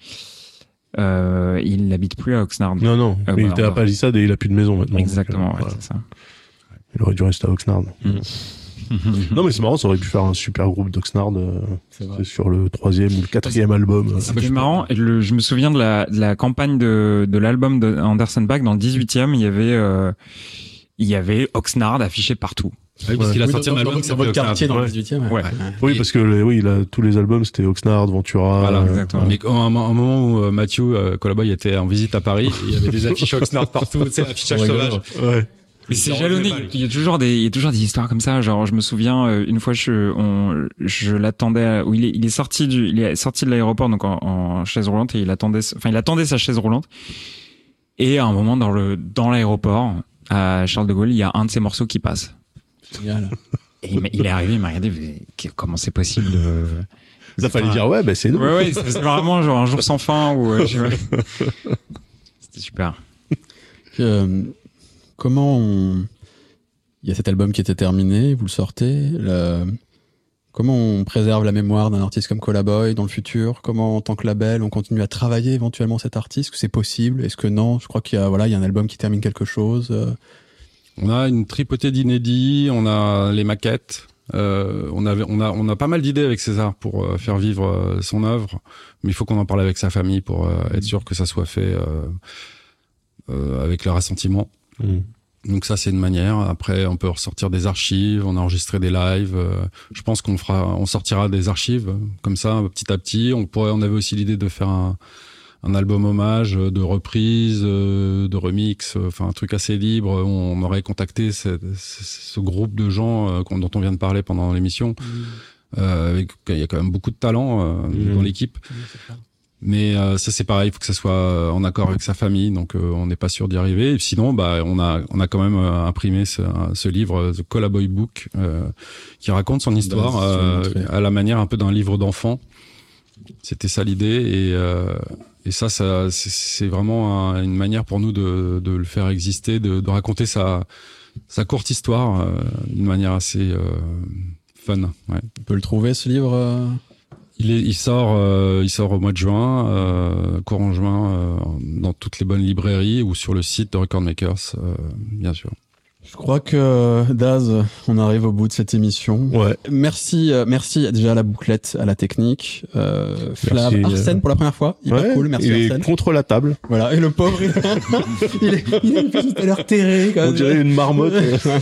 euh, il n'habite plus à Oxnard. Non, non, euh, mais bah, il était à Palisade et il a plus de maison maintenant. Exactement, donc, ouais, ouais, c'est ça. Il aurait dû rester à Oxnard. Mmh. Non, mais c'est marrant, ça aurait pu faire un super groupe d'Oxnard euh, sur le troisième ou le quatrième album. C'était marrant. Le, je me souviens de la, de la campagne de, de l'album de Anderson .Paak dans le dix-huitième. Il y avait, euh, il y y avait Oxnard affiché partout. Oui, parce ouais. qu'il a sorti oui, un album dans votre quartier dans le dix-huitième. Ouais. Ouais. Ouais. Oui, parce que les, oui, il a, tous les albums c'était Oxnard, Ventura. Voilà, exactement. Euh, mais à un, un moment où euh, Mathieu euh, Colaboy était en visite à Paris, il y avait des affiches Oxnard partout, tu sais, affichage sauvage. Ouais. Mais c'est jalonné. Il y a toujours des, il y a toujours des histoires comme ça. Genre, je me souviens, une fois, je, on, je l'attendais, où il est, il est sorti du, il est sorti de l'aéroport, donc en, en chaise roulante, et il attendait, enfin, il attendait sa chaise roulante. Et à un moment, dans le, dans l'aéroport, à Charles de Gaulle, il y a un de ces morceaux qui passe. Génial. Et il, il est arrivé, il m'a regardé, mais comment c'est possible de... Ça fallait dire, ouais, bah, c'est nous. Ouais, ouais, c'est, c'est vraiment genre un jour sans fin, ou, euh, je sais pas. C'était super. Euh, Comment on... Il y a cet album qui était terminé, vous le sortez. Le... Comment on préserve la mémoire d'un artiste comme Colaboy dans le futur? Comment, en tant que label, on continue à travailler éventuellement cet artiste? Est-ce que c'est possible? Est-ce que non? Je crois qu'il y a, voilà, il y a un album qui termine quelque chose. On a une tripotée d'inédits, on a les maquettes. Euh, on avait, on a, on a pas mal d'idées avec César pour euh, faire vivre euh, son œuvre, mais il faut qu'on en parle avec sa famille pour euh, être sûr que ça soit fait euh, euh, avec leur assentiment. Mmh. Donc ça, c'est une manière. Après, on peut ressortir des archives, on a enregistré des lives. Euh, je pense qu'on fera, on sortira des archives comme ça, petit à petit. On pourrait, on avait aussi l'idée de faire un, un album hommage, de reprise, de remix, enfin un truc assez libre. On, on aurait contacté ce, ce, ce groupe de gens dont on vient de parler pendant l'émission. Mmh. Euh, avec, il y a quand même beaucoup de talent euh, mmh. dans l'équipe. Mmh, Mais euh, ça c'est pareil, il faut que ça soit en accord avec sa famille, donc euh, on n'est pas sûr d'y arriver. Et sinon, bah on a on a quand même euh, imprimé ce, ce livre, The Colaboy Book, euh, qui raconte son histoire euh, à la manière un peu d'un livre d'enfant. C'était ça l'idée, et euh, et ça ça c'est, c'est vraiment un, une manière pour nous de de le faire exister, de, de raconter sa sa courte histoire euh, d'une manière assez euh, fun. Ouais. On peut le trouver ce livre. Euh... Il, est, il sort, euh, il sort au mois de juin, euh, courant juin, euh, dans toutes les bonnes librairies ou sur le site de Record Makers, euh, bien sûr. Je crois que Daz, on arrive au bout de cette émission. Ouais. Merci, euh, merci déjà à la bouclette, à la technique. Euh, Flav, Arsène pour la première fois, hyper ouais, cool. Merci il Arsène. Est contre la table. Voilà. Et le pauvre, il, il est, il est tout à l'heure terré. On dirait une marmotte.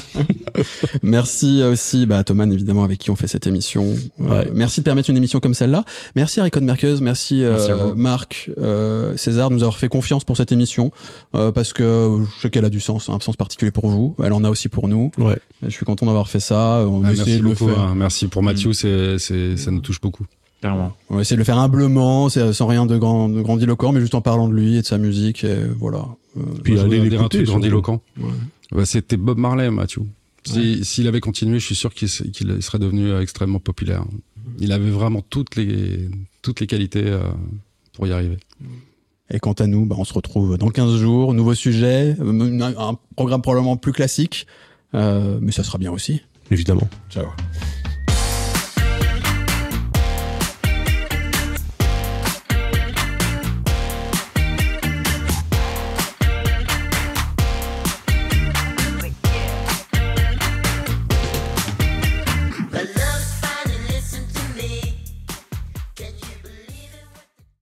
Merci aussi, bah, Thomas évidemment avec qui on fait cette émission. Ouais. Euh, merci de permettre une émission comme celle-là. Merci à Record Merkeuse, merci, merci euh, Marc, euh, César de nous avoir fait confiance pour cette émission, euh, parce que je sais qu'elle a du sens, un sens particulier pour vous. elle en a aussi pour nous. Ouais. Je suis content d'avoir fait ça. On ah, essaie merci de le beaucoup, faire. Hein. Merci pour Mathieu, c'est, c'est, ça nous touche beaucoup. Clairement. On va essayer de le faire humblement, sans rien de, grand, de grandiloquent, mais juste en parlant de lui et de sa musique. Et voilà. Euh, Puis allez dire un truc grandiloquent. Ouais. Bah, c'était Bob Marley, Mathieu. Si, ouais. S'il avait continué, je suis sûr qu'il, qu'il serait devenu extrêmement populaire. Il avait vraiment toutes les, toutes les qualités euh, pour y arriver. Et quant à nous, bah, on se retrouve dans quinze jours, nouveau sujet, un programme probablement plus classique, euh, mais ça sera bien aussi. Évidemment. Ciao.